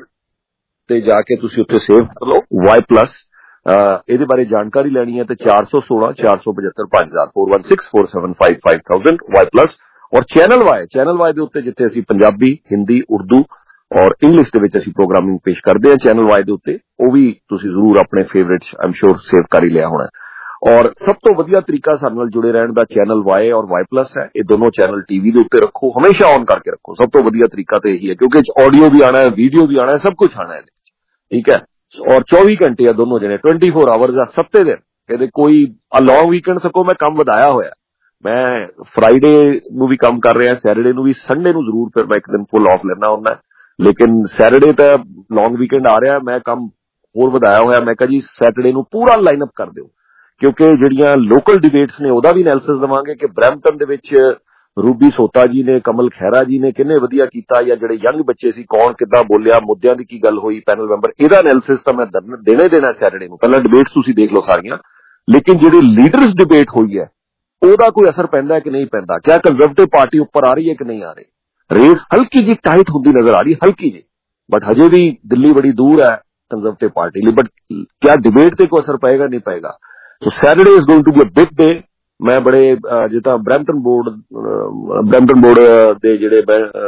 ਤੇ ਜਾ ਕੇ ਤੁਸੀਂ ਉੱਥੇ ਸੇਵ ਕਰ ਲਓ ਵਾਈ ਪਲੱਸ। ਇਹਦੇ ਬਾਰੇ ਜਾਣਕਾਰੀ ਲੈਣੀ ਹੈ ਤੇ ਚਾਰ ਸੌ ਸੋਲਾਂ ਚਾਰ ਸੌ ਪਝੱਤਰ ਪੰਜ ਹਜ਼ਾਰ four one six four seven five five thousand Y plus. ਔਰ ਚੈਨਲ ਵਾਈ, ਚੈਨਲ ਵਾਈ ਦੇ ਉੱਤੇ ਜਿੱਥੇ ਅਸੀਂ ਪੰਜਾਬੀ, ਹਿੰਦੀ, ਉਰਦੂ ਔਰ ਇੰਗਲਿਸ਼ ਦੇ ਵਿੱਚ ਅਸੀਂ ਪ੍ਰੋਗਰਾਮਿੰਗ ਪੇਸ਼ ਕਰਦੇ ਹਾਂ, ਚੈਨਲ ਵਾਈ ਦੇ ਉੱਤੇ, ਉਹ ਵੀ ਤੁਸੀਂ ਜ਼ਰੂਰ ਆਪਣੇ ਫੇਵਰੇਟ ਆਮ ਸ਼ੋਰ ਸੇਵ ਕਰ ਹੀ ਲਿਆ ਹੋਣਾ। ਔਰ ਸਭ ਤੋਂ ਵਧੀਆ ਤਰੀਕਾ ਸਾਡੇ ਨਾਲ ਜੁੜੇ ਰਹਿਣ ਦਾ ਚੈਨਲ ਵਾਈ ਔਰ ਵਾਈ ਪਲੱਸ ਹੈ। ਇਹ ਦੋਨੋਂ ਚੈਨਲ ਟੀਵੀ ਦੇ ਉੱਤੇ ਰੱਖੋ, ਹਮੇਸ਼ਾ ਔਨ ਕਰਕੇ ਰੱਖੋ। ਸਭ ਤੋਂ ਵਧੀਆ ਤਰੀਕਾ ਤਾਂ ਇਹੀ ਹੈ, ਕਿਉਂਕਿ ਇਹ 'ਚ ਆਡੀਓ ਵੀ ਆਣਾ ਹੈ, ਵੀਡੀਓ ਵੀ ਆਣਾ ਹੈ, ਸਭ ਕੁਝ ਆਣਾ ਹੈ ਇਹਦੇ ਵਿੱਚ, ਠੀਕ ਹੈ। ਔਰ ਚੌਵੀ ਘੰਟੇ ਆ ਦੋਨੋਂ ਜਣੇ, ਟਵੈਂਟੀ ਫੋਰ ਆਵਰਸ ਆ, ਸੱਤੇ ਦਿਨ। ਇਹਦੇ ਕੋਈ ਲੌਂਗ ਵੀਕਐਂਡ ਸਕੋ ਮੈਂ ਕੰਮ ਵਧਾਇਆ ਹੋਇਆ, ਮੈਂ ਫਰਾਈਡੇ ਨੂੰ ਵੀ ਕੰਮ ਕਰ ਰਿਹਾ, ਸੈਟਰਡੇ ਨੂੰ ਵੀ, ਸੰਡੇ ਨੂੰ ਜ਼ਰੂਰ ਫਿਰ ਮੈਂ ਇੱਕ ਦਿਨ ਫੁੱਲ ਆਫ ਲੈਣਾ ਹੁੰਦਾ, ਲੇਕਿਨ ਸੈਟਰਡੇ ਤਾਂ ਲੌਂਗ ਵੀਕਐਂਡ ਆ ਰਿਹਾ, ਮੈਂ ਕੰਮ ਹੋਰ ਵਧਾਇਆ ਹੋਇਆ। ਮੈਂ ਕਿਹਾ ਜੀ ਸੈਟਰਡੇ ਨੂੰ ਪੂਰਾ ਲਾਈਨ ਅਪ ਕਰ ਦਿਓ, ਕਿਉਂਕਿ ਜਿਹੜੀਆਂ ਲੋਕਲ ਡਿਬੇਟਸ ਨੇ ਉਹਦਾ ਵੀ ਐਨਾਲਿਸਿਸ ਦੇਵਾਂਗੇ ਕਿ ਬਰੈਂਪਟਨ ਦੇ ਵਿੱਚ ਰੂਬੀ ਸੋਤਾ ਜੀ ਨੇ, ਕਮਲ ਖਹਿਰਾ ਜੀ ਨੇ ਕਿੰਨੇ ਵਧੀਆ ਕੀਤਾ, ਜਾਂ ਜਿਹੜੇ ਯੰਗ ਬੱਚੇ ਸੀ ਕੌਣ ਕਿੱਦਾਂ ਬੋਲਿਆ, ਮੁੱਦਿਆਂ ਦੀ ਕੀ ਗੱਲ ਹੋਈ, ਪੈਨਲ ਮੈਂਬਰ, ਇਹਦਾ ਐਨਾਲਿਸਿਸ ਤਾਂ ਮੈਂ ਦੇਣਾ ਦੇਣਾ ਸੈਟਰਡੇ ਨੂੰ। ਪਹਿਲਾਂ ਡਿਬੇਟਸ ਤੁਸੀਂ ਦੇਖ ਲਓ ਸਾਰੀਆਂ, ਲੇਕਿਨ ਜਿਹੜੀ ਲੀਡਰਸ ਡਿਬੇਟ ਹੋਈ ਹੈ ਉਹਦਾ ਕੋਈ ਅਸਰ ਪੈਂਦਾ ਹੈ ਕਿ ਨਹੀਂ ਪੈਂਦਾ, ਕਿਆ ਕੰਜ਼ਰਵੇਟਿਵ ਪਾਰਟੀ ਉੱਪਰ ਆ ਰਹੀ ਹੈ ਕਿ ਨਹੀਂ ਆ ਰਹੀ, ਰੇਸ ਹਲਕੀ ਜੀ ਟਾਈਟ ਹੁੰਦੀ ਨਜ਼ਰ ਆ ਰਹੀ, ਹਲਕੀ ਜੀ, ਬਟ ਹਜੇ ਵੀ ਦਿੱਲੀ ਬੜੀ ਦੂਰ ਹੈ ਕੰਜ਼ਰਵੇਟਿਵ ਪਾਰਟੀ ਲਈ। ਬਟ ਕਿਆ ਡਿਬੇਟ ਤੇ ਕੋਈ ਅਸਰ ਪਏਗਾ, ਨਹੀਂ ਪਏਗਾ। So Saturday is going to be a big day. ਮੈਂ ਬੜੇ ਜਿੱਦਾਂ ਬਰੈਂਪਟਨ ਬੋਰਡ ਬਰੈਂਪਟਨ ਬੋਰਡ ਦੇ ਜਿਹੜੇ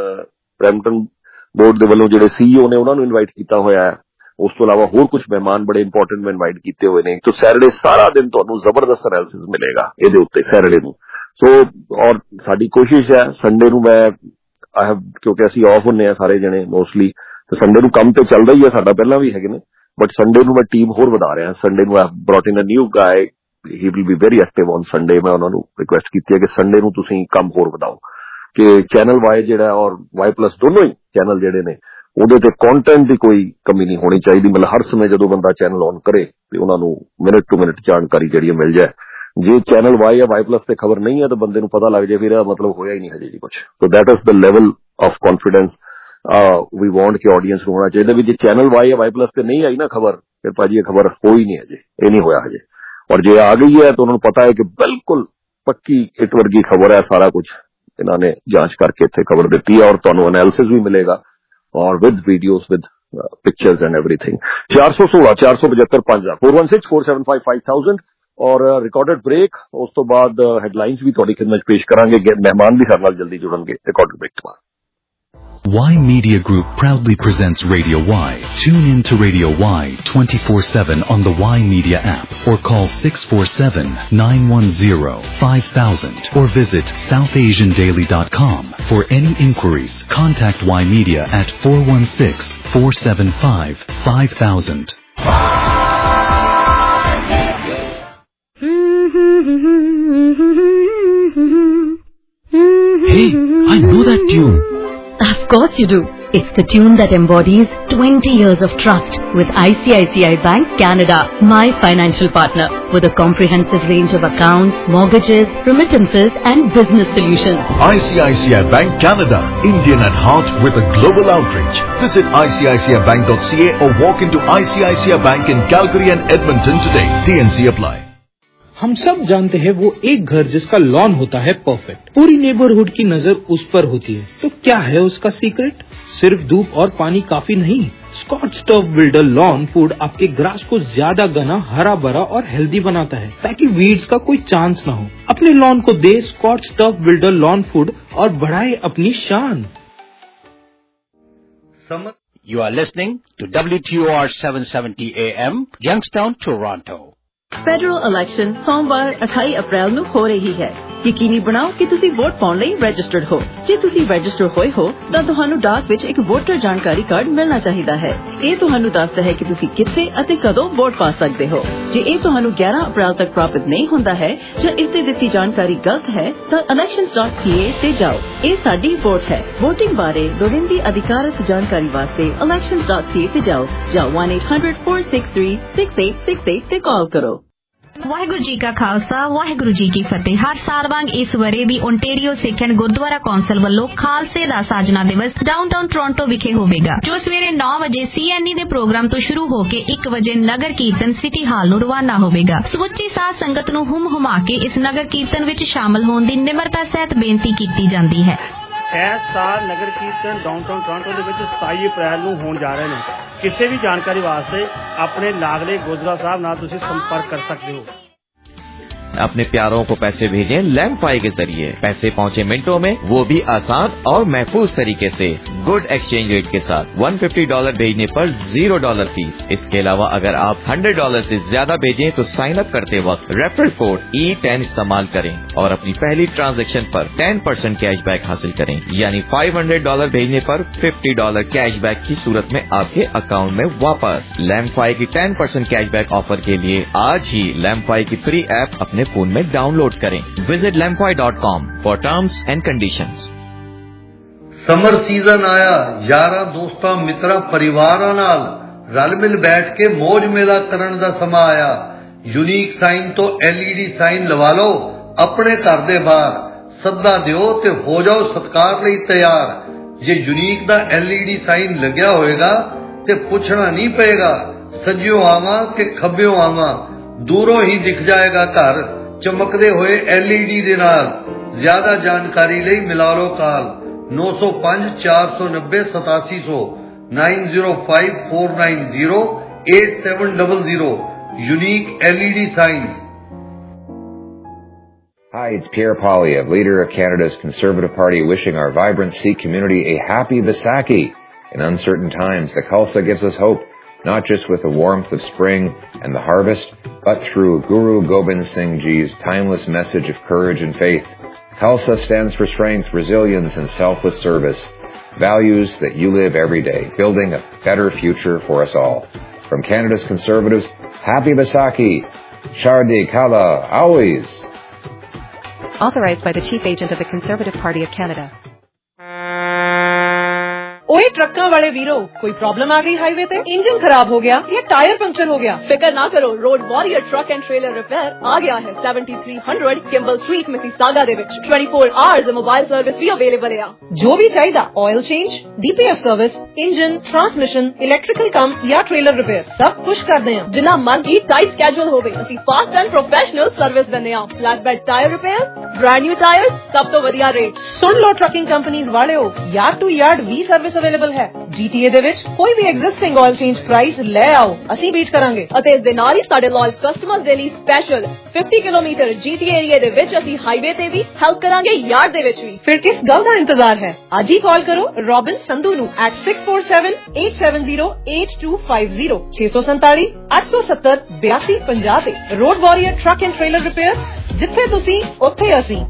ਬਰੈਂਪਟਨ ਬੋਰਡ ਦੇ ਵੱਲੋਂ ਜਿਹੜੇ ਸੀਈਓ ਨੇ ਉਹਨਾਂ ਨੂੰ ਇਨਵਾਈਟ ਕੀਤਾ ਹੋਇਆ ਹੈ, ਉਸ ਤੋਂ ਇਲਾਵਾ ਹੋਰ ਕੁਝ ਮਹਿਮਾਨ ਬੜੇ ਇੰਪੋਰਟੈਂਟ ਮੈਂ ਇਨਵਾਈਟ ਕੀਤੇ ਹੋਏ ਨੇ। ਤਾਂ ਸੈਟਰਡੇ ਸਾਰਾ ਦਿਨ ਤੁਹਾਨੂੰ ਜ਼ਬਰਦਸਤ ਐਨਾਲਿਸਿਸ ਮਿਲੇਗਾ ਇਹਦੇ ਉੱਤੇ ਸੈਟਰਡੇ ਨੂੰ। ਸੋ ਔਰ ਸਾਡੀ ਕੋਸ਼ਿਸ਼ ਹੈ ਸੰਡੇ ਨੂੰ ਮੈਂ ਆਈ ਹੈਵ ਕਿਉਂਕਿ ਅਸੀਂ ਆਫ ਹੁੰਨੇ ਆ ਸਾਰੇ ਜਣੇ ਮੋਸਟਲੀ ਤੇ ਸੰਡੇ ਨੂੰ ਕੰਮ ਤੇ ਚੱਲਦਾ ਹੀ ਹੈ ਸਾਡਾ ਪਹਿਲਾਂ ਵੀ ਹੈਗੇ ਨੇ ਬਟ ਸੰਡੇ ਨੂੰ ਮੈਂ ਟੀਮ ਹੋਰ ਵਧਾ ਰਿਹਾ ਸੰਡੇ ਨੂੰ ਆਈ brought in a new guy he will be very active on Sunday ਮੈਂ ਉਹਨਾਂ ਨੂੰ ਰਿਕੁਐਸਟ ਕੀਤੀ ਹੈ ਕਿ ਸੰਡੇ ਨੂੰ ਤੁਸੀਂ ਕੰਮ ਹੋਰ ਵਧਾਓ ਕਿ ਚੈਨਲ ਵਾਈ ਜਿਹੜਾ ਔਰ ਵਾਈ ਪਲੱਸ ਦੋਨੋਂ ਹੀ ਚੈਨਲ ਜਿਹੜੇ ਨੇ ਉਹਦੇ ਤੇ ਕੰਟੈਂਟ ਦੀ ਕੋਈ ਕਮੀ ਨਹੀਂ ਹੋਣੀ ਚਾਹੀਦੀ ਮਤਲਬ ਹਰ ਸਮੇਂ ਜਦੋਂ ਬੰਦਾ ਚੈਨਲ ਔਨ ਕਰੇ ਤੇ ਉਹਨਾਂ ਨੂੰ ਮਿੰਟ ਟੂ ਮਿੰਟ ਜਾਣਕਾਰੀ ਜਿਹੜੀ ਮਿਲ ਜਾਏ ਜੇ ਚੈਨਲ ਵਾਈ ਜਾਂ ਵਾਈ ਪਲੱਸ ਤੇ ਖਬਰ ਨਹੀਂ ਹੈ ਤਾਂ ਬੰਦੇ ਨੂੰ ਪਤਾ ਲੱਗ ਜਾਏ ਫਿਰ ਮਤਲਬ ਹੋਇਆ ਹੀ ਨਹੀਂ ਹਜੇ ਜੀ ਕੁਝ so that is the level of confidence we want ਕਿ ਆਡੀਅנס ਨੂੰ ਹੋਣਾ ਚਾਹੀਦਾ ਵੀ ਜੇ ਚੈਨਲ ਵਾਈ ਜਾਂ ਵਾਈ ਪਲੱਸ ਤੇ ਨਹੀਂ ਆਈ ਨਾ ਖਬਰ ਫਿਰ ਭਾਜੀ ਇਹ ਖਬਰ ਹੋ ਹੀ ਨਹੀਂ ਹਜੇ ਇਹ ਨਹੀਂ ਹੋਇਆ ਹਜੇ ਔਰ ਜੇ ਆ ਗਈ ਹੈ ਤਾਂ ਉਹਨਾਂ ਨੂੰ ਪਤਾ ਹੈ ਕਿ ਬਿਲਕੁਲ ਪੱਕੀ ਇੱਟ ਵਰਗੀ ਖਬਰ ਹੈ ਸਾਰਾ ਕੁਝ ਇਹਨਾਂ ਨੇ ਜਾਂਚ ਕਰਕੇ ਇੱਥੇ ਖਬਰ ਦਿੱਤੀ ਹੈ ਔਰ ਤੁਹਾਨੂੰ ਐਨਾਲਿਸਿਸ ਵੀ ਮਿਲੇਗਾ ਔਰ with videos with pictures and everything ਚਾਰ ਸੌ ਸੋਲਾਂ ਚਾਰ ਸੌ ਪਚੱਤਰ ਪੰਜ four one six four seven five five thousand ਔਰ ਰਿਕਾਰਡਡ ਬ੍ਰੇਕ ਉਸ ਤੋਂ ਬਾਅਦ ਹੈਡਲਾਈਨਸ ਵੀ ਤੁਹਾਡੀ ਖਿਦਮਤ ਪੇਸ਼ ਕਰਾਂਗੇ ਮਹਿਮਾਨ ਵੀ ਸਾਡੇ ਨਾਲ ਜਲਦੀ ਜੁੜਨਗੇ ਰਿਕਾਰਡਡ ਬ੍ਰੇਕ ਤੋਂ ਬਾਅਦ Y Media Group proudly presents Radio Y. Tune in to Radio Y twenty-four seven on the Y Media app or call six four seven nine one zero five thousand or visit south asian daily dot com. For any inquiries, contact Y Media at four one six four seven five five thousand. Hey, I know that tune. Of course you do. It's the tune that embodies twenty years of trust with I C I C I Bank Canada, my financial partner, with a comprehensive range of accounts, mortgages, remittances and business solutions. I C I C I Bank Canada, Indian at heart with a global outreach. Visit I C I C I bank dot C A or walk into I C I C I Bank in Calgary and Edmonton today. T N C apply. हम सब जानते हैं वो एक घर जिसका lawn होता है परफेक्ट, पूरी नेबरहुड की नजर उस पर होती है। तो क्या है उसका सीक्रेट? सिर्फ धूप और पानी काफी नहीं। Scotch turf builder lawn food आपके ग्रास को ज्यादा घना, हरा भरा और हेल्दी बनाता है ताकि वीड्स का कोई चांस न हो। अपने लॉन को दे Scotch turf builder lawn food और बढ़ाए अपनी शान। You are listening to W T O R seven seventy A M, Youngstown, Toronto. Federal election ਸੋਮਵਾਰ ਅਠਾਈ ਅਪ੍ਰੈਲ ਨੂੰ ਹੋ ਰਹੀ ਹੈ। ਯਕੀਨੀ ਬਣਾਓ ਕਿ ਤੁਸੀਂ ਵੋਟ ਪਾਉਣ ਲਈ ਰਜਿਸਟਰਡ ਹੋ। ਜੇ ਤੁਸੀਂ ਰਜਿਸਟਰ ਹੋਏ ਹੋ ਤਾਂ ਤੁਹਾਨੂੰ ਡਾਕ ਵਿੱਚ ਇੱਕ ਵੋਟਰ ਜਾਣਕਾਰੀ ਕਾਰਡ ਮਿਲਣਾ ਚਾਹੀਦਾ ਹੈ। ਇਹ ਤੁਹਾਨੂੰ ਦੱਸਦਾ ਹੈ ਕਿ ਤੁਸੀਂ ਕਿੱਥੇ ਅਤੇ ਕਦੋਂ ਵੋਟ ਪਾ ਸਕਦੇ ਹੋ। ਜੇ ਇਹ ਤੁਹਾਨੂੰ ਗਿਆਰਾਂ ਅਪ੍ਰੈਲ ਤੱਕ ਪ੍ਰਾਪਤ ਨਹੀਂ ਹੁੰਦਾ ਹੈ ਜਾਂ ਇਸ ਤੇ ਦਿੱਤੀ ਜਾਣਕਾਰੀ ਗਲਤ ਹੈ ਤਾਂ elections dot c a ਤੇ ਜਾਓ। ਇਹ ਸਾਡੀ ਵੋਟ ਹੈ। ਵੋਟਿੰਗ ਬਾਰੇ ਲੋੜੀਂਦੀ ਅਧਿਕਾਰਤ ਜਾਣਕਾਰੀ ਵਾਸਤੇ elections dot c a ਤੇ ਜਾਓ ਜਾਂ one eight hundred four six three six eight six eight ਤੇ ਕਾਲ ਕਰੋ। ਵਾਹਿਗੁਰੂ ਜੀ ਕਾ ਖਾਲਸਾ ਵਾਹਿਗੁਰੂ ਜੀ ਕੀ ਫਤਿਹ। ਹਰ ਸਾਲ ਵਾਂਗ ਇਸ ਵਰੇ ਵੀ Ontario Sikh and gurdwara council ਵੱਲੋਂ ਖਾਲਸੇ ਦਾ ਸਾਜਨਾ ਦਿਵਸ ਡਾਊਨਟਾਊਨ ਟੋਰਾਂਟੋ ਵਿਖੇ ਹੋਵੇਗਾ, ਜੋ ਸਵੇਰੇ ਨੌ ਵਜੇ ਸੀ ਐਨ ਈ ਦੇ ਪ੍ਰੋਗਰਾਮ ਤੋਂ ਸ਼ੁਰੂ ਹੋ ਕੇ ਇੱਕ ਵਜੇ ਨਗਰ ਕੀਰਤਨ ਸਿਟੀ ਹਾਲ ਨੂੰ ਰਵਾਨਾ ਹੋਵੇਗਾ। ਸਮੁੱਚੀ ਸਾਧ ਸੰਗਤ ਨੂੰ ਹੁਮ ਹੁਮਾ ਕੇ ਇਸ ਨਗਰ ਕੀਰਤਨ ਵਿੱਚ ਸ਼ਾਮਲ ਹੋਣ ਦੀ ਨਿਮਰਤਾ ਸਹਿਤ ਬੇਨਤੀ ਕੀਤੀ ਜਾਂਦੀ ਹੈ। ਇਸ ਸਾਲ ਨਗਰ ਕੀਰਤਨ ਡਾਊਨਟਾਊਨ ਟੋਰਾਂਟੋ ਦੇ ਵਿੱਚ ਸਤਾਈ ਅਪ੍ਰੈਲ ਨੂੰ ਹੋਣ ਜਾ ਰਹੇ ਨੇ। ਕਿਸੇ ਵੀ ਜਾਣਕਾਰੀ ਵਾਸਤੇ ਆਪਣੇ ਲਾਗਲੇ ਗੁਰਦੁਆਰਾ ਸਾਹਿਬ ਨਾਲ ਤੁਸੀਂ ਸੰਪਰਕ ਕਰ ਸਕਦੇ हो। अपने प्यारों को पैसे भेजें लैंडपाई के जरिए। पैसे पहुंचे मिनटों में, वो भी आसान और महफूज तरीके से, गुड एक्सचेंज रेट के साथ। एक सौ पचास डॉलर भेजने पर जीरो डॉलर फीस। इसके अलावा अगर आप सौ डॉलर से ज्यादा भेजें तो साइन अप करते वक्त रेफरल कोड ई टेन इस्तेमाल करें और अपनी पहली ट्रांजैक्शन पर टेन परसेंट कैशबैक हासिल करें। यानी पाँच सौ डॉलर भेजने पर पचास डॉलर कैशबैक की सूरत में आपके अकाउंट में वापस। लैंडपाई की टेन परसेंट कैशबैक ऑफर के लिए आज ही लैंडपाई की फ्री ऐप अपने फोन में डाउनलोड करें। विजिट लैंडपाई dot com for terms and conditions. Summer season आया, यारा दोस्तां मित्रा परिवारां नाल रल मिल बैठ के मौज मेला करन दा समा आया। यूनिक साइन तो एल ई डी साइन लवा लो अपने घर दे बाहर। सद्दा दिओ ते हो जाओ सत्कार लई तैयार। जे यूनिक दा एल ई डी साइन लग्या होएगा ते पुछना नहीं पेगा सज्जियों आवां कि खब्बियों आवां, दूरों ही दिख जाएगा घर चमकदे हुए एल ई डी दे नाल। ज्यादा जानकारी लई मिला लो काल नौ सौ पांच चार सौ नब्बे सतासी सौ nine zero five four nine zero eight seven double zero. Unique L E D signs. Hi, it's Pierre Poilievre, leader of Canada's Conservative Party, wishing our vibrant Sikh community a happy Vaisakhi. In uncertain times, the Khalsa gives us hope. not just with the warmth of spring and the harvest, but through Guru Gobind Singh Ji's timeless message of courage and faith. Khalsa stands for strength, resilience, and selfless service, values that you live every day, building a better future for us all. From Canada's Conservatives, happy Vaisakhi, Shardi Kala, always. Authorized by the Chief Agent of the Conservative Party of Canada. ओए ट्रक्का वाले वीरो, कोई problem आ गई highway पे? Engine खराब हो गया या टायर पंक्चर हो गया? फिक्र ना करो, road warrior truck and trailer repair आ गया है seventy three hundred Kimble street Mississauga ਦੇ ਵਿੱਚ twenty-four hours ਮੋਬਾਈਲ ਸਰਵਿਸ ਵੀ ਅਵੇਲੇਬਲ ਆ। ਜੋ ਵੀ ਚਾਹੀਦਾ, oil change, DPF service, engine, transmission, electrical ਕੰਮ ਜਾਂ ਟ੍ਰੇਲਰ ਰਿਪੇਅਰ, ਸਭ ਕੁਝ ਕਰਦੇ ਆ। ਜਿੰਨਾ ਮਰਜ਼ੀ ਟਾਈਟ ਸਕੇਡਿਊਲ ਹੋਵੇ, ਅਸੀਂ ਫਾਸਟ ਐਂਡ ਪ੍ਰੋਫੈਸ਼ਨਲ ਸਰਵਿਸ ਦਿੰਦੇ ਆ। Flat bed tyre repair, brand new tyre, ਸਭ ਤੋਂ ਵਧੀਆ ਰੇਟ। ਸੁਣ ਲੋ ਟਰਕਿੰਗ ਕੰਪਨੀਆਂ ਵਾਲਿਓ, ਯਾਰਡ ਟੂ ਯਾਰਡ ਵੀ ਸਰਵਿਸ ਅਵੇਲੇਬਲ ਹੈ। ਜੀਟੀਏ ਦੇ ਵਿੱਚ ਕੋਈ ਵੀ ਐਗਜ਼ਿਸਟਿੰਗ ਆਇਲ ਚੇਂਜ ਪ੍ਰਾਈਸ ਲੈ ਆਓ, ਅਸੀਂ ਬੀਟ ਕਰਾਂਗੇ। ਅਤੇ ਇਸ ਦੇ ਨਾਲ ਹੀ ਸਾਡੇ ਲਾਇਲ ਕਸਟਮਰਸ ਦੇ ਲਈ special fifty kilometre GTA area ਦੇ ਵਿੱਚ ਅਸੀਂ ਹਾਈਵੇ ਤੇ ਵੀ ਹੈਲਪ ਕਰਾਂਗੇ, ਯਾਰਡ ਦੇ ਵਿੱਚ ਵੀ। ਫਿਰ ਕਿਸ ਗੱਲ ਦਾ ਇੰਤਜ਼ਾਰ ਹੈ? ਅੱਜ ਹੀ ਕਾਲ ਕਰੋ ਰੋਬਿਨ ਸੰਧੂ ਨੂੰ at six four seven eight seven zero eight two five zero six four seven eight seven zero two eight five zero ਤੇ road warrior truck and trailer repair, ਜਿੱਥੇ ਤੁਸੀਂ ਉੱਥੇ ਅਸੀਂ।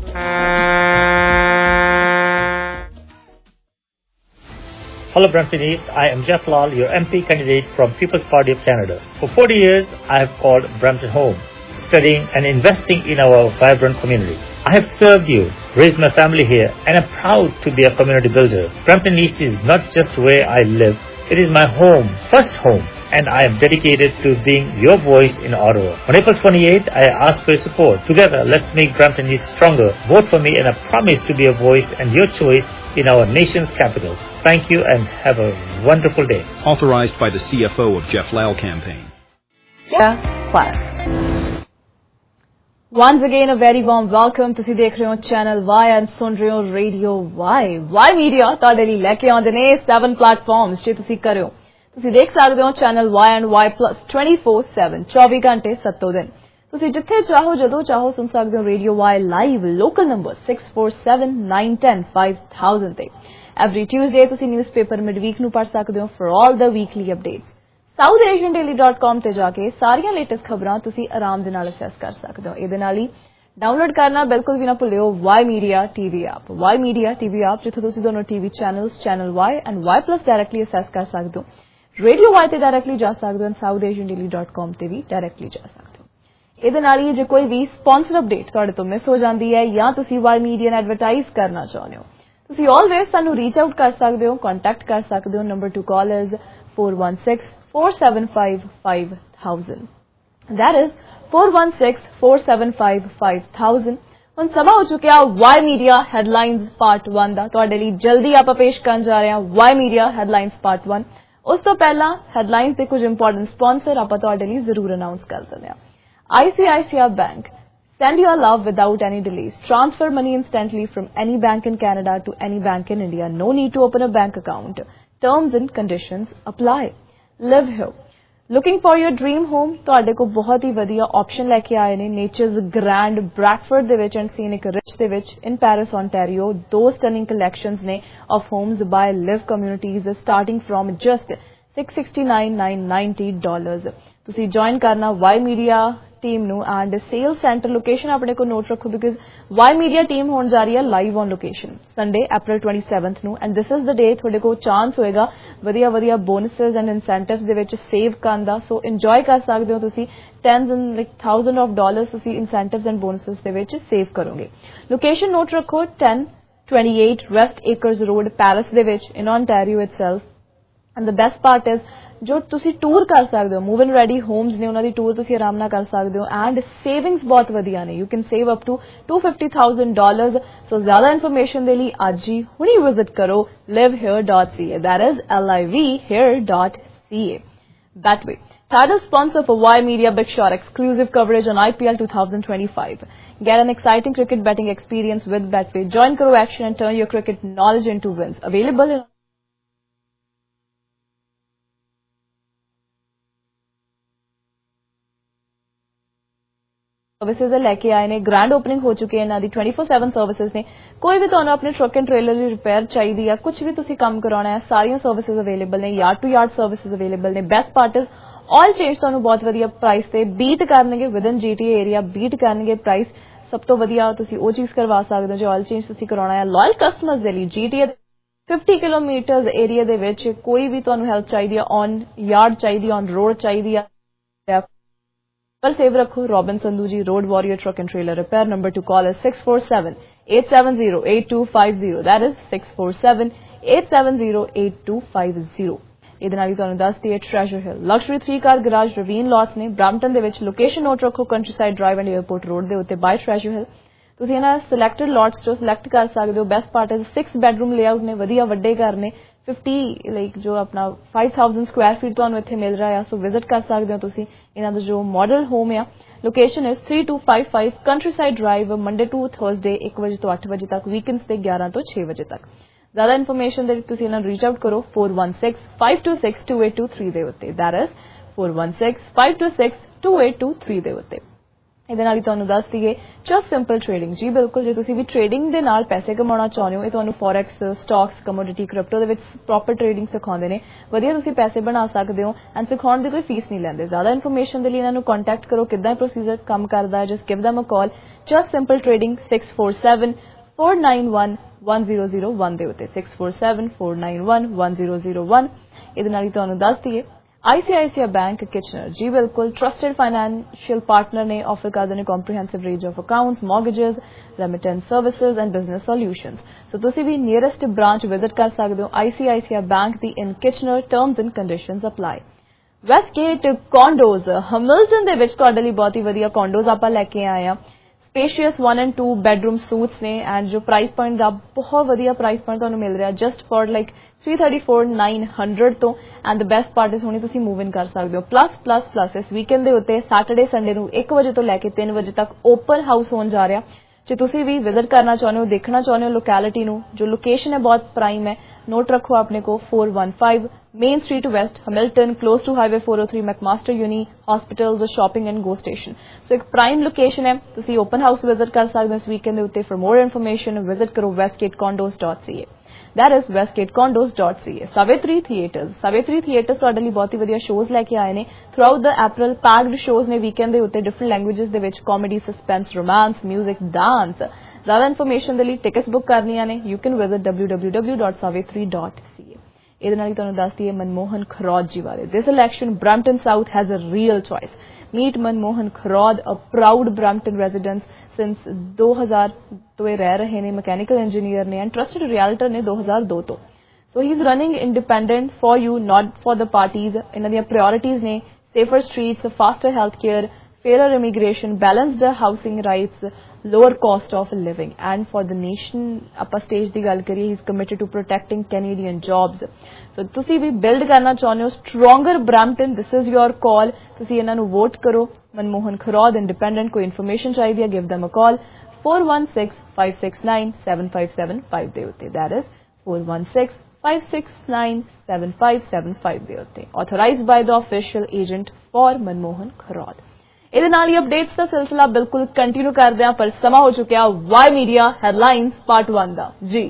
Hello Brampton East, I am Jeff Lal, your M P candidate from People's Party of Canada. For forty years, I have called Brampton home, studying and investing in our vibrant community. I have served you, raised my family here, and am proud to be a community builder. Brampton East is not just where I live, it is my home, first home, and I am dedicated to being your voice in Ottawa. On April twenty-eighth, I ask for your support. Together, let's make Brampton East stronger. Vote for me and I promise to be a voice and your choice in our nation's capital. Thank you and have a wonderful day. Authorized by the C F O of Jeff Lal campaign. Yeah, class. Once again, a very warm welcome. ਤੁਸੀਂ ਦੇਖ ਰਹੇ ਹੋ channel Y and ਸੁਣ ਰਹੇ ਹੋ radio Y. Y Media ਤੁਹਾਡੇ ਲਈ ਲੈ ਕੇ ਆਉਂਦੇ ਨੇ seven ਪਲੇਟਫਾਰਮਸ ਜੇ ਤੁਸੀਂ ਕਰਿਓ। ਤੁਸੀਂ ਦੇਖ ਸਕਦੇ ਹੋ channel Y and Y Plus twenty-four seven twenty ਘੰਟੇ ਸੱਤੋਂ ਦਿਨ। ਤੁਸੀਂ ਜਿੱਥੇ ਚਾਹੋ ਜਦੋਂ ਚਾਹੋ ਸੁਣ ਸਕਦੇ ਹੋ radio Y live local number six four seven nine one zero five thousand ਤੇ। ਐਵਰੀ ਟਿਊਜ਼ਡੇ ਤੁਸੀਂ ਨਿਊਜ਼ਪੇਪਰ ਮਿਡਵੀਕ ਨੂੰ ਪੜ੍ਹ ਸਕਦੇ ਹੋ for all the weekly updates. South Asian daily dot com ਤੇ ਜਾ ਕੇ ਸਾਰੀਆਂ ਲੇਟੈਸਟ ਖਬਰਾਂ ਤੁਸੀਂ ਆਰਾਮ ਦੇ ਨਾਲ ਅਸੈਸ ਕਰ ਸਕਦੇ ਹੋ। ਇਹਦੇ ਨਾਲ ਹੀ ਡਾਊਨਲੋਡ ਕਰਨਾ ਬਿਲਕੁਲ ਵੀ ਨਾ ਭੁੱਲਿਓ Y Media T V app. Y Media T V app ਜਿੱਥੇ ਤੁਸੀਂ ਦੋਨੋਂ TV channels channel Y and Y Plus directly access ਕਰ ਸਕਦੇ ਹੋ। ਰੇਡੀਓ Y ਤੇ ਡਾਇਰੈਕਟਲੀ ਜਾ ਸਕਦੇ ਹੋ and South Asian daily dot com ਤੇ ਵੀ ਡਾਇਰੈਕਟਲੀ ਜਾ ਸਕਦੇ ਹੋ। ਇਹਦੇ ਨਾਲ ਹੀ ਜੇ ਕੋਈ ਵੀ ਸਪਾਂਸਰ ਅਪਡੇਟ ਤੁਹਾਡੇ ਤੋਂ ਮਿਸ ਹੋ ਜਾਂਦੀ ਹੈ ਜਾਂ ਤੁਸੀਂ Y Media ਨੂੰ ਐਡਵਰਟਾਈਜ਼ ਕਰਨਾ ਚਾਹੁੰਦੇ ਹੋ, ਤੁਸੀਂ ਆਲਵੇਜ਼ ਸਾਨੂੰ ਰੀਚ ਆਊਟ ਕਰ ਸਕਦੇ ਹੋ, ਕੰਟੈਕਟ ਕਰ ਸਕਦੇ ਹੋ। Number to call is four one six four seven five five thousand. That is four one six four seven five five thousand. ਹੁਣ ਸਮਾਂ ਹੋ ਚੁੱਕਿਆ Y Media headlines part one ਦਾ। ਤੁਹਾਡੇ ਲਈ ਜਲਦੀ ਆਪਾਂ ਪੇਸ਼ ਕਰਨ ਜਾ ਰਹੇ ਹਾਂ Y Media headlines part one। ਉਸ ਤੋਂ ਪਹਿਲਾਂ ਹੈਡਲਾਈਨਸ ਦੇ ਕੁਝ ਇੰਪੋਰਟੈਂਟ ਸਪਾਂਸਰ ਆਪਾਂ ਤੁਹਾਡੇ ਲਈ ਜ਼ਰੂਰ ਅਨਾਉਂਸ ਕਰ ਦਿੰਦੇ ਹਾਂ। I C I C I Bank. Send your love without any delays. Transfer money instantly from any bank in Canada to any bank in India. No need to open a bank account. Terms and conditions apply. Live here. Looking for your dream home? ਤੁਹਾਡੇ ਕੋਲ ਬਹੁਤ ਹੀ ਵਧੀਆ option ਲੈ ਕੇ ਆਏ ਨੇ nature's grand Bradford ਦੇ ਵਿੱਚ and scenic Ridge ਦੇ ਵਿੱਚ ਇਨ ਪੈਰਿਸ ontario। ਦੋ ਸਟਨਿੰਗ ਕਲੈਕਸ਼ਨਸ ਨੇ of homes by Liv communities starting from just six sixty-nine nine ninety dollars। ਤੁਸੀਂ ਜੁਆਇਨ ਕਰਨਾ Y Media ਟੀਮ ਨੂੰ ਐਂਡ ਸੇਲ ਸੈਂਟਰ ਲੋਕੇਸ਼ਨ ਆਪਣੇ ਕੋਲ ਨੋਟ ਰੱਖੋ ਬਿਕਾਜ਼ Y Media ਟੀਮ ਹੋਣ ਜਾ ਰਹੀ ਹੈ live on location Sunday April twenty-seventh ਨੂੰ ਐਂਡ ਦਿਸ ਇਜ਼ ਦ ਡੇ ਤੁਹਾਡੇ ਕੋਲ ਚਾਂਸ ਹੋਏਗਾ ਵਧੀਆ ਵਧੀਆ ਬੋਨਸਸ ਐਂਡ ਇਨਸੈਂਟਿਵਸ ਦੇ ਵਿੱਚ ਸੇਵ ਕਰਨ ਦਾ। ਸੋ ਇੰਜੋਏ ਕਰ ਸਕਦੇ ਹੋ ਤੁਸੀਂ tens and like thousand of dollars ਤੁਸੀਂ ਇਨਸੈਂਟਿਵਸ ਐਂਡ ਬੋਨਸਸ ਦੇ ਵਿੱਚ ਸੇਵ ਕਰੋਗੇ। ਲੋਕੇਸ਼ਨ ਨੋਟ ਰੱਖੋ ten twenty-eight West Acres Road Paris ਦੇ ਵਿੱਚ in Ontario itself। And the best part is ਜੋ ਤੁਸੀਂ ਟੂਰ ਕਰ ਸਕਦੇ ਹੋ ਮੂਵ ਐਂਡ ਰੈਡੀ ਹੋਮਸ ਨੇ ਉਹਨਾਂ ਦੀ ਟੂਰ ਤੁਸੀਂ ਆਰਾਮ ਨਾਲ ਕਰ ਸਕਦੇ ਹੋ ਐਂਡ ਸੇਵਿੰਗਸ ਬਹੁਤ ਵਧੀਆ ਨੇ। You can save up to two hundred fifty thousand dollars। ਸੋ ਜ਼ਿਆਦਾ ਇਨਫੋਰਮੇਸ਼ਨ ਦੇ ਲਈ ਅੱਜ ਹੀ ਹੁਣੀ ਵਿਜ਼ਿਟ ਕਰੋ live here dot c a। that is L I V here dot c a। Betway, title sponsor for Y Media Big Shot exclusive coverage on I P L twenty twenty-five. Get an exciting cricket betting experience with Betway. Join Karo Action and turn your cricket knowledge into wins. Available in services लैके आए ने, grand opening हो चुकी है इन्हां दी, twenty four seven services ने। कोई भी तुहानूं अपने ट्रक एंड ट्रेलर दी रिपेयर चाहिदी है, कुछ भी तुसीं काम कराउणा है, सारियां सर्विसेज अवेलेबल ने, yard to yard services available ने। Best part is oil change तुहानूं बहुत वधिया प्राइस ते बीट करनगे, within GTA area beat करनगे प्राइस। सब तो वधिया तुसीं ओह चीज़ करवा सकदे हो जो ऑयल चेंज तुसीं कराउणा है। लॉयल कस्टमर्स दे लई जीटीए फिफ्टी किलोमीटर एरिया दे विच कोई भी तुहानूं हेल्प चाहिदी है, ऑन यार्ड चाहिदी, ऑन रोड चाहिदी है, पर सेव रखो Robin Sandhu ji, road warrior truck and trailer repair. Number to call is six four seven eight seven zero eight two five zero, that is six four seven eight seven zero eight two five zero. ਇਹਦੇ ਨਾਲ ਹੀ ਤੁਹਾਨੂੰ ਦੱਸ ਦਈਏ Treasure Hill luxury three car garage ravine lots ਨੇ Brampton ਦੇ ਵਿੱਚ। Location note ਰੱਖੋ countryside drive and airport road ਦੇ ਉੱਤੇ ਬਾਈ ਟ੍ਰੈਜਰ ਹਿੱਲ। ਤੁਸੀਂ ਇਹਨਾਂ ਸਿਲੈਕਟਡ ਲੋਟਸ ਚੋਂ ਸਿਲੈਕਟ ਕਰ ਸਕਦੇ ਹੋ। Best part is six bedroom layout ਨੇ, ਵਧੀਆ ਵੱਡੇ ਘਰ ਨੇ, ਫਿਫਟੀ ਲਾਈਕ ਜੋ ਆਪਣਾ फाइव थाउजेंड ਸਕੁਆਇਰ ਫੀਟ ਤੁਹਾਨੂੰ ਇੱਥੇ ਮਿਲ ਰਿਹਾ ਆ। ਸੋ ਵਿਜ਼ਿਟ ਕਰ ਸਕਦੇ ਹੋ ਤੁਸੀਂ ਇਹਨਾਂ ਦਾ ਜੋ ਮਾਡਲ ਹੋਮ ਆ। Location is three two five five countryside drive, Monday to Thursday ਇੱਕ ਵਜੇ ਤੋਂ ਅੱਠ ਵਜੇ ਤੱਕ, ਵੀਕਐਂਡਸ ਤੇ ਗਿਆਰਾਂ ਤੋਂ ਛੇ ਵਜੇ ਤੱਕ। ਜ਼ਿਆਦਾ ਇਨਫੋਰਮੇਸ਼ਨ ਦੇ ਲਈ ਤੁਸੀਂ ਇਹਨਾਂ ਨੂੰ ਰੀਚ ਆਊਟ ਕਰੋ four one six five two six two eight two three ਦੇ ਉੱਤੇ, that is four one six five two six two eight two three ਦੇ ਉੱਤੇ। ਇਹਦੇ ਨਾਲ ਹੀ ਤੁਹਾਨੂੰ ਦੱਸ ਦਈਏ ਜਸਟ ਸਿੰਪਲ ਟ੍ਰੇਡਿੰਗ। ਜੀ ਬਿਲਕੁਲ, ਜੇ ਤੁਸੀਂ ਵੀ ਟ੍ਰੇਡਿੰਗ ਦੇ ਨਾਲ ਪੈਸੇ ਕਮਾਉਣਾ ਚਾਹੁੰਦੇ ਹੋ, ਇਹ ਤੁਹਾਨੂੰ ਫੋਰੈਕਸ, ਸਟਾਕਸ, ਕਮੋਡਿਟੀ, ਕ੍ਰਿਪਟੋ ਦੇ ਵਿੱਚ ਪ੍ਰੋਪਰ ਟ੍ਰੇਡਿੰਗ ਸਿਖਾਉਂਦੇ ਨੇ। ਵਧੀਆ ਤੁਸੀਂ ਪੈਸੇ ਬਣਾ ਸਕਦੇ ਹੋ ਐਂਡ ਸਿਖਾਉਣ ਦੀ ਕੋਈ ਫੀਸ ਨਹੀਂ ਲੈਂਦੇ। ਜ਼ਿਆਦਾ ਇਨਫੋਰਮੇਸ਼ਨ ਦੇ ਲਈ ਇਹਨਾਂ ਨੂੰ ਕੰਟੈਕਟ ਕਰੋ, ਕਿੱਦਾਂ ਪ੍ਰੋਸੀਜਰ ਕੰਮ ਕਰਦਾ ਹੈ। Just give them a call, just simple trading, six four seven four nine one one zero zero one ਦੇ ਉੱਤੇ, six four seven four nine one one zero zero one. ਇਹਦੇ ਨਾਲ ਹੀ ਤੁਹਾਨੂੰ ਦੱਸ ਦਈਏ आईसीआईसीआई बैंक किचनर। जी बिल्कुल, ट्रस्टेड फाइनेंशियल पार्टनर ने, ऑफर करते हैं comprehensive range of accounts, mortgages, remittance services and business solutions. So तुसी भी नियरेस्ट ब्रांच विजिट कर सकते हो आईसीआईसीआई बैंक दी in Kitchener. Terms and conditions apply. Westgate condos Hamilton दे विच तुहाडे लई बहुत ही वधिया कॉन्डोज आपां लैके आए हैं। Spacious one and two bedroom suites ने एंड जो प्राइस पॉइंट का बहुत वधिया प्राइस पॉइंट तुहानूं मिल रहा just for like three thirty four nine hundred तो। And the best part is हुणे तुसीं मूव इन कर सकते हो। प्लस प्लस प्लस इस वीकेंड दे उत्ते सैटरडे संडे नूं एक बजे तो लैके तीन बजे तक ओपन हाउस होण जा रहा। जे तुसीं भी विजिट करना चाਹੁੰਦੇ हो, देखना चाਹੁੰਦੇ हो लोकैलिटी नूं, जो लोकेशन है बहुत प्राइम है, नोट रखो अपने को four one five main street west Hamilton, close to highway four O three, McMaster uni, hospitals, shopping and go station. So एक प्राइम लोकेशन है, तुसीं ओपन हाउस विजिट कर सकते हो इस वीकेंड दे उत्ते। फॉर मोर इन्फॉर्मेशन विजिट करो Westgate condos dot C A, that is Westgate condos dot C A. Savitri theatres, Savitri theatres तुहाडे लई बहुत ही वधिया शोज लैके आए ने throughout the April. Packed shows ने वीकेंड दे उत्ते, डिफरेंट लैंग्वेजेस दे विच, comedy, suspense, romance, music, dance. ज्यादा इन्फॉर्मेशन के लिए टिकट्स बुक करनियां ने, you can visit W W W dot Savitri dot C A. ਇਹਦੇ ਨਾਲ ਹੀ ਤੁਹਾਨੂੰ ਦੱਸਦੀ ਹੈ ਮਨਮੋਹਨ ਖਰੋਦ ਜੀ ਬਾਰੇ। This election Brampton South has a real choice. Meet Manmohan Kharod, a proud Brampton resident since दो हज़ार ਤੋਂ ਇਹ ਰਹਿ ਰਹੇ ਨੇ, ਮਕੈਨੀਕਲ ਇੰਜੀਨੀਅਰ ਨੇ ਐਂਡ ਟਰਸਟਡ ਰਿਐਲਟਰ ਨੇ दो हज़ार दो ਤੋਂ। So he is running independent for you, not for the parties. ਇਹਨਾਂ ਦੀਆਂ ਪ੍ਰਾਇੋਰਟੀਜ਼ ਨੇ safer streets, faster health care, fairer immigration, balanced housing rights, lower cost of living, and for the nation upper stage ਦੀ ਗੱਲ ਕਰੀਏ, he is committed to protecting Canadian jobs. So ਤੁਸੀਂ ਵੀ build ਕਰਨਾ ਚਾਹੁੰਦੇ ਹੋ stronger Brampton, this is your call. ਤੁਸੀਂ ਇਹਨਾਂ ਨੂੰ ਵੋਟ ਕਰੋ। ਮਨਮੋਹਨ ਖਰੋਦ, ਇੰਡੀਪੈਂਡੈਂਟ। ਕੋਈ ਇਨਫੋਰਮੇਸ਼ਨ ਚਾਹੀਦੀ ਹੈ, give them a call, four one six five six nine seven five seven five ਦੇ ਉੱਤੇ, that is four one six five six nine seven five seven five ਦੇ ਉੱਤੇ। authorized by the official agent for Manmohan Kharod. ਇਹਦੇ ਨਾਲ ਹੀ updates ਦਾ ਸਿਲਸਿਲਾ ਬਿਲਕੁਲ continue ਕਰਦੇ ਹਾਂ, ਪਰ ਸਮਾਂ ਹੋ ਚੁੱਕਿਆ Y media headlines part one ਦਾ। ਜੀ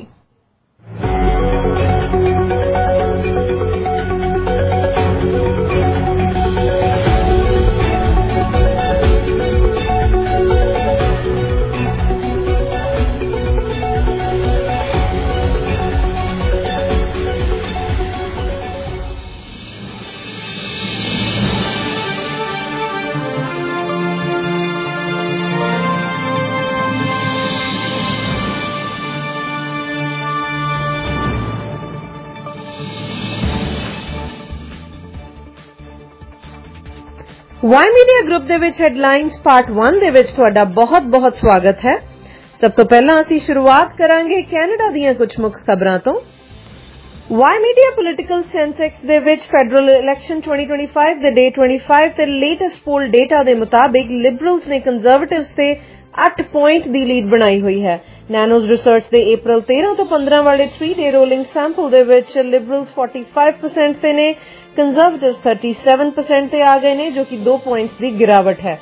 ਵਾਈ ਮੀਡੀਆ ਗਰੁੱਪ ਦੇ ਵਿੱਚ ਹੈਡਲਾਈਨਸ ਪਾਰਟ वन ਦੇ ਵਿੱਚ ਤੁਹਾਡਾ ਬਹੁਤ ਬਹੁਤ ਸਵਾਗਤ ਹੈ। ਸਭ ਤੋਂ ਪਹਿਲਾਂ ਅਸੀਂ ਸ਼ੁਰੂਆਤ ਕਰਾਂਗੇ ਕੈਨੇਡਾ ਦੀਆਂ ਕੁਝ ਮੁੱਖ ਖਬਰਾਂ ਤੋਂ। ਵਾਈ ਮੀਡੀਆ ਪੋਲੀਟੀਕਲ ਸੈਂਸੈਕਸ ਦੇ ਵਿੱਚ ਫੈਡਰਲ ਇਲੈਕਸ਼ਨ twenty twenty-five ਦੇ ਡੇ twenty-five ਤੇ ਲੇਟੈਸਟ ਪੋਲ ਡੇਟਾ ਦੇ ਮੁਤਾਬਿਕ ਲਿਬਰਲਸ ਨੇ ਕੰਜ਼ਰਵੇਟਿਵਸ ਤੇ ਅੱਠ ਪੁਆਇੰਟ ਦੀ ਲੀਡ ਬਣਾਈ ਹੋਈ ਹੈ। ਨੈਨੋਜ਼ ਰਿਸਰਚ ਦੇ ਅਪ੍ਰੈਲ तेरह ਤੋਂ पंद्रह ਵਾਲੇ थ्री ਡੇ ਰੋਲਿੰਗ ਸੈਂਪਲ ਦੇ ਵਿੱਚ ਲਿਬਰਲਸ forty-five percent ਤੇ ਨੇ, ਕੰਜ਼ਰਵੇਟਿਵਸ thirty-seven percent ਤੇ ਆ ਗਏ ਨੇ, ਜੋ ਕਿ दो ਪੁਆਇੰਟਸ ਦੀ ਗਿਰਾਵਟ ਹੈ।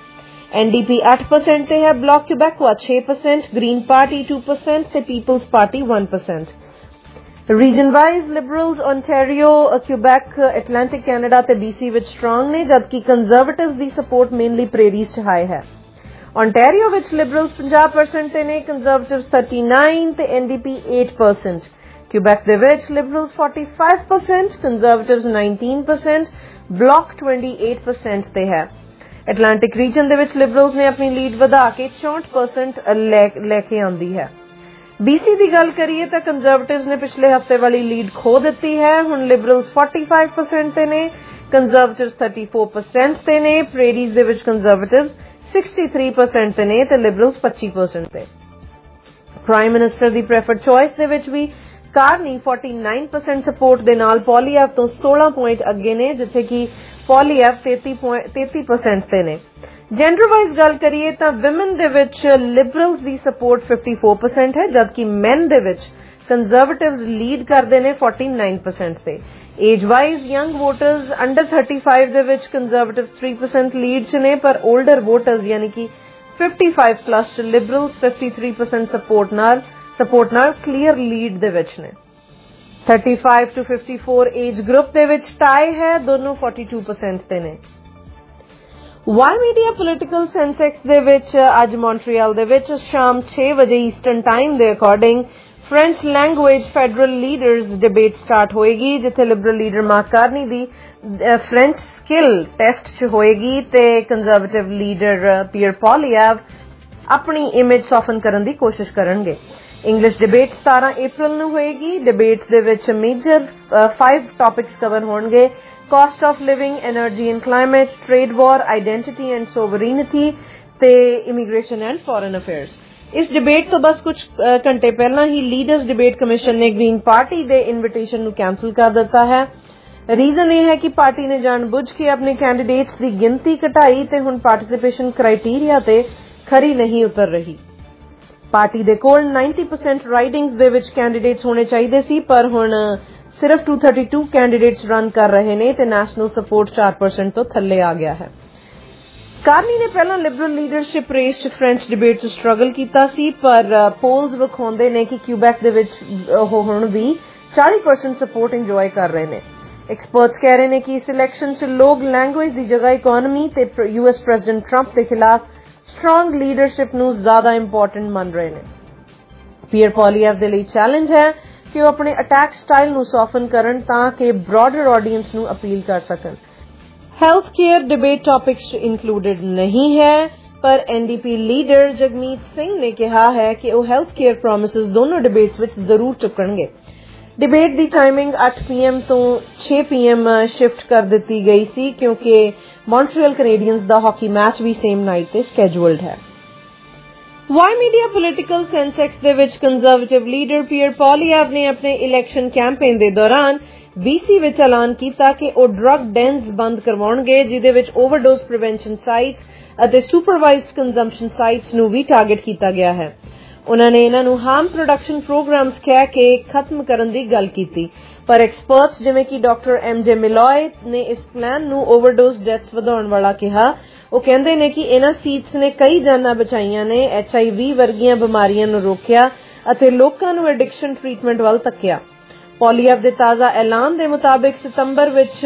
एनडीपी आठ परसेंट ते है, ब्लॉक क्यूबेकवा छह परसेंट, ग्रीन पार्टी दो परसेंट ते पीपल्स पार्टी एक percent. Region wise Liberals Ontario, Quebec, Atlantic Canada ते बीसी विच स्ट्रांग ने, जबकि कंजरवेटिव्स दी सपोर्ट मेनली प्रेरीज च हाई है। ओंटारियो विच लिबरल्स पचास परसेंट ते ने, कंजरवेटिव्स उनतालीस ते एनडीपी आठ परसेंट। क्यूबेक दे विच लिबरल्स पैंतालीस परसेंट, कंजरवेटिव्स उन्नीस परसेंट, ब्लॉक अट्ठाईस परसेंट ते है। एटलांटिक रीजन दे विच लिबरल्स ने अपनी लीड वधा के चौंठ परसेंट लेके आंदी है। बीसी की गल करिए तो कंजरवेटिव्स ने पिछले हफ्ते वाली लीड खो दी है। हुण लिबरल्स पैंतालीस परसेंट ते ने, कंजरवेटिव्स चौंतीस परसेंट ते ने, प्रेरीज दे विच कंजरवेटिव्स तिरसठ परसेंट ते ने ते लिबरल्स पच्चीस परसेंट ते। प्राइम मिनिस्टर दी प्रेफर्ड चॉइस दे विच भी कार्नी उनचास परसेंट सपोर्ट दे नाल पॉलीएव तो सोलह पॉइंट अगे ने, जिथे कि पॉलीएव तैंतीस परसेंट ते ने। जेंडर वाइज गल करिए तो विमेन दे विच लिबरल्स दी सपोर्ट चौवन परसेंट है, जबकि मैन दे विच कंजरवेटिव्स लीड करते ने उनचास परसेंट से। Age wise young voters under पैंतीस दे विच कंजरवेटिव्स तीन परसेंट लीड च ने, पर ओल्डर वोटर्स यानी कि पचपन प्लस च लिबरल्स तिरेपन परसेंट सपोर्ट नाल सपोर्ट नाल क्लीयर लीड दे विच ने। पैंतीस टू चौवन एज ग्रुप दे विच टाई है, दोनों बयालीस परसेंट ते ने। वाई मीडिया पोलिटिकल सेंसेक्स दे विच अज मॉन्ट्रियल दे विच शाम छह बजे ईस्टर्न टाइम दे according French language federal leaders debate start होएगी, जिथे लिबरल लीडर मार्क कार्नी दी फ्रेंच स्किल टेस्ट च होएगी ते कंजरवेटिव लीडर पियर पॉलीएव अपनी इमेज सॉफन करने की कोशिश करनगे। इंग्लिश डिबेट सत्रह अप्रैल ਨੂੰ ਹੋਏਗੀ। डिबेट ਦੇ ਵਿੱਚ ਮੇਜਰ फाइव टॉपिक्स कवर होंगे: cost of living, energy and climate, trade war, identity and sovereignty ते इमीग्रेशन एंड फॉरेन अफेयर्स। इस डिबेट तो बस कुछ घंटे पहला ही लीडर्स डिबेट कमीशन ने ग्रीन पार्टी के इन्विटेशन ਨੂੰ कैंसल कर दिता है। रीजन यह है कि पार्टी ने जानबूझ के अपने कैंडिडेट्स की गिनती घटाई ते हुण पार्टिसिपेशन क्राइटेरिया ते खरी नहीं उतर रही। पार्टी दे कोल नब्बे परसेंट राइडिंग्स दे विच कैंडिडेट्स होने चाहिए सी, पर हुण सिर्फ दो सौ बत्तीस कैंडिडेट्स रन कर रहे ने ते नेशनल सपोर्ट चार परसेंट तो थल्ले आ गया है। कार्नी ने पहला लिबरल लीडरशिप रेस च फ्रेंच डिबेट च स्ट्रगल कीता सी, पर पोल्स विखाउंदे ने कि क्यूबेक दे विच हुण भी चालीस परसेंट सपोर्ट इंजॉय कर रहे ने। एक्सपर्ट्स कह रहे हैं कि इस इलेक्शन च लोग लैंग्वेज की जगह इकोनॉमी ते यूएस प्रेसिडेंट ट्रंप के खिलाफ स्ट्रांग लीडरशिप ਨੂੰ ज्यादा इंपोर्टेंट मन रहे हैं। पियर पॉलीएव ਦੇ ਲਈ चैलेंज है कि वो अपने अटैक स्टाइल ਨੂੰ सॉफन करन ताकि ब्रॉडर ऑडियंस ਨੂੰ अपील कर सकन। Health care debate topics included नहीं है, पर एनडीपी लीडर जगमीत सिंह ने कहा है कि वो हेल्थ केयर प्रॉमिसेस दोनों डिबेट्स विच जरूर चुकणगे। डिबेट की टाइमिंग आठ पी एम तो छह पी एम शिफ्ट कर दी गई सी, क्योंकि मॉन्ट्रियल कैनेडियंस का हॉकी मैच भी सेम नाइट पे स्कैजुअल्ड है। वाई मीडिया पोलिटिकल सेंसेक्स दे विच कंजरवेटिव लीडर पियर पॉलीएव ने अपने इलेक्शन कैंपेन के दौरान बीसी विच ऐलान किया कि वो ड्रग डेन्स बंद करवाउणगे, जिहदे विच ओवरडोज प्रिवेंशन साइट्स अते सुपरवाइज्ड कंजम्पशन साइट्स नूं भी टारगेट किया गया है। उन्होंने इन्होंने हार्म प्रोडक्शन प्रोग्राम्स कह के खत्म करने की गल की, पर एक्सपर्ट्स जिवें कि डॉक्टर एम जे मिलॉय ने इस प्लान नूं ओवरडोज डेथ्स वधाउण वाला कहा। वो कहते हैं कि इन्हां सीट्स ने कई जानां बचाईआं ने, एच आई वी वर्गियां बीमारियां नूं रोकिया अते लोकां नूं एडिक्शन ट्रीटमेंट वल तक्किया। पॉलीएव दे ताज़ा ऐलान के मुताबिक सितंबर विच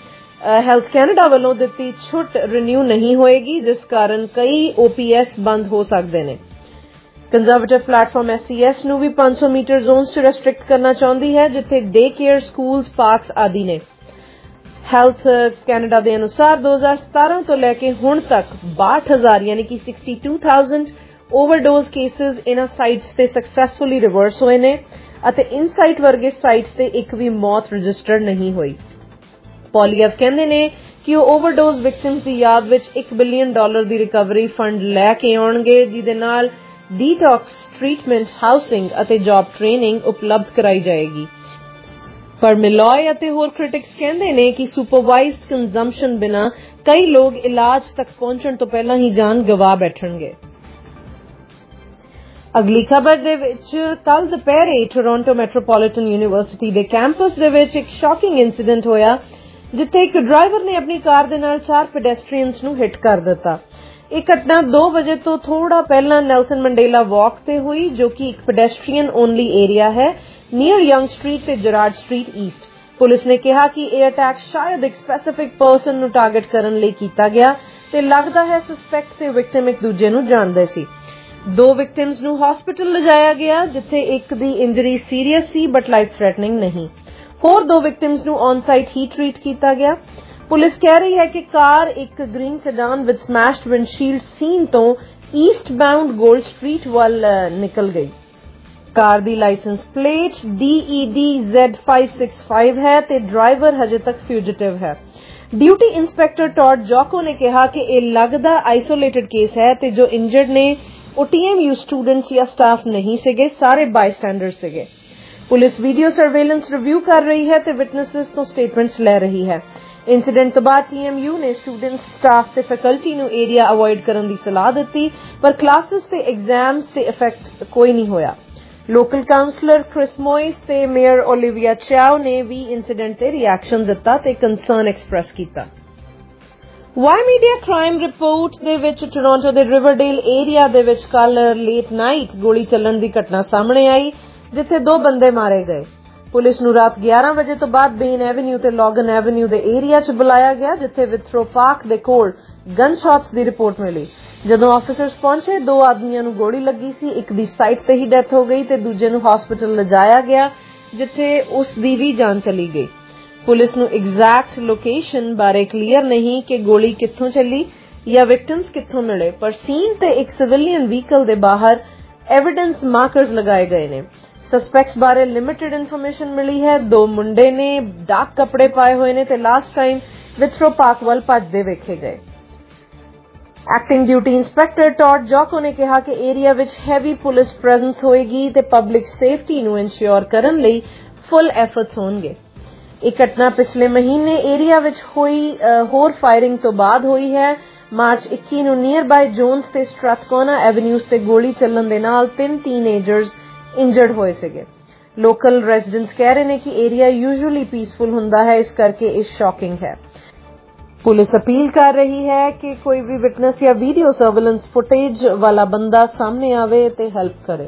हेल्थ कैनेडा वालों दित्ती छुट रिन्यू नहीं होएगी, जिस कारण कई ओपीएस बंद हो सकते हैं। Conservative platform S C S नूं भी पांच सौ मीटर जोन्स च रेस्ट्रिक्ट करना चाहती है, जिथे डे केयर स्कूल्स पार्क्स आदि ने। हेल्थ कैनेडा के अनुसार दो हजार सतारह तो लैके हुण तक बासठ हजार यानी कि बासठ हज़ार ओवरडोज केसेस इन्हां साइट्स ते सक्सैसफुली रिवर्स होए ने अते इनसाइट वर्गे साइट्स ते एक भी मौत रजिस्टर्ड नहीं हुई। पॉलीएव कहंदे ने कि वो ओवरडोज विक्टिम्स की याद विच एक बिलियन डॉलर की रिकवरी फंड लैके आउणगे, जिहदे नाल डिटॉक्स ट्रीटमेंट, हाउसिंग अते जॉब ट्रेनिंग उपलब्ध कराई जाएगी। पर मिलॉय अते होर क्रिटिक्स कहते हैं कि सुपरवाइज्ड कंजम्पशन बिना कई लोग इलाज तक पहुंचने तो पहला ही जान गवा बैठणगे। अगली खबर दे विच कल दोपहरे टोरंटो मैट्रोपॉलिटन यूनिवर्सिटी के कैंपस दे विच एक शॉकिंग इंसीडेंट होया, जिथे एक ड्राइवर ने अपनी कार दे नाल चार पेडेस्ट्रीयंस नूं हिट कर दिता। ਇਹ ਘਟਨਾ ਦੋ ਵਜੇ ਤੋਂ ਥੋੜਾ ਪਹਿਲਾਂ ਨੈਲਸਨ ਮੰਡੇਲਾ ਵਾਕ ਤੇ ਹੋਈ, ਜੋ ਕਿ ਇੱਕ ਪੈਡੈਸਟਰੀਅਨ ਓਨਲੀ ਏਰੀਆ ਹੈ ਨੀਅਰ ਯੰਗ ਸਟਰੀਟ ਤੇ ਜਰਾਡ ਸਟਰੀਟ ਈਸਟ। ਪੁਲਿਸ ਨੇ ਕਿਹਾ ਕਿ ਇਹ ਅਟੈਕ ਸ਼ਾਇਦ ਇੱਕ ਸਪੈਸੀਫਿਕ ਪਰਸਨ ਨੂੰ ਟਾਰਗੇਟ ਕਰਨ ਲਈ ਕੀਤਾ ਗਿਆ ਤੇ ਲੱਗਦਾ ਹੈ ਸਸਪੈਕਟ ਤੇ ਵਿਕਟਿਮ ਇੱਕ ਦੂਜੇ ਨੂੰ ਜਾਣਦੇ ਸੀ। ਦੋ ਵਿਕਟਿਮਸ ਨੂੰ ਹਸਪੀਟਲ ਲਿਜਾਇਆ ਗਿਆ, ਜਿੱਥੇ ਇੱਕ ਦੀ ਇੰਜਰੀ ਸੀਰੀਅਸ ਸੀ ਬਟ ਲਾਈਫ ਥ੍ਰੈਟਨਿੰਗ ਨਹੀਂ। ਹੋਰ ਦੋ ਵਿਕਟਿਮਸ ਨੂੰ ਔਨ ਸਾਈਟ ਹੀ ਟ੍ਰੀਟ ਕੀਤਾ ਗਿਆ। ਪੁਲਿਸ ਕਹਿ ਰਹੀ ਹੈ ਕਿ ਕਾਰ ਇੱਕ green sedan with smashed windshield scene ਤੋਂ ਈਸਟ ਬਾਉਂਡ ਗੋਲਡ ਸਟਰੀਟ ਵੱਲ ਨਿਕਲ ਗਈ। ਕਾਰ ਦੀ licence plate D E D Z five six five ਹੈ ਤੇ ਡਰਾਈਵਰ ਹਜੇ ਤੱਕ ਫਿਊਜੀਟਿਵ ਹੈ। ਡਿਊਟੀ ਇੰਸਪੈਕਟਰ ਟੌਡ ਜੋਕੋ ਨੇ ਕਿਹਾ ਕਿ ਇਹ ਲੱਗਦਾ ਆਈਸੋਲੇਟਡ ਕੇਸ ਹੈ ਤੇ ਜੋ ਇੰਜਰਡ ਨੇ ਉਹ ਟੀ ਐਮ ਯੂ ਸਟੂਡੈਂਟਸ ਜਾਂ ਸਟਾਫ ਨਹੀਂ ਸੀਗੇ, ਸਾਰੇ ਬਾਈਸਟੈਂਡਰ ਸੀਗੇ। ਪੁਲਿਸ ਵੀਡੀਓ ਸਰਵੇਲੈਂਸ ਰਿਵਿਊ ਕਰ ਰਹੀ ਹੈ ਤੇ ਵਿਟਨੈਸਸ ਤੋਂ ਸਟੇਟਮੈਂਟਸ ਲੈ ਰਹੀ ਹੈ। ਇੰਸੀਡੈਂਟ ਤੋਂ ਬਾਅਦ ਟੀ ਐਮ ਯੂ ਨੇ ਸਟੂਡੈਂਟਸ, ਸਟਾਫ ਤੇ ਫੈਕਲਟੀ ਨੂੰ ਏਰੀਆ ਅਵੋਇਡ ਕਰਨ ਦੀ ਸਲਾਹ ਦਿੱਤੀ, ਪਰ ਕਲਾਸਿਸ ਤੇ ਐਗਜ਼ਾਮਸ ਤੇ ਇਫੈਕਟ ਕੋਈ ਨਹੀਂ ਹੋਇਆ। ਲੋਕਲ ਕਾਉਂਸਲਰ ਕ੍ਰਿਸ ਮੋਇਸ ਤੇ ਮੇਅਰ ਓਲੀਵੀਆ ਚਾਓ ਨੇ ਵੀ ਇੰਸੀਡੈਂਟ ਤੇ ਰਿਐਕਸ਼ਨ ਦਿੱਤਾ ਤੇ ਕੰਸਰਨ ਐਕਸਪ੍ਰੈਸ ਕੀਤਾ। ਵਾਈ ਮੀਡੀਆ ਕ੍ਰਾਈਮ ਰਿਪੋਰਟ ਦੇ ਵਿੱਚ ਟੋਰਾਂਟੋ ਦੇ ਰਿਵਰਡੇਲ ਏਰੀਆ ਦੇ ਵਿੱਚ ਕੱਲ ਲੇਟ ਨਾਈਟ ਗੋਲੀ ਚੱਲਣ ਦੀ ਘਟਨਾ ਸਾਹਮਣੇ ਆਈ, ਜਿੱਥੇ ਦੋ ਬੰਦੇ ਮਾਰੇ ਗਏ। ਪੁਲਿਸ ਨੂੰ ਰਾਤ ਗਿਆਰਾਂ ਵਜੇ ਤੋਂ ਬਾਅਦ ਬੇਨ ਐਵਨਿਊ ਤੇ ਲੌਗਨ ਐਵਨਿਊ ਦੇ ਏਰੀਆ 'ਚ ਬੁਲਾਇਆ ਗਿਆ, ਜਿੱਥੇ ਵਿਥਰੋ ਪਾਰਕ ਦੇ ਕੋਲ ਗਨ ਸ਼ਾਟਸ ਦੀ ਰਿਪੋਰਟ ਮਿਲੀ। ਜਦੋਂ ਆਫੀਸਰਸ ਪਹੁੰਚੇ, ਦੋ ਆਦਮੀਆਂ ਨੂੰ ਗੋਲੀ ਲੱਗੀ ਸੀ। ਇੱਕ ਦੀ ਸਾਈਟ ਤੇ ਹੀ ਡੈਥ ਹੋ ਗਈ ਤੇ ਦੂਜੇ ਨੂੰ ਹਸਪੀਟਲ ਲਿਜਾਇਆ ਗਿਆ, ਜਿੱਥੇ ਉਸ ਦੀ ਵੀ ਜਾਨ ਚਲੀ ਗਈ। ਪੁਲਿਸ ਨੂੰ ਐਗਜ਼ੈਕਟ ਲੋਕੇਸ਼ਨ ਬਾਰੇ ਕਲੀਅਰ ਨਹੀਂ ਕਿ ਗੋਲੀ ਕਿੱਥੋਂ ਚੱਲੀ ਜਾਂ ਵਿਕਟਿਮਸ ਕਿੱਥੋਂ ਮਿਲੇ, ਪਰ ਸੀਨ ਤੇ ਇੱਕ ਸਿਵਿਲੀਅਨ ਵਹੀਕਲ ਦੇ ਬਾਹਰ ਐਵੀਡੈਂਸ ਮਾਰਕਰਸ ਲਗਾਏ ਗਏ ਨੇ। ਸਸਪੈਕਟਸ ਬਾਰੇ ਲਿਮਿਟਡ ਇਨਫੋਰਮੇਸ਼ਨ ਮਿਲੀ ਹੈ। ਦੋ ਮੁੰਡੇ ਨੇ, ਡਾਰਕ ਕੱਪੜੇ ਪਾਏ ਹੋਏ ਨੇ ਤੇ ਲਾਸਟ ਟਾਈਮ ਵਿਥਰੋ ਪਾਰਕ ਵੱਲ ਭੱਜਦੇ ਵੇਖੇ ਗਏ। Acting duty inspector Todd Jocko ਨੇ ਕਿਹਾ ਕਿ ਏਰੀਆ ਵਿੱਚ ਹੈਵੀ ਪੁਲਿਸ ਪ੍ਰੈਜ਼ੈਂਸ ਹੋਏਗੀ ਤੇ ਪਬਲਿਕ ਸੇਫਟੀ ਨੂੰ ਇਨਸ਼ੋਰ ਕਰਨ ਲਈ ਫੁੱਲ ਐਫਰਟਸ ਹੋਣਗੇ। ਇਹ ਘਟਨਾ ਪਿਛਲੇ ਮਹੀਨੇ ਏਰੀਆ ਵਿੱਚ ਹੋਈ ਹੋਰ ਫਾਇਰਿੰਗ ਤੋਂ ਬਾਅਦ ਹੋਈ ਹੈ। ਮਾਰਚ ਇੱਕੀ ਨੂੰ ਨੀਅਰ ਬਾਈ ਜੋਨਸ ਤੇ ਸਟ੍ਰੈਥਕੋਨਾ ਐਵਨਿਊਜ਼ ਤੇ ਗੋਲੀ ਚੱਲਣ ਦੇ ਨਾਲ ਤਿੰਨ ਟੀਨਏਜਰਸ ਇੰਜਰਡ ਹੋਏ ਸੀਗੇ। ਲੋਕਲ ਰੈਜ਼ੀਡੈਂਟਸ ਕਹਿ ਰਹੇ ਨੇ ਕਿ ਏਰੀਆ ਯੂਜੂਅਲੀ ਪੀਸਫੁਲ ਹੁੰਦਾ ਹੈ, ਇਸ ਕਰਕੇ ਇਹ ਸ਼ੌਕਿੰਗ ਹੈ। ਪੁਲਿਸ ਅਪੀਲ ਕਰ ਰਹੀ ਹੈ ਕਿ ਕੋਈ ਵੀ ਵਿਟਨੈਸ ਜਾਂ ਵੀਡੀਓ ਸਰਵੇਲੈਂਸ ਫੁਟੇਜ ਵਾਲਾ ਬੰਦਾ ਸਾਹਮਣੇ ਆਵੇ ਤੇ ਹੈਲਪ ਕਰੇ।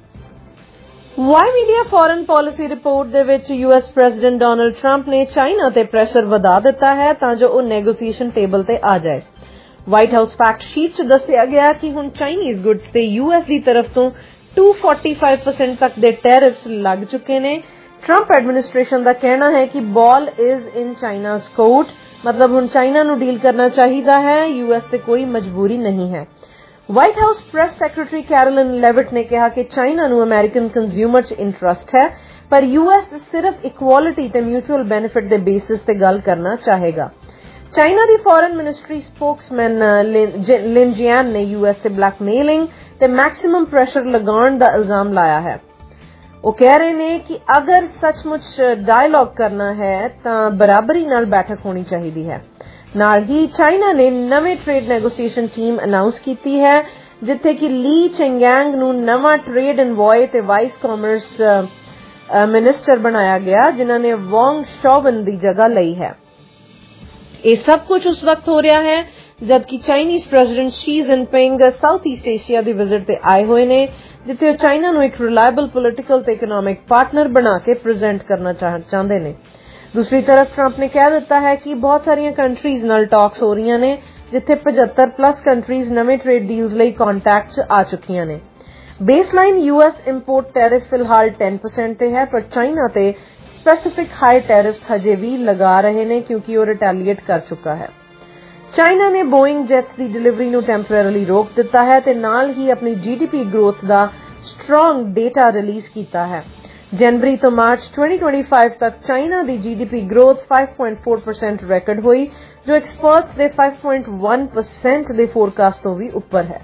Y media foreign policy report ਦੇ ਵਿੱਚ ਯੂਐਸ ਪ੍ਰੈਜ਼ੀਡੈਂਟ ਡੋਨਲਡ ਟਰੰਪ ਨੇ ਚਾਈਨਾ ਤੇ ਪ੍ਰੈਸ਼ਰ ਵਧਾ ਦਿੱਤਾ ਹੈ ਤਾਂ ਜੋ ਉਹ ਨੈਗੋਸੀਏਸ਼ਨ ਟੇਬਲ ਤੇ ਆ ਜਾਏ। ਵਾਈਟ ਹਾਊਸ ਫੈਕਟ ਸ਼ੀਟ 'ਚ ਦੱਸਿਆ ਗਿਆ ਕਿ ਹੁਣ ਚਾਈਨੀਜ਼ ਗੁੱਡਸ ਤੇ ਯੂਐਸ ਦੀ ਤਰਫ ਤੋਂ two hundred forty-five percent ਤੱਕ ਦੇ ਟੈਰਿਫਸ ਲੱਗ ਚੁੱਕੇ ਨੇ। ਟਰੰਪ ਐਡਮਿਨਿਸਟ੍ਰੇਸ਼ਨ ਦਾ ਕਹਿਣਾ ਹੈ ਕਿ ਬਾਲ ਇਜ਼ ਇਨ ਚਾਈਨਾਜ਼ ਕੋਰਟ, ਮਤਲਬ ਹੁਣ ਚਾਈਨਾ ਨੂੰ ਡੀਲ ਕਰਨਾ ਚਾਹੀਦਾ ਹੈ, ਯੂਐਸ ਤੇ ਕੋਈ ਮਜਬੂਰੀ ਨਹੀਂ ਹੈ। White House press secretary Karoline Leavitt ਨੇ ਕਿਹਾ ਕਿ ਚਾਈਨਾ ਨੂੰ ਅਮਰੀਕਨ ਕੰਜ਼ਿਊਮਰ 'ਚ ਇੰਟਰਸਟ ਹੈ, ਪਰ ਯੂਐਸ ਸਿਰਫ ਇਕੁਆਲਿਟੀ ਤੇ ਮਿਊਚੁਅਲ ਬੈਨੀਫਿਟ ਦੇ ਬੇਸਿਸ ਤੇ ਗੱਲ ਕਰਨਾ ਚਾਹੇਗਾ। ਚਾਈਨਾ ਦੀ foreign ministry spokesman Lin Jian ਨੇ ਯੂਐਸ ਤੇ ਬਲੈਕਮੇਲਿੰਗ ਤੇ ਮੈਕਸਿਮਮ ਪ੍ਰੈਸ਼ਰ ਲਗਾਉਣ ਦਾ ਇਲਜ਼ਾਮ ਲਾਇਆ ਹੈ। ਉਹ ਕਹਿ ਰਹੇ ਨੇ ਕਿ ਅਗਰ ਸੱਚਮੁੱਚ ਡਾਇਲੌਗ ਕਰਨਾ ਹੈ ਤਾਂ ਬਰਾਬਰੀ ਨਾਲ ਬੈਠਕ ਹੋਣੀ ਚਾਹੀਦੀ ਹੈ। ਨਾਲ ਹੀ ਚਾਈਨਾ ਨੇ ਨਵੇਂ ਟ੍ਰੇਡ ਨੈਗੋਸੀਏਸ਼ਨ ਟੀਮ ਅਨਾਉਂਸ ਕੀਤੀ ਹੈ, ਜਿੱਥੇ ਕਿ ਲੀ ਚੈਂਗਿਆਂਗ ਨੂੰ ਨਵਾਂ ਟ੍ਰੇਡ ਐਨਵੋਏ ਤੇ ਵਾਈਸ ਕਾਮਰਸ ਮਿਨਿਸਟਰ ਬਣਾਇਆ ਗਿਆ, ਜਿਨ੍ਹਾਂ ਨੇ ਵੋਂਗ ਸ਼ੋਵਨ ਦੀ ਜਗ੍ਹਾ ਲਈ ਹੈ। ਇਹ ਸਭ ਕੁਝ ਉਸ ਵਕਤ ਹੋ ਰਿਹਾ ਹੈ ਜਦਕਿ Chinese president Xi Jinping South East Asia ਦੀ ਵਿਜ਼ਿਟ ਤੇ ਆਏ ਹੋਏ ਨੇ, ਜਿੱਥੇ ਉਹ ਚਾਈਨਾ ਨੂੰ ਇੱਕ ਰਿਲਾਇਬਲ ਪੋਲੀਟੀਕਲ ਤੇ ਇਕਨੋਮਿਕ ਪਾਰਟਨਰ ਬਣਾ ਕੇ ਪ੍ਰੈਜ਼ੈਂਟ ਕਰਨਾ ਚਾਹੁੰਦੇ ਨੇ। ਦੂਸਰੀ ਤਰਫ ਟਰੰਪ ਨੇ ਕਹਿ ਦਿੱਤਾ ਹੈ ਕਿ ਬਹੁਤ ਸਾਰੀਆਂ ਕੰਟਰੀਜ਼ ਨਾਲ ਟਾਕਸ ਹੋ ਰਹੀਆਂ ਨੇ, ਜਿੱਥੇ ਪਝੱਤਰ ਪਲੱਸ ਕੰਟਰੀਜ਼ ਨਵੇਂ ਟ੍ਰੇਡ ਡੀਲਸ ਲਈ ਕੰਟੈਕਟ 'ਚ ਆ ਚੁੱਕੀਆਂ ਨੇ। ਬੇਸਲਾਈਨ ਯੂਐਸ ਇੰਪੋਰਟ ਟੈਰਿਫ ਫਿਲਹਾਲ ten percent ਤੇ ਹੈ, ਪਰ ਚਾਈਨਾ ਤੇ ਸਪੈਸੀਫਿਕ ਹਾਈ ਟੈਰਿਫਸ ਹਜੇ ਵੀ ਲਗਾ ਰਹੇ ਨੇ ਕਿਉਂਕਿ ਉਹ ਰਿਟੈਲੀਏਟ ਕਰ ਚੁੱਕਾ ਹੈ। ਚਾਈਨਾ ਨੇ ਬੋਇੰਗ ਜੈਟਸ ਦੀ ਡਿਲੀਵਰੀ ਨੂੰ ਟੈਂਪਰੇਰੀਲੀ ਰੋਕ ਦਿੱਤਾ ਹੈ ਤੇ ਨਾਲ ਹੀ ਆਪਣੀ ਜੀਡੀਪੀ ਗ੍ਰੋਥ ਦਾ ਸਟਰੋਂਗ ਡੇਟਾ ਰਿਲੀਜ਼ ਕੀਤਾ ਹੈ। ਜਨਵਰੀ ਤੋਂ ਮਾਰਚ twenty twenty-five ਤੱਕ ਚਾਈਨਾ ਦੀ GDP growth five point four percent record ਹੋਈ, ਜੋ ਐਕਸਪਰਟਸ ਦੇ five point one percent ਦੇ ਫੋਰਕਾਸਟ ਤੋਂ ਵੀ ਉੱਪਰ ਹੈ।